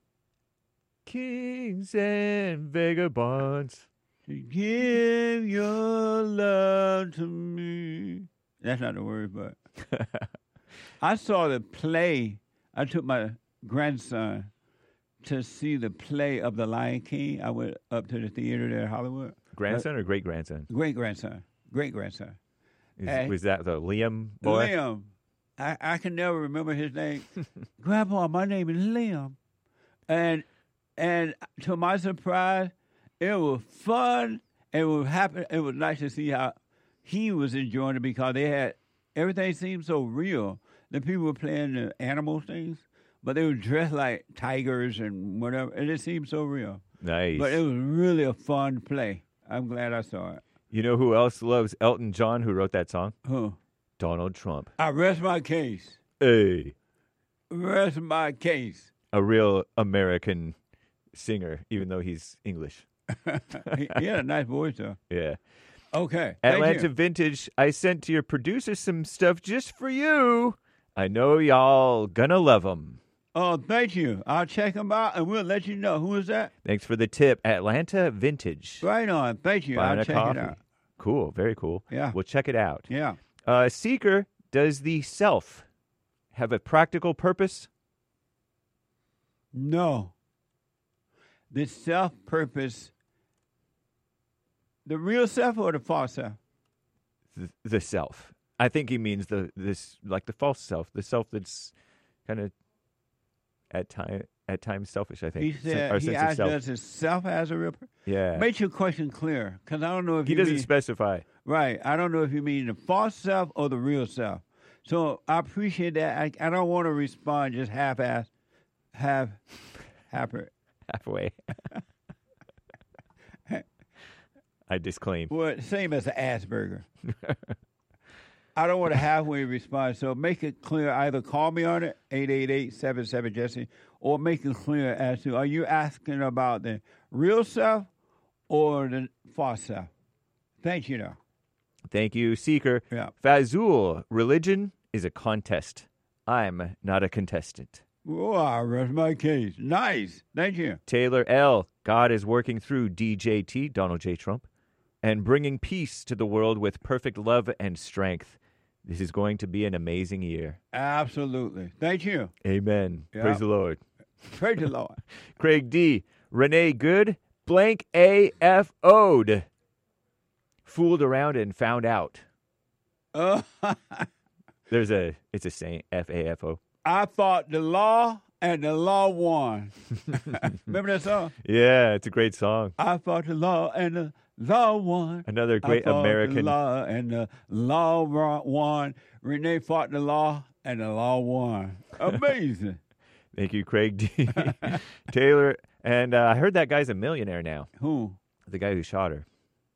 kings and vagabonds. To give your love to me. That's not the word, but I saw the play. I took my grandson to see the play of The Lion King. I went up to the theater there in Hollywood. Grandson or great grandson? Great grandson. Great grandson. Was that the Liam boy? Liam. I, I can never remember his name. Grandpa, my name is Liam. And and to my surprise, it was fun. It was happy. It was nice to see how he was enjoying it because they had everything seemed so real. The people were playing the animal things, but they were dressed like tigers and whatever, and it seemed so real. Nice. But it was really a fun play. I'm glad I saw it. You know who else loves Elton John, who wrote that song? Who? Donald Trump. I rest my case. Hey. Rest my case. A real American singer, even though he's English. he, he had a nice voice, though. Yeah. Okay. Thank Atlanta you. Vintage, I sent to your producer some stuff just for you. I know y'all gonna love them. Oh, thank you. I'll check them out, and we'll let you know. Who is that? Thanks for the tip. Atlanta Vintage. Right on. Thank you. Buying I'll a check coffee. it out. Cool. Very cool. Yeah. We'll check it out. Yeah. Uh, Seeker, does the self have a practical purpose? No. The self-purpose, the real self or the false self? The, the self. I think he means the this like the false self, the self that's kind of at time at times selfish. I think He said Our he sense of asked self. does his self has a real purpose? Yeah. Make your question clear, because I don't know if He you doesn't mean, specify. Right. I don't know if you mean the false self or the real self. So I appreciate that. I, I don't want to respond just half-ass, half, half, halfway. I disclaim. Well, same as an Asperger. I don't want a halfway response, so make it clear. Either call me on it, eight eight eight, seven seven, Jesse, or make it clear as to, are you asking about the real self or the false self? Thank you, though. Thank you, Seeker. Yeah. Fazul, religion is a contest. I'm not a contestant. Oh, I rest my case. Nice. Thank you. Taylor L., God is working through D J T, Donald J. Trump, and bringing peace to the world with perfect love and strength. This is going to be an amazing year. Absolutely. Thank you. Amen. Yeah. Praise the Lord. Praise the Lord. Craig D. Renee Good, blank A F O'd. Fooled around and found out. Uh, There's a, it's a saying, F A F O. I fought the law and the law won. Remember that song? Yeah, it's a great song. I fought the law and the law won. Another great I fought American. The law and the law won. Renee fought the law and the law won. Amazing. Thank you, Craig D. Taylor, and uh, I heard that guy's a millionaire now. Who? The guy who shot her.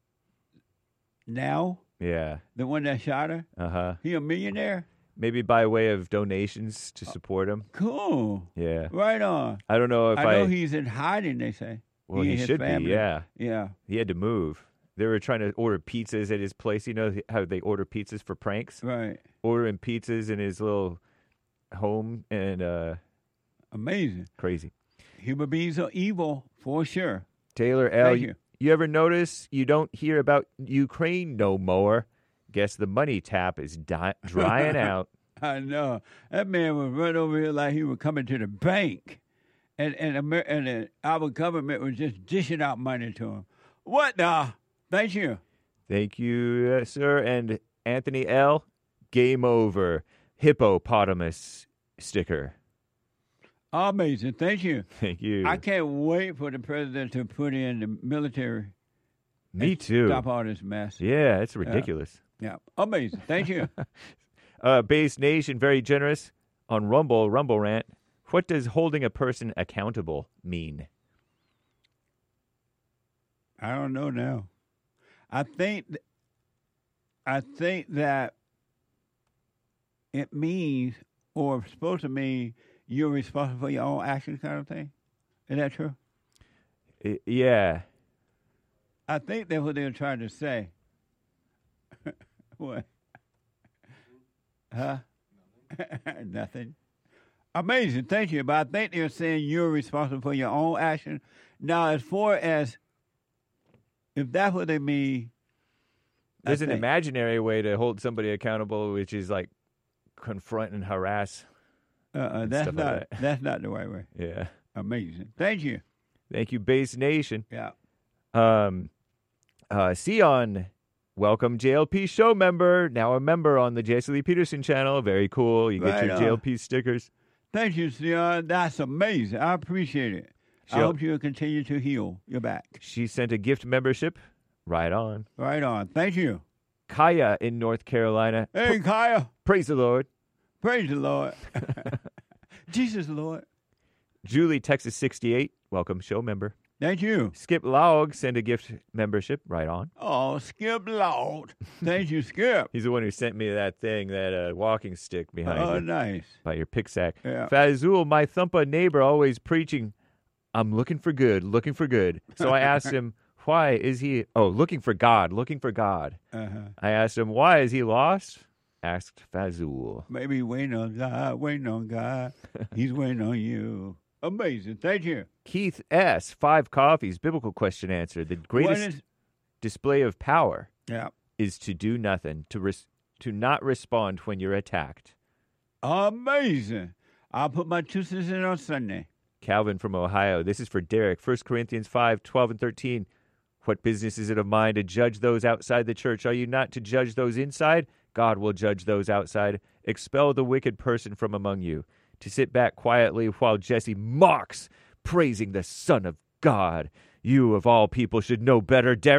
Now? Yeah. The one that shot her? Uh-huh. He a millionaire? Maybe by way of donations to support him. Cool. Yeah. Right on. I don't know if I... I know he's in hiding, they say. Well, he, he and his should family. be, yeah. Yeah. He had to move. They were trying to order pizzas at his place. You know how they order pizzas for pranks? Right. Ordering pizzas in his little home and... uh Amazing. Crazy. Human beings are evil, for sure. Taylor L., Thank you. you. you ever notice you don't hear about Ukraine no more? Guess the money tap is di- drying out. I know. That man was right over here like he was coming to the bank. And and, Amer- and uh, our government was just dishing out money to him. What the? Thank you. Thank you, uh, sir. And Anthony L., game over. Hippopotamus sticker. Amazing. Thank you. Thank you. I can't wait for the president to put in the military. Me too. Stop all this mess. Yeah, it's ridiculous. Yeah. yeah. Amazing. Thank you. uh, Base Nation, very generous on Rumble, Rumble Rant. What does holding a person accountable mean? I don't know now. I think, th- I think that it means, or supposed to mean, you're responsible for your own actions, kind of thing. Is that true? I, yeah. I think that's what they're trying to say. What? Huh? Nothing. Amazing. Thank you. But I think they're saying you're responsible for your own action. Now, as far as if that's what they mean, there's I an think. imaginary way to hold somebody accountable, which is like confront and harass. Uh-uh, that's stuff not like that. that's not the right way. Yeah. Amazing. Thank you. Thank you, Base Nation. Yeah. Um, uh, Sion, welcome J L P show member. Now a member on the Jesse Lee Peterson channel. Very cool. You get Right your on. J L P stickers. Thank you, Sion. That's amazing. I appreciate it. I She'll- hope you'll continue to heal your back. She sent a gift membership. Right on. Right on. Thank you. Kaya in North Carolina. Hey, Kaya. Praise the Lord. Praise the Lord. Jesus, Lord. Julie, Texas sixty-eight. Welcome show member. Thank you. Skip Log sent a gift membership. Right on. Oh, Skip Lord. Thank you, Skip. He's the one who sent me that thing, that uh, walking stick behind Oh, you. nice. By your pick sack. Yeah. Fazul, my thumpa neighbor, always preaching, I'm looking for good, looking for good. So I asked him, why is he, oh, looking for God, looking for God. Uh-huh. I asked him, why is he lost? Asked Fazul. Maybe waiting on God, waiting on God. He's waiting on you. Amazing. Thank you. Keith S., five coffees, biblical question answer. The greatest What is- display of power Yeah. is to do nothing, to res- to not respond when you're attacked. Amazing. I'll put my two cents in on Sunday. Calvin from Ohio. This is for Derek. First Corinthians five, twelve, and thirteen. What business is it of mine to judge those outside the church? Are you not to judge those inside? God will judge those outside. Expel the wicked person from among you. To sit back quietly while Jesse mocks, praising the Son of God. You, of all people, should know better, Derek.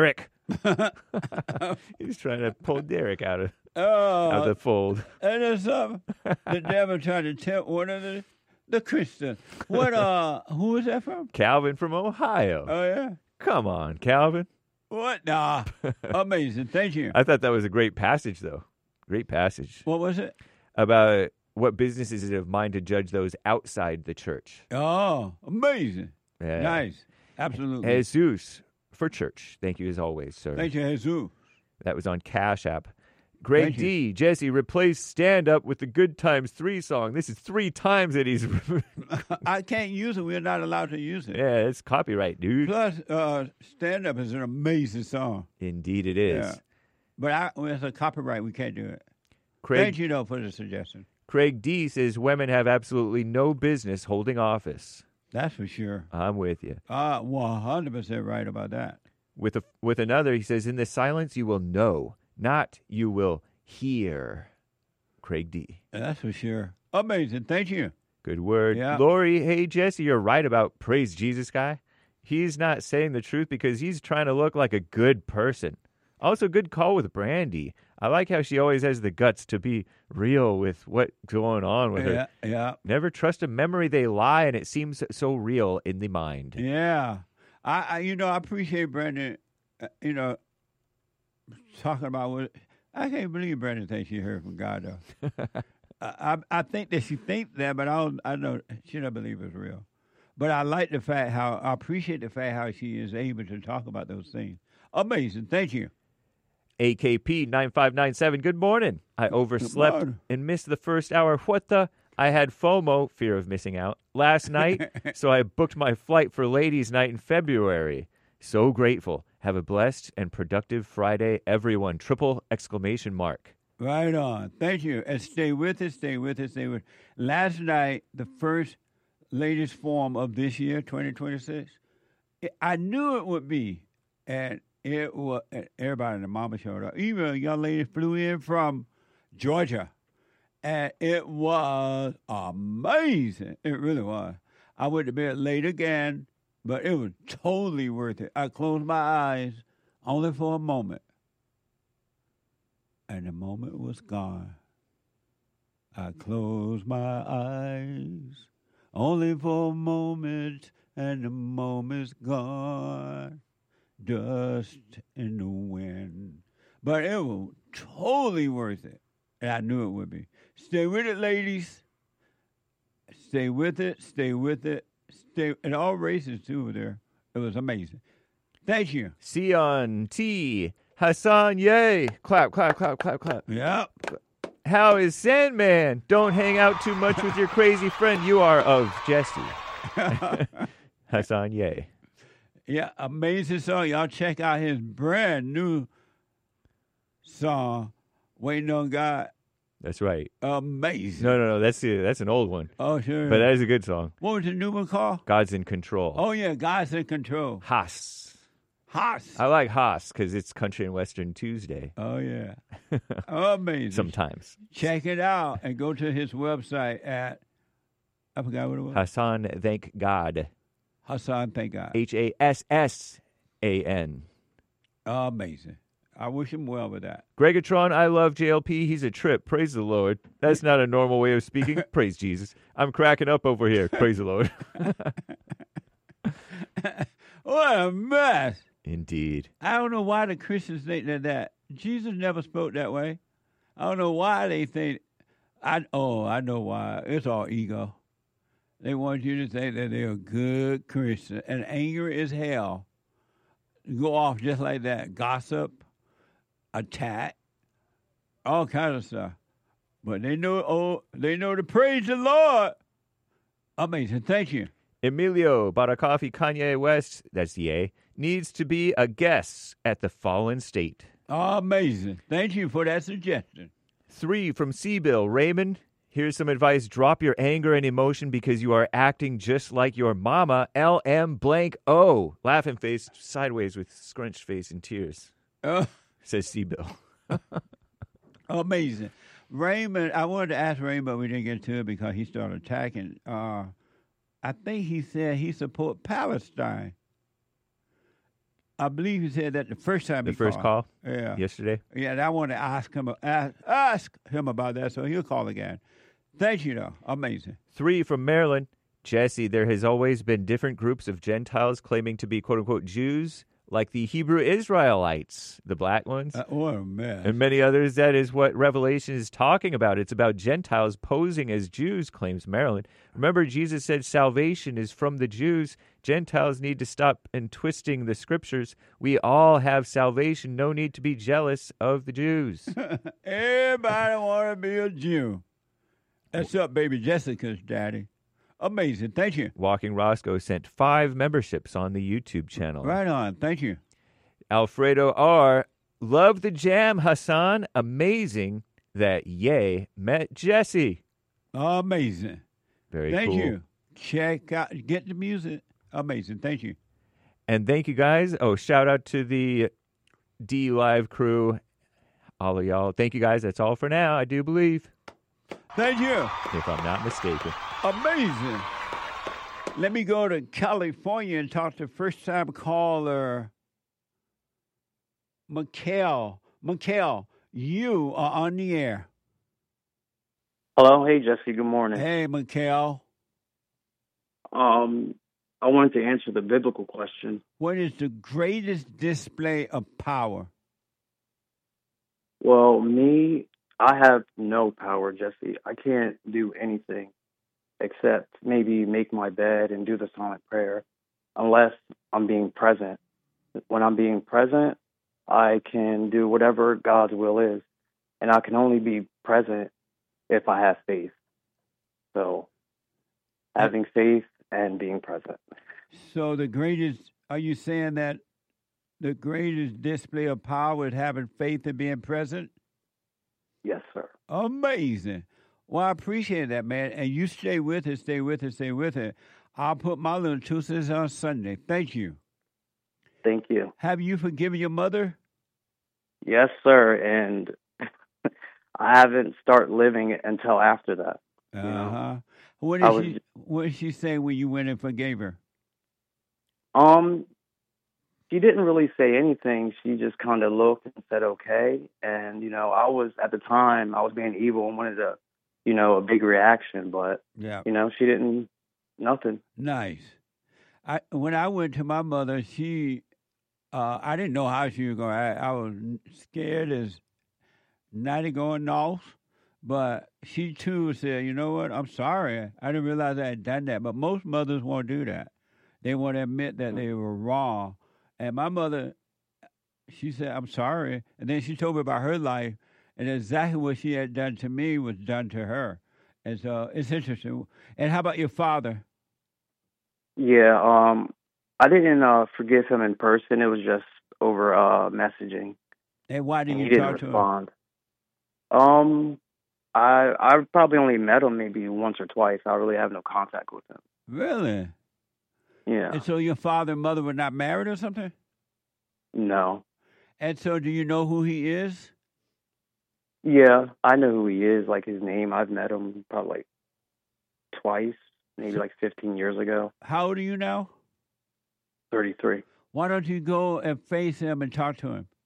He's trying to pull Derek out of, Oh, out of the fold. And there's something the devil tried to tempt one of the the Christians. What? Uh, who is that from? Calvin from Ohio. Oh yeah. Come on, Calvin. What? Nah. Amazing. Thank you. I thought that was a great passage, though. Great passage. What was it? About what business is it of mine to judge those outside the church? Oh, amazing. Yeah. Nice. Absolutely. Jesus for church. Thank you as always, sir. Thank you, Jesus. That was on Cash App. Greg Thank D, Jesse, replace Stand Up with the Good Times three song. This is three times that he's... I can't use it. We're not allowed to use it. Yeah, it's copyright, dude. Plus, uh, Stand Up is an amazing song. Indeed it is. Yeah. But I, well, it's a copyright. We can't do it. Craig, Thank you, though, for the suggestion. Craig D says women have absolutely no business holding office. That's for sure. I'm with you. Uh, one hundred percent right about that. With a, with another, he says, in the silence you will know, not you will hear. Craig D. That's for sure. Amazing. Thank you. Good word. Yeah. Lori, hey, Jesse, you're right about Praise Jesus guy. He's not saying the truth because he's trying to look like a good person. Also, good call with Brandy. I like how she always has the guts to be real with what's going on with yeah, her. Yeah. Never trust a memory, they lie, and it seems so real in the mind. Yeah. I, I you know, I appreciate Brandon, uh, you know, talking about what, I can't believe Brandon thinks she heard from God, though. I, I I think that she thinks that, but I don't, I know she don't believe it's real. But I like the fact how, I appreciate the fact how she is able to talk about those things. Amazing. Thank you. A K P nine five nine seven, good morning. I overslept morning. and missed the first hour. What the? I had FOMO, fear of missing out, last night, so I booked my flight for ladies' night in February. So grateful. Have a blessed and productive Friday, everyone. Triple exclamation mark. Right on. Thank you. And stay with us, stay with us, stay with us. Last night, the first ladies' forum of this year, twenty twenty-six, I knew it would be. And it was, everybody in the mama showed up. Even a young lady flew in from Georgia. And it was amazing. It really was. I went to bed late again, but it was totally worth it. I closed my eyes only for a moment. And the moment was gone. I closed my eyes only for a moment, and the moment's gone. Dust in the wind. But it was totally worth it. And I knew it would be. Stay with it, ladies. Stay with it. Stay with it. Stay. And all races, too, were there. It was amazing. Thank you. Sion T. Hassan, yay. Clap, clap, clap, clap, clap. Yep. How is Sandman? Don't hang out too much with your crazy friend. You are of Jesse. Hassan, yay. Yeah, amazing song. Y'all check out his brand new song, Waiting on God. That's right. Amazing. No, no, no. That's the, that's an old one. Oh, sure. But that is a good song. What was the new one called? God's in Control. Oh, yeah, God's in Control. Haas. Haas. I like Haas because it's Country and Western Tuesday. Oh, yeah. Amazing. Sometimes. Check it out and go to his website at, I forgot what it was. Hassan, thank God. Hassan, thank God. H A S S A N. Amazing. I wish him well with that. Gregatron, I love J L P. He's a trip. Praise the Lord. That's not a normal way of speaking. Praise Jesus. I'm cracking up over here. Praise the Lord. What a mess. Indeed. I don't know why the Christians think that, that Jesus never spoke that way. I don't know why they think. I Oh, I know why. It's all ego. They want you to think that they're a good Christian and angry as hell. Go off just like that. Gossip, attack, all kinds of stuff. But they know oh, they know to praise the Lord. Amazing. Thank you. Emilio Baracoffee, Kanye West, that's the A, needs to be a guest at the Fallen State. Amazing. Thank you for that suggestion. Three from C-Bill. Raymond, here's some advice. Drop your anger and emotion because you are acting just like your mama, L M blank O. Laughing face, sideways with scrunched face and tears. Uh, Says C-Bill. Amazing. Raymond, I wanted to ask Raymond, but we didn't get to it because he started attacking. Uh, I think he said he support Palestine. I believe he said that the first time The he first called. call? Yeah. Yesterday? Yeah, and I want to ask him ask, ask him about that, so he'll call again. Thank you, though. Amazing. Three from Maryland. Jesse, there has always been different groups of Gentiles claiming to be quote-unquote Jews, like the Hebrew Israelites, the black ones. Uh, what a mess. And many others. That is what Revelation is talking about. It's about Gentiles posing as Jews, claims Maryland. Remember, Jesus said salvation is from the Jews. Gentiles need to stop and twisting the scriptures. We all have salvation. No need to be jealous of the Jews. Everybody want to be a Jew. That's up, baby Jessica's daddy. Amazing. Thank you. Walking Roscoe sent five memberships on the YouTube channel. Right on. Thank you. Alfredo R. Love the jam, Hassan. Amazing that Ye met Jesse. Amazing. Very Thank cool. you. Check out, get the music. Amazing. Thank you. And thank you guys. Oh, shout out to the D Live crew. All of y'all. Thank you guys. That's all for now, I do believe. Thank you. If I'm not mistaken. Amazing. Let me go to California and talk to first-time caller, Mikhail. Mikhail, you are on the air. Hello. Hey, Jesse. Good morning. Hey, Mikhail. Um, I wanted to answer the biblical question. What is the greatest display of power? Well, me, I have no power, Jesse. I can't do anything except maybe make my bed and do the silent prayer unless I'm being present. When I'm being present, I can do whatever God's will is, and I can only be present if I have faith. So having faith and being present. So the greatest, are you saying that the greatest display of power is having faith and being present? Yes, sir. Amazing. Well, I appreciate that, man. And you stay with it, stay with it, stay with it. I'll put my little two cents on Sunday. Thank you. Thank you. Have you forgiven your mother? Yes, sir. And I haven't started living it until after that. Uh you know? huh. What I did was- she? What did she say when you went and forgave her? Um, she didn't really say anything. She just kind of looked and said, okay. And, you know, I was, at the time, I was being evil and wanted a, you know, a big reaction. But, Yeah. you know, she didn't, nothing. Nice. I when I went to my mother, she, uh, I didn't know how she was going. I, I was scared as ninety going north, but she too said, "You know what? I'm sorry. I didn't realize I had done that." But most mothers won't do that. They won't admit that they were wrong. And my mother, she said, "I'm sorry," and then she told me about her life, and exactly what she had done to me was done to her. And so it's interesting. And how about your father? Yeah, um, I didn't uh, forgive him in person. It was just over uh, messaging. And why didn't And you he didn't talk to him? respond. Um, I I probably only met him maybe once or twice. I really have no contact with him. Really? Yeah. And so your father and mother were not married or something? No. And so do you know who he is? Yeah, I know who he is, like his name. I've met him probably like twice, maybe like fifteen years ago. How old are you now? thirty-three. Why don't you go and face him and talk to him?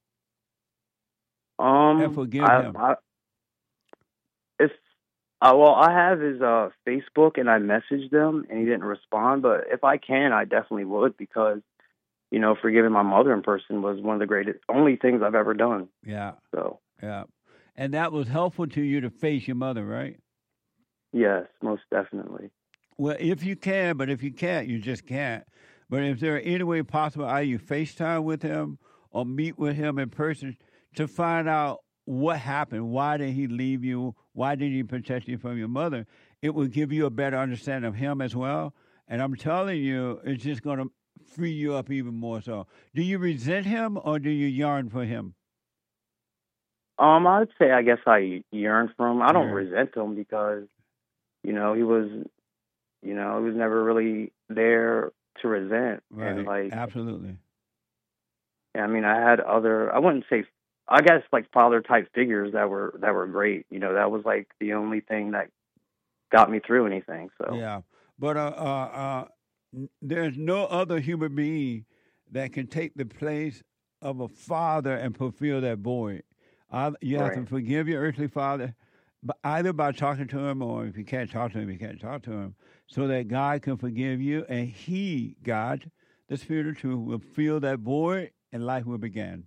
Um, And forgive I, him. I, it's, uh, well, I have his uh, Facebook and I messaged him and he didn't respond, but if I can, I definitely would because, you know, forgiving my mother in person was one of the greatest, only things I've ever done. Yeah. So, Yeah. And that was helpful to you to face your mother, right? yes, most definitely. Well, if you can, but if you can't, you just can't. But if there any way possible, either you FaceTime with him or meet with him in person to find out what happened. Why did he leave you? Why did he protect you from your mother? It will give you a better understanding of him as well. And I'm telling you, it's just going to free you up even more so. Do you resent him or do you yearn for him? Um, I'd say I guess I yearn for him. I don't Yeah. resent him because, you know, he was, you know, he was never really there to resent. And Right. like, Absolutely. I mean, I had other, I wouldn't say, I guess like father type figures that were, that were great. You know, that was like the only thing that got me through anything. So, Yeah. But uh, uh, uh, n- there's no other human being that can take the place of a father and fulfill that void. Uh, you have Right. to forgive your earthly father, but either by talking to him, or if you can't talk to him, you can't talk to him, so that God can forgive you, and He, God, the Spirit of truth, will fill that void, and life will begin.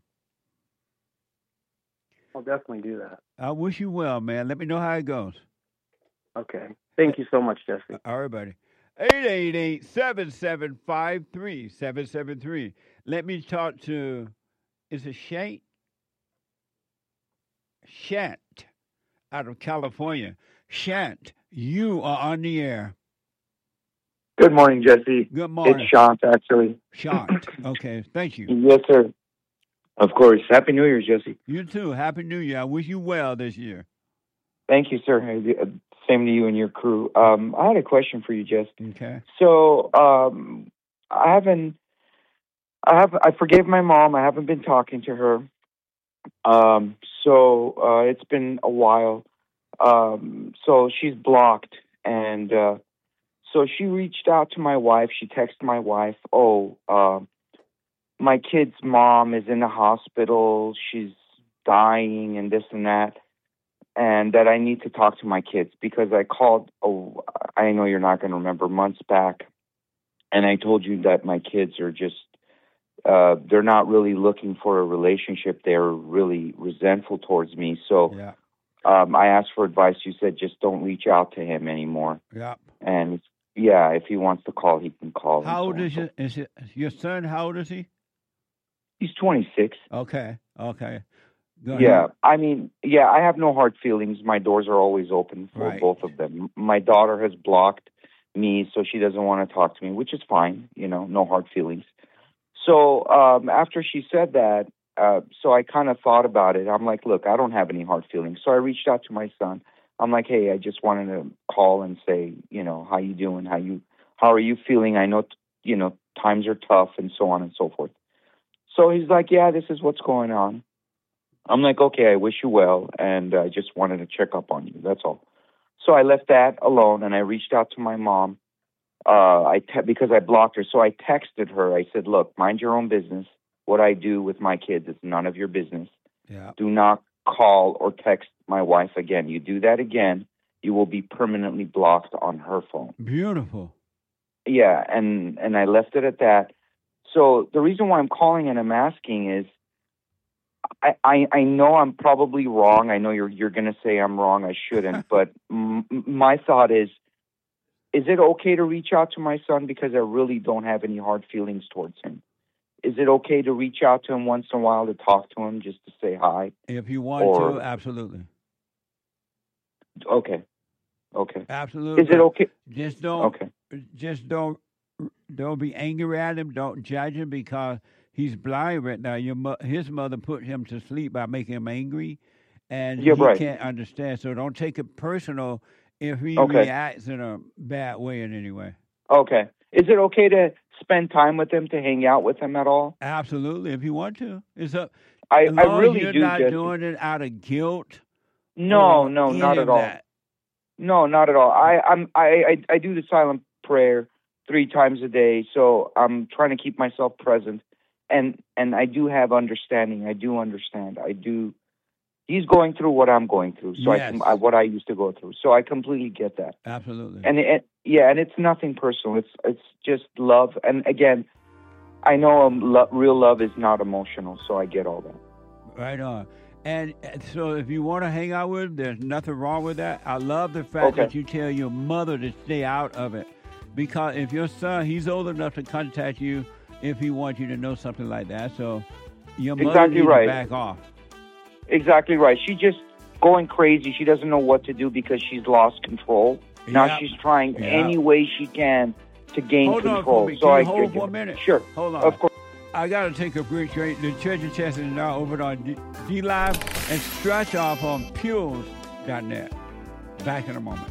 I'll definitely do that. I wish you well, man. Let me know how it goes. Okay. Thank you so much, Jesse. All right, buddy. eight eight eight, seven seven five, three seven seven three. Let me talk to, is it Shant? Shant out of California. Shant, you are on the air. Good morning, Jesse. Good morning. It's Shant, actually. Shant. Okay, thank you. Yes, sir. Of course. Happy New Year, Jesse. You too. Happy New Year. I wish you well this year. Thank you, sir. Same to you and your crew. Um, I had a question for you, Jesse. Okay. So, um, I haven't, I have, I forgave my mom. I haven't been talking to her. Um, so, uh, it's been a while. Um, so she's blocked, and, uh, so she reached out to my wife. She texted my wife, oh, um, my kid's mom is in the hospital. She's dying and this and that. And that I need to talk to my kids because I called, oh, I know you're not going to remember, months back. And I told you that my kids are just, uh, they're not really looking for a relationship. They're really resentful towards me. So yeah. um, I asked for advice. You said, just don't reach out to him anymore. Yeah. And yeah, if he wants to call, he can call. How old is, it, is it your son? How old is he? He's twenty-six. Okay. Okay. Go Yeah, ahead. I mean, yeah, I have no hard feelings. My doors are always open for Right. both of them. My daughter has blocked me, so she doesn't want to talk to me, which is fine. You know, no hard feelings. So um, after she said that, uh, so I kind of thought about it. I'm like, look, I don't have any hard feelings. So I reached out to my son. I'm like, hey, I just wanted to call and say, you know, how you doing? How you, how are you feeling? I know, you know, times are tough and so on and so forth. So he's like, yeah, this is what's going on. I'm like, okay, I wish you well, and I just wanted to check up on you. That's all. So I left that alone, and I reached out to my mom uh, I te- because I blocked her. So I texted her. I said, look, mind your own business. What I do with my kids is none of your business. Yeah. Do not call or text my wife again. You do that again, you will be permanently blocked on her phone. Beautiful. Yeah, and, and I left it at that. So the reason why I'm calling and I'm asking is, I, I, I know I'm probably wrong. I know you're you're going to say I'm wrong. I shouldn't. But m- my thought is, is it okay to reach out to my son because I really don't have any hard feelings towards him? Is it okay to reach out to him once in a while to talk to him just to say hi? If you want Or- to, absolutely. Okay. Okay. Absolutely. Is it okay? Just don't. Okay. Just don't. Don't be angry at him. Don't judge him because he's blind right now. Your mo- his mother put him to sleep by making him angry, and Yeah, he right. can't understand. So don't take it personal if he Okay. reacts in a bad way in any way. Okay. Is it okay to spend time with him, to hang out with him at all? Absolutely, if you want to. It's up. I, as I long as really you're do, not Jesse. doing it out of guilt. No, or no, any not of at all. that. No, not at all. I I'm I, I I do the silent prayer three times a day, so I'm trying to keep myself present, and and I do have understanding. I do understand. I do. He's going through what I'm going through, so I, Yes. can, I what I used to go through. So I completely get that. Absolutely. And it, yeah, and it's nothing personal. It's it's just love. And again, I know um, lo- real love is not emotional, so I get all that. Right on. And uh, so if you want to hang out with him, there's nothing wrong with that. I love the fact Okay. that you tell your mother to stay out of it. Because if your son, he's old enough to contact you if he wants you to know something like that. So your mother Exactly needs right. to back off. Exactly right. She's just going crazy. She doesn't know what to do because she's lost control. Now Yep. she's trying Yeah. any way she can to gain Hold on control. for me. So Can I you hold get for you. a minute? Sure. Hold on. Of course. I got to take a break. Straight. The Church of Chastity is now over on D, D Live and scratch off on Pules dot net. Back in a moment.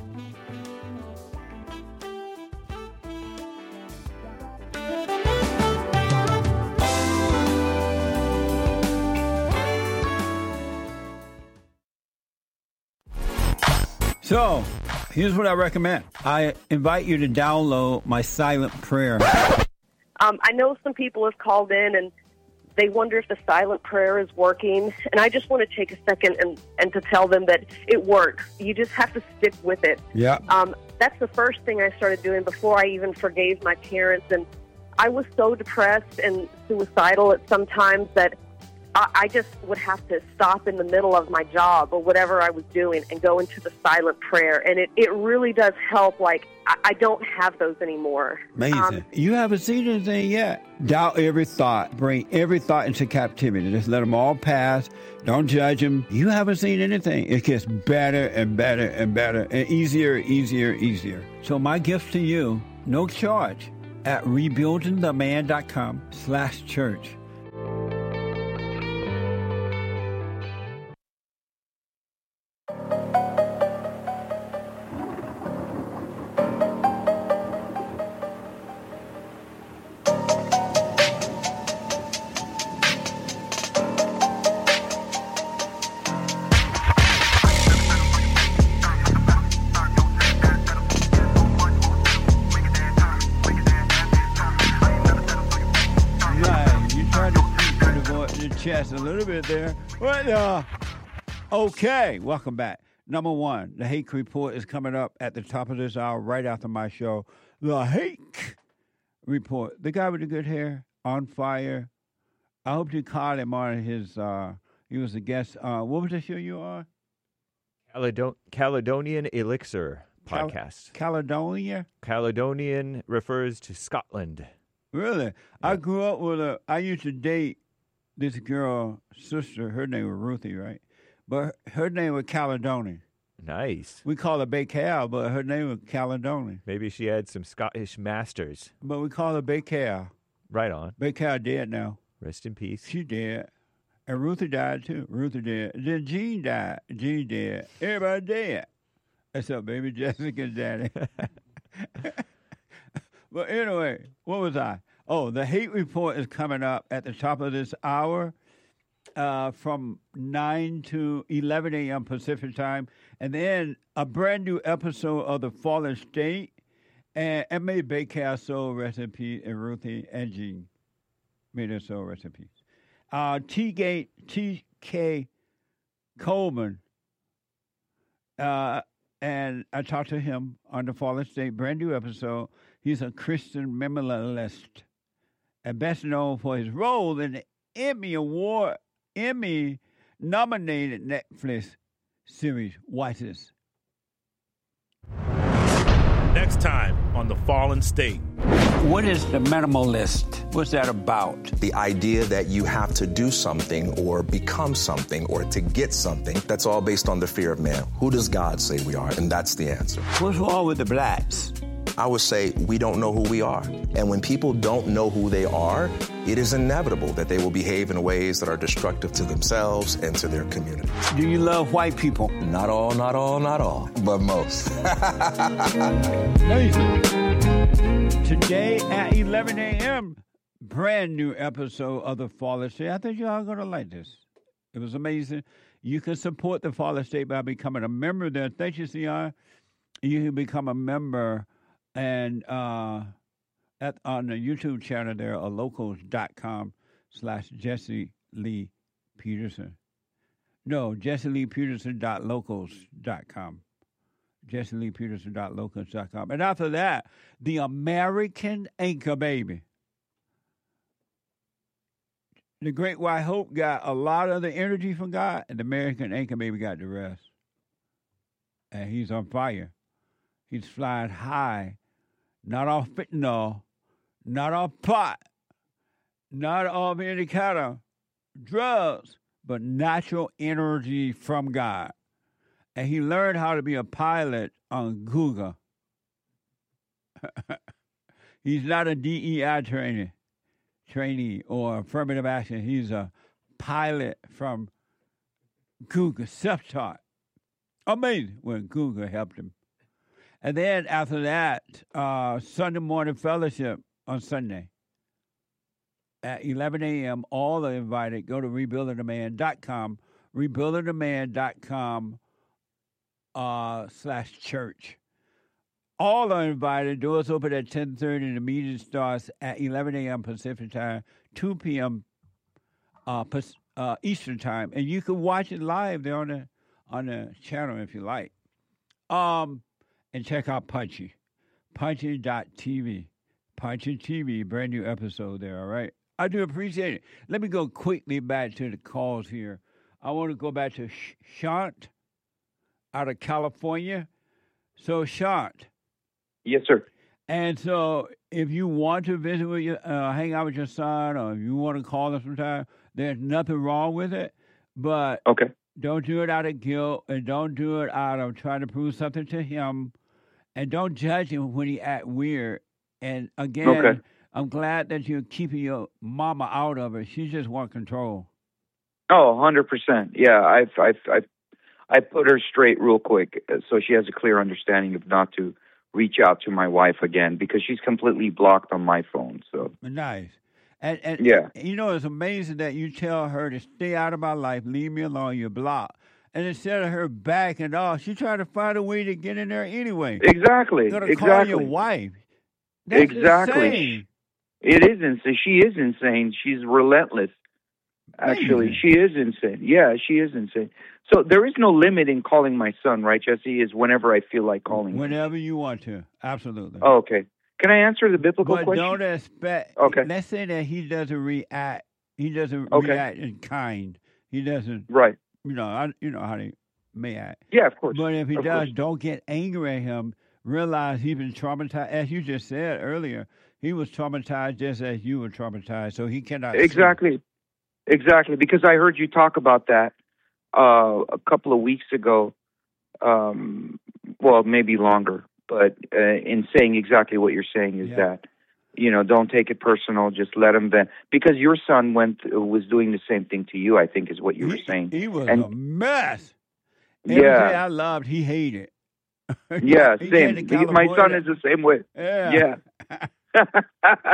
So, here's what I recommend. I invite you to download my silent prayer. Um, I know some people have called in and they wonder if the silent prayer is working. And I just want to take a second and, and to tell them that it works. You just have to stick with it. Yeah. Um, that's the first thing I started doing before I even forgave my parents. And I was so depressed and suicidal at some times that I, I just would have to stop in the middle of my job or whatever I was doing and go into the silent prayer. And it, it really does help. Like, I, I don't have those anymore. Amazing. Um, You haven't seen anything yet. Doubt every thought. Bring every thought into captivity. Just let them all pass. Don't judge them. You haven't seen anything. It gets better and better and better and easier, easier, easier. So my gift to you, no charge, at rebuildingtheman.com slash church. Chest a little bit there. But, uh, okay, welcome back. Number one, the Hake Report is coming up at the top of this hour, right after my show. The Hake Report. The guy with the good hair, on fire. I hope you caught him on his, uh, he was a guest. Uh, what was the show you were on? Caledon- Caledonian Elixir Cal- podcast. Caledonia? Caledonian refers to Scotland. Really? Yeah. I grew up with a, I used to date this girl, sister, her name was Ruthie, right? But her name was Caledonia. Nice. We call her Bay Cal, but her name was Caledonia. Maybe she had some Scottish masters. But we call her Bay Cal. Right on. Bay Cal dead now. Rest in peace. She dead. And Ruthie died too. Ruthie dead. Then Jean died. Jean dead. Everybody dead. Except baby Jessica's daddy. But anyway, what was I? Oh, the Hate Report is coming up at the top of this hour uh, from nine to eleven a.m. Pacific time. And then a brand new episode of The Fallen State. And, and may Bay Castle, rest in peace, and Ruthie and Jean. May their soul rest in peace. Uh, T. T K. Coleman. Uh, and I talked to him on The Fallen State, brand new episode. He's a Christian minimalist, and best known for his role in the Emmy Award, Emmy-nominated Netflix series. Watch this. Next time on The Fallen State. What is the minimalist? What's that about? The idea that you have to do something or become something or to get something, that's all based on the fear of man. Who does God say we are? And that's the answer. What's wrong with the blacks? I would say we don't know who we are. And when people don't know who they are, it is inevitable that they will behave in ways that are destructive to themselves and to their community. Do you love white people? Not all, not all, not all, but most. Amazing. Today at eleven a.m., brand new episode of The Fallen State. I think y'all are going to like this. It was amazing. You can support The Fallen State by becoming a member there. Thank you, C R. You can become a member and uh, at on the YouTube channel there, or locals.com slash Jesse Lee Peterson. No, Jesse Lee Peterson dot locals dot com. Jesse Lee Peterson dot locals dot com. And after that, the American Anchor Baby. The Great White Hope got a lot of the energy from God, and the American Anchor Baby got the rest. And he's on fire. He's flying high, not off fentanyl, not off pot, not off any kind of drugs, but natural energy from God. And he learned how to be a pilot on Google. He's not a D E I trainee, trainee or affirmative action. He's a pilot from Google, self-taught. Amazing when Google helped him. And then after that, uh, Sunday morning fellowship on Sunday at eleven a.m. All are invited. Go to rebuilding the man dot com, rebuilding the man dot com uh, slash church. All are invited. Doors open at ten thirty, and the meeting starts at eleven a.m. Pacific time, two p.m. Uh, uh, Eastern time, and you can watch it live there on the on the channel if you like. Um, and check out Punchy, punchy dot t v, Punchy T V, brand new episode there. All right, I do appreciate it. Let me go quickly back to the calls here. I want to go back to Sh- Shant out of California. So Shant. Yes, sir. And so, if you want to visit with your, uh, hang out with your son, or if you want to call them sometime, there's nothing wrong with it. But okay, don't do it out of guilt, and don't do it out of trying to prove something to him, and don't judge him when he act weird. And again, okay. I'm glad that you're keeping your mama out of it. She just wants control. Oh, one hundred percent. Yeah, I've, I've, I've, I put her straight real quick, so she has a clear understanding of not to reach out to my wife again, because she's completely blocked on my phone. So nice. And, and yeah, you know, it's amazing that you tell her to stay out of my life, leave me alone, you're blocked. And instead of her backing off, she tried to find a way to get in there anyway. Exactly. You're gonna exactly. call your wife. That's exactly. insane. It is insane. She is insane. She's relentless. Actually, Amazing. she is insane. Yeah, she is insane. So there is no limit in calling my son, right, Jesse? Is whenever I feel like calling him. Whenever you want to. Absolutely. Oh, okay. Can I answer the biblical but question? don't expect. Okay. Let's say that he doesn't react. He doesn't Okay. react in kind. He doesn't. Right. You know. I, you know how they may act. Yeah, of course. But if he Of does, course. don't get angry at him. Realize he's been traumatized, as you just said earlier. He was traumatized just as you were traumatized, so he cannot. Exactly. See. Exactly. Because I heard you talk about that uh, a couple of weeks ago. Um, well, maybe longer, but uh, in saying exactly what you're saying is Yeah. that, you know, don't take it personal. Just let him vent. Because your son went was doing the same thing to you, I think, is what you were saying. He was And- a mess. Everything Yeah. I loved, he hated. Yeah, He same. came to He- My son California. is the same way. Yeah. Yeah.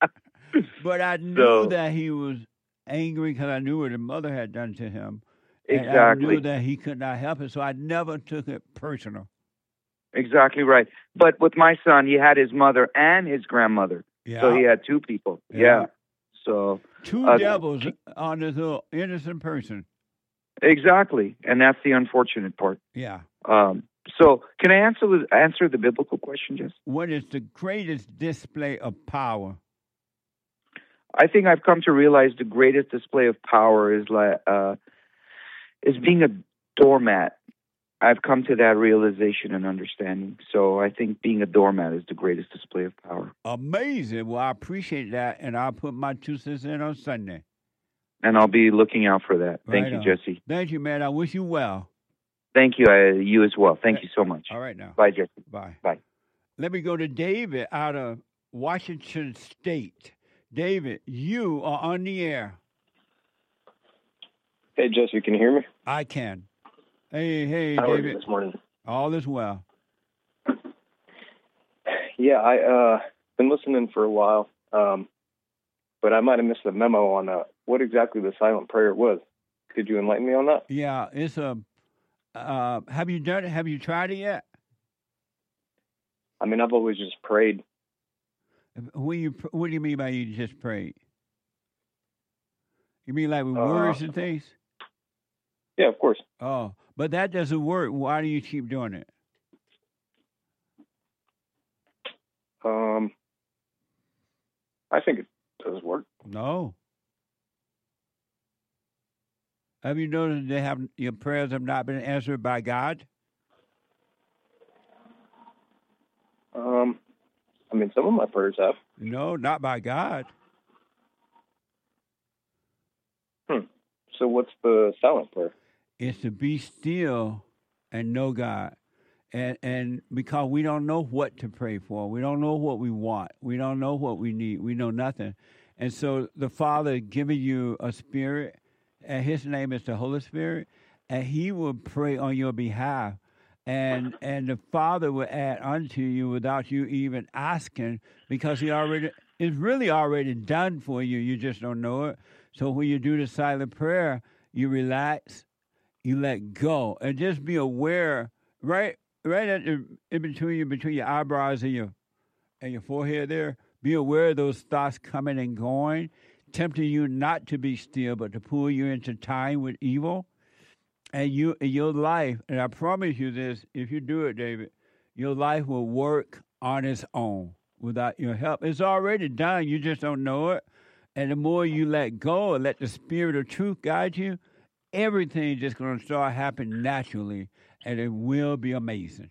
But I knew So- that he was angry because I knew what his mother had done to him. And I Exactly. knew that he could not help it, so I never took it personal. Exactly right. But with my son, he had his mother and his grandmother. So Yeah. he had two people. Yeah. Yeah. So Two uh, devils on this little innocent person. exactly, and that's the unfortunate part. Yeah. Um, so can I answer the, answer the biblical question, Jess? What is the greatest display of power? I think I've come to realize the greatest display of power is like uh, is being a doormat. I've come to that realization and understanding. So I think being a doormat is the greatest display of power. Amazing. Well, I appreciate that, and I'll put my two cents in on Sunday. And I'll be looking out for that. Thank Right you, on. Jesse. Thank you, man. I wish you well. Thank you. I, you as well. Thank you so much. All right now. Bye, Jesse. Bye. Bye. Let me go to David out of Washington State. David, you are on the air. Hey, Jesse, can you hear me? I can. Hey, hey, How are you David. this morning? All is well. Yeah, I uh been listening for a while, um, but I might have missed the memo on uh, what exactly the silent prayer was. Could you enlighten me on that? Yeah, it's a. Uh, have you done it? Have you tried it yet? I mean, I've always just prayed. When you, what do you mean by you just prayed? You mean like with Uh, words and things? Yeah, of course. Oh, but that doesn't work. Why do you keep doing it? Um, I think it does work. No. Have you noticed they have your prayers have not been answered by God? Um, I mean, some of my prayers have. No, not by God. Hmm. So what's the silent prayer? It's to be still and know God. And and because we don't know what to pray for. We don't know what we want. We don't know what we need. We know nothing. And so the Father giving you a spirit, and his name is the Holy Spirit, and he will pray on your behalf. And and the Father will add unto you without you even asking, because he already it's really already done for you. You just don't know it. So when you do the silent prayer, you relax, you let go, and just be aware, right? right at the, in between between your eyebrows and your and your forehead there. Be aware of those thoughts coming and going, tempting you not to be still, but to pull you into time with evil. And you, in your life, and I promise you this: if you do it, David, your life will work on its own without your help. It's already done. You just don't know it. And the more you let go and let the Spirit of truth guide you, everything just going to start happening naturally, and it will be amazing.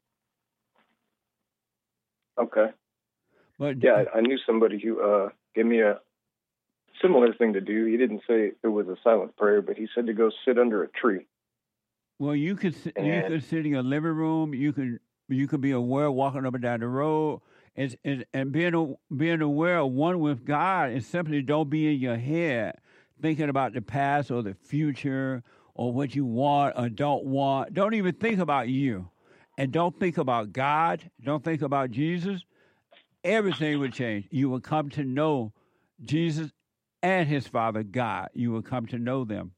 Okay. But yeah, I, I knew somebody who uh, gave me a similar thing to do. He didn't say it was a silent prayer, but he said to go sit under a tree. Well, you could sit, you And- could sit in your living room. You could you could be aware walking up and down the road. It's, it's, and being a, being aware of one with God is simply don't be in your head thinking about the past or the future or what you want or don't want. Don't even think about you. And don't think about God. Don't think about Jesus. Everything would change. You will come to know Jesus and his Father, God. You will come to know them.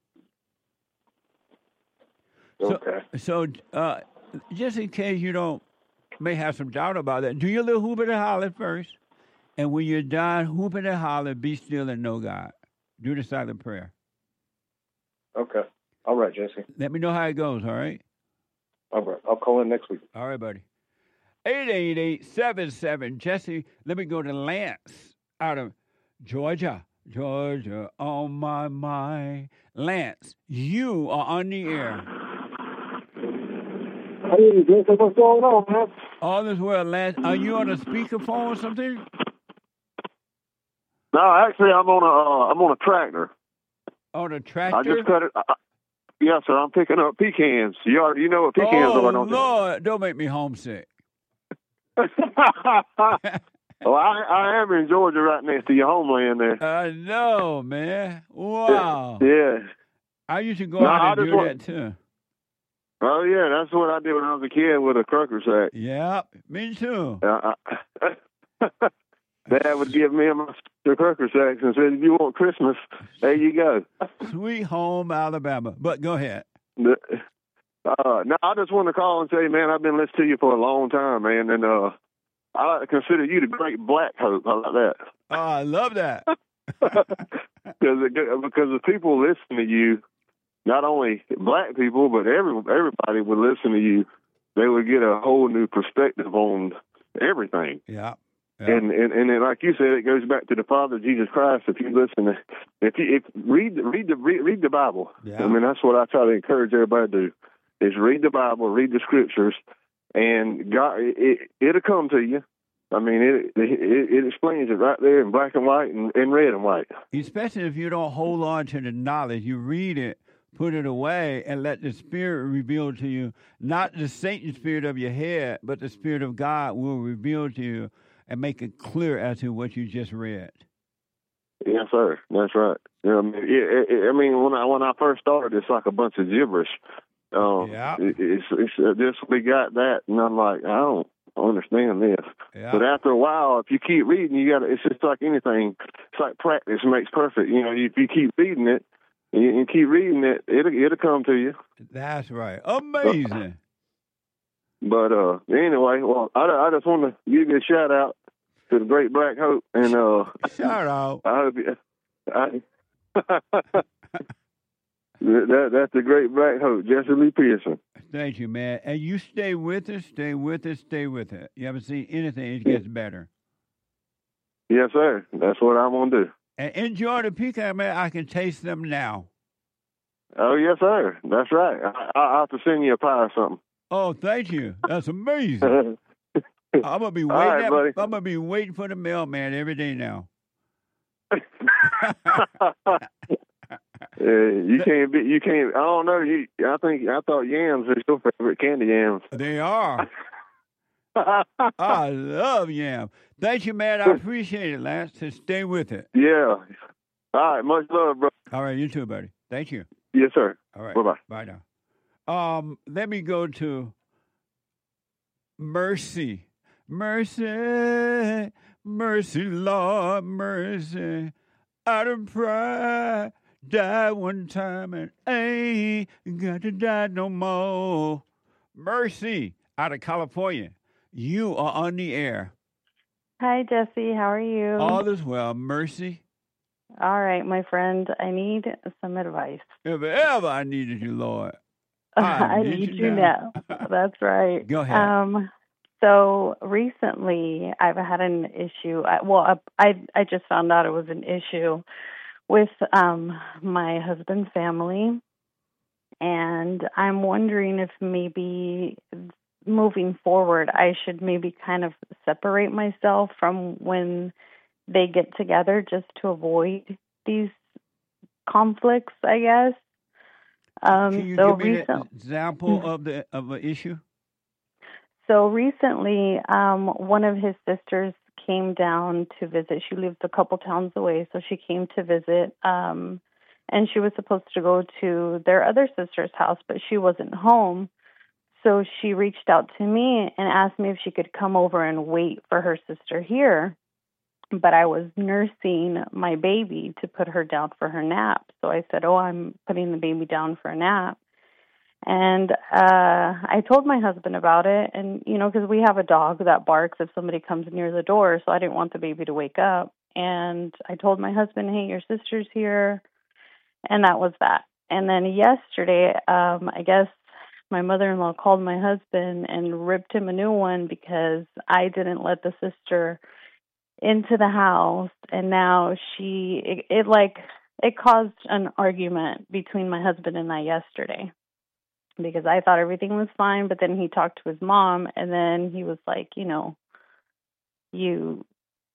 Okay. So, so uh, just in case you don't, may have some doubt about that, do your little hooping and holler first. And when you're done hooping and holler, be still and know God. Do the silent prayer. Okay. All right, Jesse. Let me know how it goes, all right? All right. I'll call in next week. All right, buddy. eight eight eight, seven seven, Jesse. Let me go to Lance out of Georgia. Georgia on my mind. Lance, you are on the air. Hey, Jesse, what's going on, man? All is well, Lance. Are you on a speakerphone or something? No, actually, I'm on a uh, I'm on a tractor. On a tractor? I just cut it. I, yes, sir. I'm picking up pecans. You already, you know what pecans oh, are, don't you? Lord, don't make me homesick. Well, I, I am in Georgia, right next to your homeland there. I know, man. Wow. Yeah. I used to go No, out I and just do want- that too. Oh yeah, that's what I did when I was a kid with a croaker sack. Yep, me too. Uh, I- Dad would give me my the croaker sacks and said, "If you want Christmas, there you go." Sweet home Alabama. But go ahead. The- Uh, no, I just want to call and say, man, I've been listening to you for a long time, man, and uh, I like to consider you the great black hope. I like that. Oh, I love that. Because because the people listen to you, not only black people, but every everybody would listen to you. They would get a whole new perspective on everything. Yeah. Yeah. And, and and then, like you said, it goes back to the Father Jesus Christ. If you listen, to, if you if read read the read, read the Bible. Yeah. I mean, that's what I try to encourage everybody to do: is read the Bible, read the Scriptures, and God, it, it'll come to you. I mean, it, it it explains it right there in black and white and, and red and white. Especially if you don't hold on to the knowledge, you read it, put it away, and let the Spirit reveal to you. Not the Satan spirit of your head, but the Spirit of God will reveal to you and make it clear as to what you just read. Yes, sir. That's right. You know, I mean, it, it, I mean, when I when I first started, it's like a bunch of gibberish. Um, Yeah. It, it's it's uh, this we got that, and I'm like, I don't understand this. Yeah. But after a while, if you keep reading, you got to. It's just like anything. It's like practice makes perfect. You know, if you keep reading it, and you, and keep reading it, it'll it'll come to you. That's right. Amazing. But uh, anyway, well, I, I just want to give you a shout out to the Great Black Hope, and uh, shout out. I hope you, I, that that's the Great Black Hope, Jesse Lee Pearson. Thank you, man. And you stay with us, stay with us, stay with it. You haven't seen anything, it gets better. Yes, sir. That's what I'm gonna do. And enjoy the pecan, man. I can taste them now. Oh, yes, sir. That's right. I, I, I'll have to send you a pie or something. Oh, thank you. That's amazing. I'm gonna be waiting. right, at- buddy. I'm gonna be waiting for the mailman every day now. Uh, you can't be. You can't. I don't know. You. I think. I thought yams are your favorite candy yams. They are. I love yam. Thank you, man. I appreciate it, Lance. To stay with it. Yeah. All right. Much love, bro. All right, you too, buddy. Thank you. Yes, sir. All right. Bye-bye. Bye now. Um, let me go to Mercy. Mercy, mercy, Lord, mercy. Out of pride, died one time and ain't got to die no more. Mercy, out of California. You are on the air. Hi, Jesse. How are you? All is well. Mercy. All right, my friend. I need some advice. If ever I needed you, Lord, I, I need, need you you now. now. That's right. Go ahead. Um, so recently, I've had an issue. I, well, I I just found out it was an issue with um, my husband's family, and I'm wondering if maybe moving forward, I should maybe kind of separate myself from when they get together, just to avoid these conflicts, I guess. Um, Can you so give me recent- an example of the of an issue? So recently, um, one of his sisters came down to visit. She lives a couple towns away, so she came to visit. Um, and she was supposed to go to their other sister's house, but she wasn't home. So she reached out to me and asked me if she could come over and wait for her sister here. But I was nursing my baby to put her down for her nap. So I said, oh, I'm putting the baby down for a nap. And uh, I told my husband about it. And, you know, because we have a dog that barks if somebody comes near the door. So I didn't want the baby to wake up. And I told my husband, hey, your sister's here. And that was that. And then yesterday, um, I guess my mother-in-law called my husband and ripped him a new one because I didn't let the sister into the house. And now she, it, it like, it caused an argument between my husband and I yesterday because I thought everything was fine. But then he talked to his mom and then he was like, you know, you,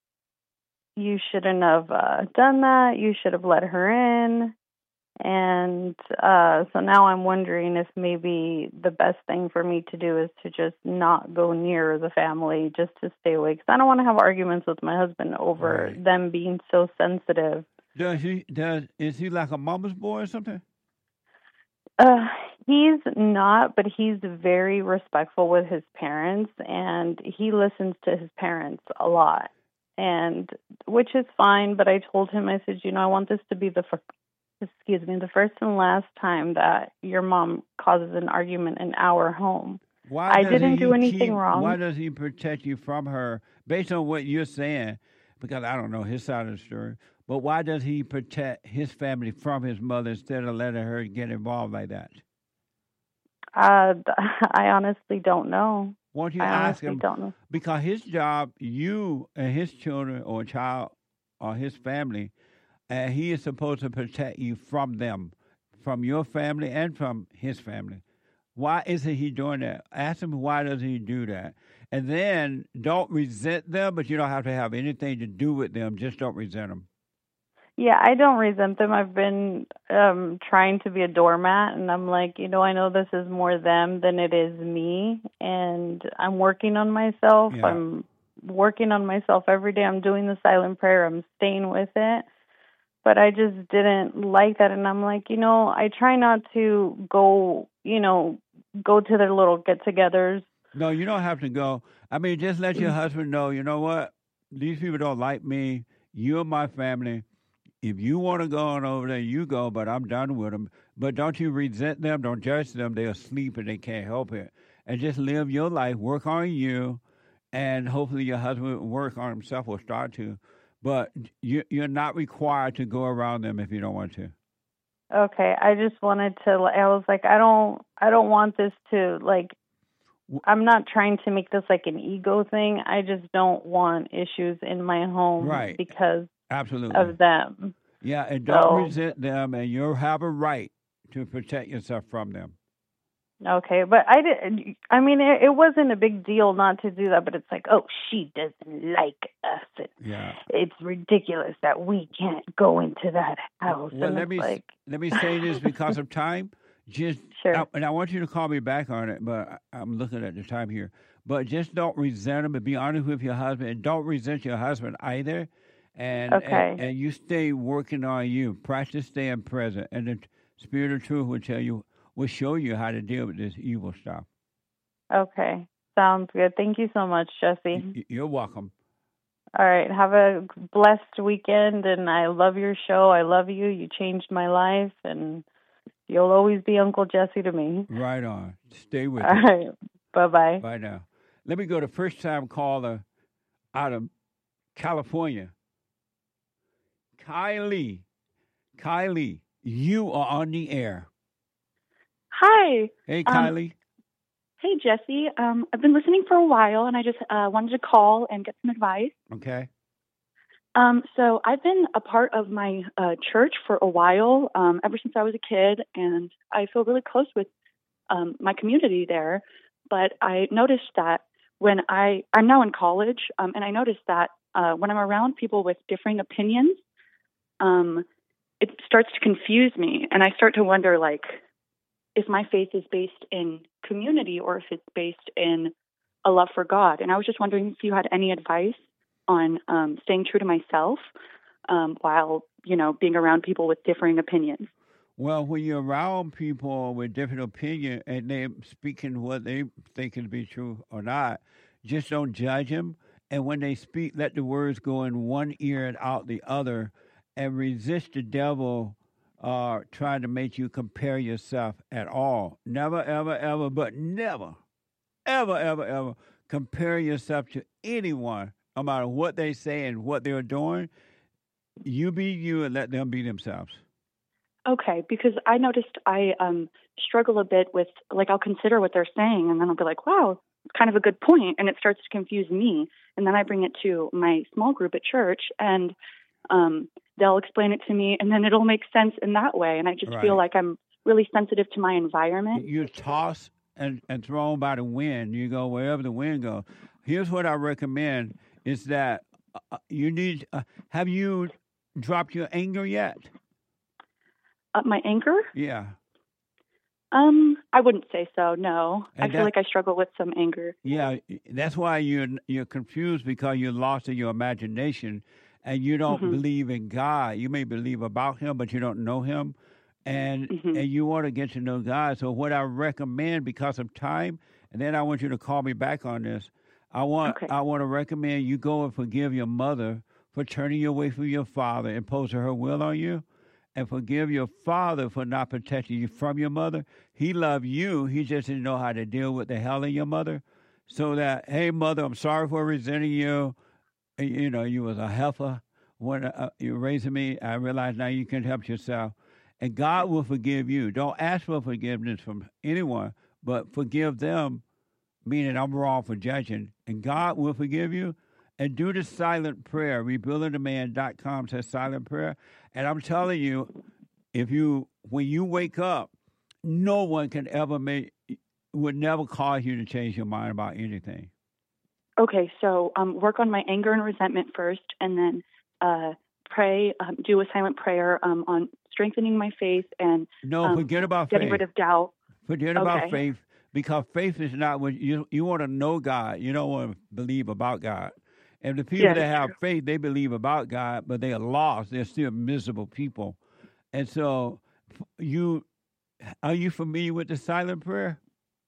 you shouldn't have uh, done that. You should have let her in. And uh, so now I'm wondering if maybe the best thing for me to do is to just not go near the family, just to stay away. Because I don't want to have arguments with my husband over Right. them being so sensitive. Does he does is he like a mama's boy or something? Uh, he's not, but he's very respectful with his parents, and he listens to his parents a lot, and which is fine. But I told him, I said, you know, I want this to be the first. Excuse me, the first and last time that your mom causes an argument in our home. Why I does didn't he do anything keep, wrong. Why does he protect you from her based on what you're saying? Because I don't know his side of the story. But why does he protect his family from his mother instead of letting her get involved like that? Uh, I honestly don't know. Won't you I ask honestly him? don't know. Because his job, you and his children or child or his family, and he is supposed to protect you from them, from your family and from his family. Why isn't he doing that? Ask him why does he do that. And then don't resent them, but you don't have to have anything to do with them. Just don't resent them. Yeah, I don't resent them. I've been um, trying to be a doormat, and I'm like, you know, I know this is more them than it is me, and I'm working on myself. Yeah. I'm working on myself every day. I'm doing the silent prayer. I'm staying with it. But I just didn't like that. And I'm like, you know, I try not to go, you know, go to their little get-togethers. No, you don't have to go. I mean, just let your husband know, you know what? These people don't like me. You're my family. If you want to go on over there, you go, but I'm done with them. But don't you resent them. Don't judge them. They're asleep and they can't help it. And just live your life. Work on you. And hopefully your husband will work on himself or start to. But you, you're not required to go around them if you don't want to. Okay, I just wanted to. I was like, I don't, I don't want this to like. I'm not trying to make this like an ego thing. I just don't want issues in my home, Right. because Absolutely. of them. Yeah, and don't So- resent them, and you have a right to protect yourself from them. Okay, but I did. I mean, it, it wasn't a big deal not to do that, but it's like, oh, she doesn't like us. And Yeah. it's ridiculous that we can't go into that house. Well, and let it's me like, let me say this because of time. Just Sure. I- and I want you to call me back on it, but I- I'm looking at the time here. But just don't resent him, and be honest with your husband, and don't resent your husband either. And Okay. and, and you stay working on you. Practice staying present, and the Spirit of Truth will tell you, will show you how to deal with this evil stuff. okay, sounds good. Thank you so much, Jesse. Y- You're welcome. All right, have a blessed weekend, and I love your show. I love you. You changed my life, and you'll always be Uncle Jesse to me. Right on. Stay with All it. right, Bye-bye. Bye now. Let me go to first-time caller out of California. Kylie. Kylie, you are on the air. Hi. Hey, Um, Kylie. hey, Jesse. Um, I've been listening for a while, and I just uh, wanted to call and get some advice. Okay. Um, so I've been a part of my uh, church for a while, um, ever since I was a kid, and I feel really close with um, my community there. But I noticed that when I, I'm now in college, um, and I noticed that uh, when I'm around people with differing opinions, um, it starts to confuse me, and I start to wonder, like, if my faith is based in community or if it's based in a love for God. And I was just wondering if you had any advice on um, staying true to myself um, while, you know, being around people with differing opinions. Well, when you're around people with different opinion and they're speaking what they think to be true or not, just don't judge them. And when they speak, let the words go in one ear and out the other, and resist the devil uh, trying to make you compare yourself at all. Never, ever, ever, but never, ever, ever, ever compare yourself to anyone, no matter what they say and what they're doing. You be you and let them be themselves. Okay, because I noticed I um, struggle a bit with, like, I'll consider what they're saying, and then I'll be like, wow, it's kind of a good point, and it starts to confuse me. And then I bring it to my small group at church, and um, they'll explain it to me, and then it'll make sense in that way. And I just Right. feel like I'm really sensitive to my environment. You're tossed and, and thrown by the wind. You go wherever the wind goes. Here's what I recommend is that uh, you need, uh, have you dropped your anger yet? Uh, my anger? Yeah. Um, I wouldn't say so, no. And I feel that- like I struggle with some anger. Yeah, that's why you're you're confused because you're lost in your imagination and you don't Mhm. believe in God. You may believe about him, but you don't know him. And Mhm. and you want to get to know God. So what I recommend because of time, and then I want you to call me back on this. I want Okay. I want to recommend you go and forgive your mother for turning you away from your father, imposing her will on you. And forgive your father for not protecting you from your mother. He loved you. He just didn't know how to deal with the hell of your mother. So that, hey, mother, I'm sorry for resenting you. And, You know, you was a heifer when uh, you were raising me. I realize now you can help yourself. And God will forgive you. Don't ask for forgiveness from anyone, but forgive them, meaning I'm wrong for judging. And God will forgive you. And do the silent prayer. rebuilding the man dot com says silent prayer. And I'm telling you, if you when you wake up, no one can ever make would never cause you to change your mind about anything. Okay, so um, work on my anger and resentment first, and then uh, pray, um, do a silent prayer um, on strengthening my faith and No, um, forget about getting faith. rid of doubt. Forget about Okay. faith because faith is not what you you want to know God. You don't want to believe about God. And the people Yeah, that that's have true. faith, they believe about God, but they are lost. They're still miserable people. And so, f- you are you familiar with the silent prayer?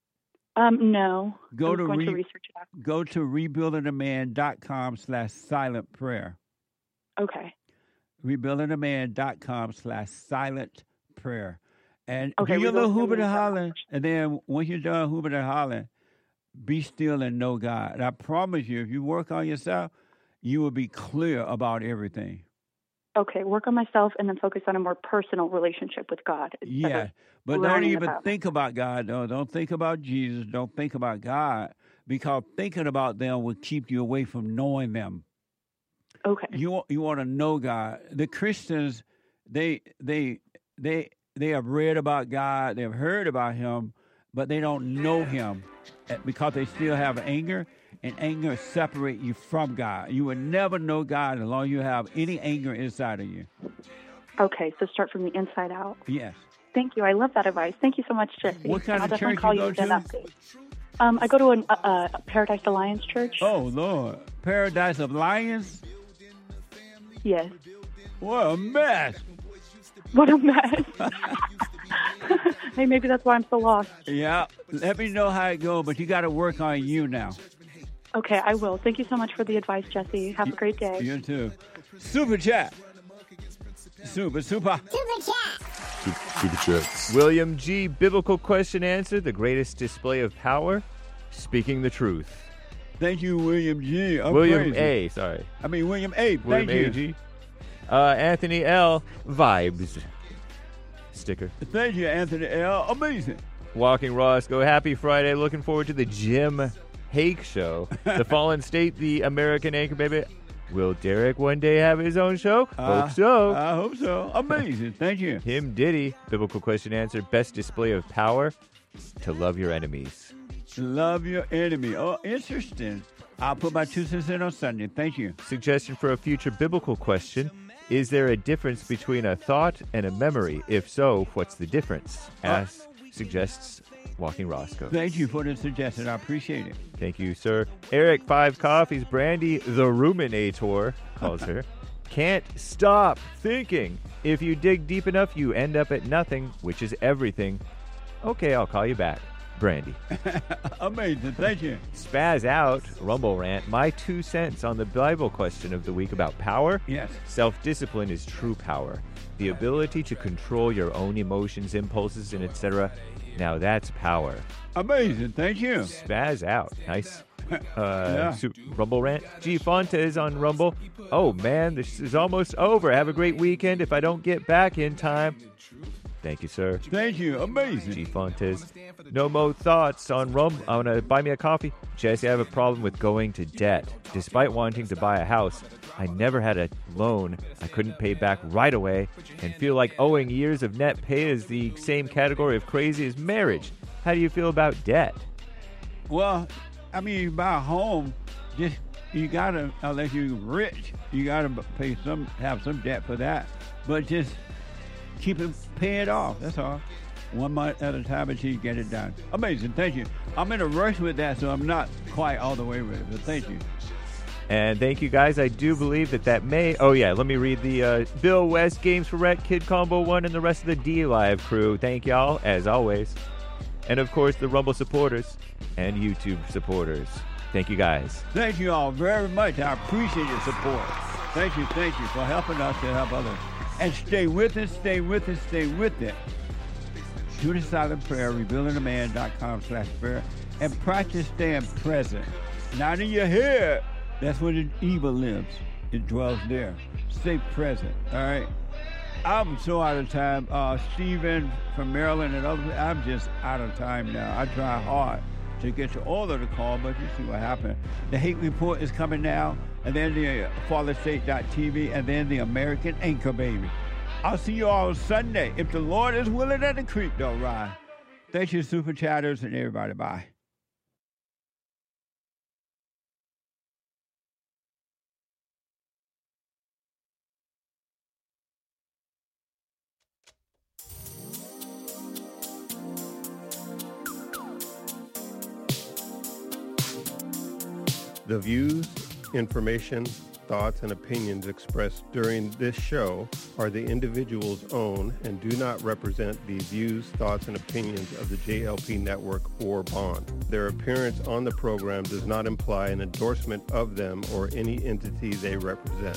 Um, no. Go I'm to going re- to research it out. Go to rebuilding the man dot com slash silent prayer. Okay. rebuilding the man dot com slash silent prayer. And Okay, do your little rebuilding the hooping and man hollering. And then once you're done hooping and hollering, be still and know God. And I promise you, if you work on yourself, you will be clear about everything. Okay, work on myself and then focus on a more personal relationship with God. instead Yeah. of But don't learning even about- think about God, though. Don't think about Jesus. Don't think about God. Because thinking about them will keep you away from knowing them. Okay. You you want to know God. The Christians, they they they they have read about God, they've heard about him, but they don't know him eh, because they still have anger, and anger separate you from God. You will never know God as long as you have any anger inside of you. Okay, so start from the inside out. Yes. Thank you. I love that advice. Thank you so much, Jesse. What kind I'll of definitely church call you you go with an to? update. Um, I go to an, uh, uh, Paradise Alliance Church. Oh Lord, Paradise of Lions. Yes. What a mess. What a mess. Hey, maybe that's why I'm so lost. Yeah. Let me know how it goes, but you got to work on you now. Okay, I will. Thank you so much for the advice, Jesse. Have a great day. You too. Super chat. Super, super. Super chats. William G. Biblical question answer. The greatest display of power speaking the truth. Thank you, William G. I'm William crazy. A. Sorry. I mean, William A. William Thank A. you. G. Uh, Anthony L. Vibes. Sticker. Thank you, Anthony L. Amazing. Walking Roscoe. Happy Friday. Looking forward to the Jim Hake Show. The Fallen State, the American Anchor Baby. Will Derek one day have his own show? Uh, hope so. I hope so. Amazing. Thank you. Him Diddy. Biblical question answer. Best display of power? To love your enemies. Love your enemy. Oh, interesting. I'll put my two cents in on Sunday. Thank you. Suggestion for a future biblical question. Is there a difference between a thought and a memory? If so, what's the difference? Asks, uh, suggests Walking Roscoe. Thank you for the suggestion. I appreciate it. Thank you, sir. Eric Five Coffees, Brandy the Ruminator, calls her. Can't stop thinking. If you dig deep enough, you end up at nothing, which is everything. Okay, I'll call you back. Brandy. Amazing. Thank you. Spaz out, Rumble Rant. My two cents on the Bible question of the week about power. Yes. Self-discipline is true power. The ability to control your own emotions, impulses, and et cetera. Now that's power. Amazing. Thank you. Spaz out. Nice. Uh, yeah. Su- Rumble Rant. G Fontes on Rumble. Oh, man, this is almost over. Have a great weekend. If I don't get back in time... Thank you, sir. Thank you. Amazing. G Fontes. No Mo Thoughts on Rum. I want to buy me a coffee. Jesse, I have a problem with going to debt. Despite wanting to buy a house, I never had a loan I couldn't pay back right away and feel like owing years of net pay is the same category of crazy as marriage. How do you feel about debt? Well, I mean, you buy a home, just you gotta, unless you're rich, you gotta pay some, have some debt for that. But just keep it, pay it off. That's all. One month at a time until you get it done. Amazing. Thank you. I'm in a rush with that, so I'm not quite all the way with it. But thank you. And thank you, guys. I do believe that that may... Oh, yeah. Let me read the uh, Bill West, Games for Rent, Kid Combo one, and the rest of the D-Live crew. Thank y'all, as always. And, of course, the Rumble supporters and YouTube supporters. Thank you, guys. Thank you all very much. I appreciate your support. Thank you, thank you for helping us to help others. And stay with us, stay with us, stay with it. Do the silent prayer, revealing the man dot com slash prayer, and practice staying present. Not in your head. That's where the evil lives. It dwells there. Stay present, all right? I'm so out of time. Uh, Stephen from Maryland and others, I'm just out of time now. I try hard to get to all of the call, but you see what happened. The Hate Report is coming now, and then the Fallen State dot T V, and then the American Anchor Baby. I'll see you all Sunday. If the Lord is willing and the creek don't ride. Thank you, Super Chatters, and everybody. Bye. The views, information, thoughts, and opinions expressed during this show are the individual's own and do not represent the views, thoughts, and opinions of the J L P Network or Bond. Their appearance on the program does not imply an endorsement of them or any entity they represent.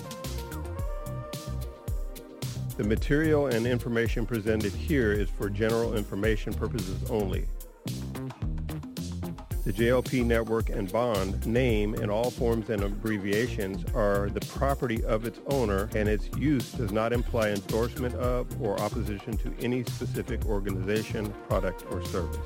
The material and information presented here is for general information purposes only. The J L P Network and Bond name and all forms and abbreviations are the property of its owner, and its use does not imply endorsement of or opposition to any specific organization, product, or service.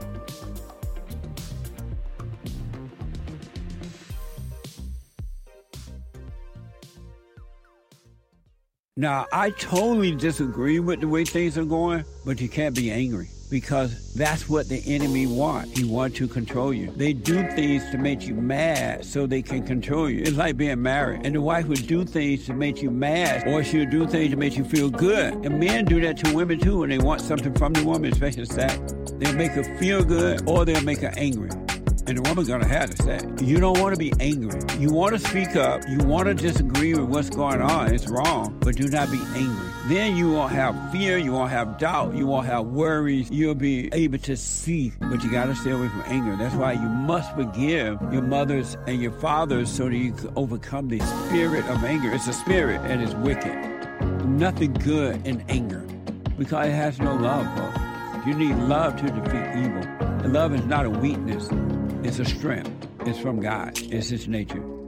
Now, I totally disagree with the way things are going, but you can't be angry. Because that's what the enemy wants. He wants to control you. They do things to make you mad so they can control you. It's like being married. And the wife would do things to make you mad, or she'll do things to make you feel good. And men do that to women too when they want something from the woman, especially sex. They'll make her feel good, or they'll make her angry. And the woman's gonna have the sex. You don't want to be angry. You want to speak up. You want to disagree with what's going on. It's wrong, but do not be angry. Then you won't have fear. You won't have doubt. You won't have worries. You'll be able to see, but you got to stay away from anger. That's why you must forgive your mothers and your fathers so that you can overcome the spirit of anger. It's a spirit and it's wicked. Nothing good in anger because it has no love, folks. You need love to defeat evil. And love is not a weakness. It's a strength. It's from God. It's His nature.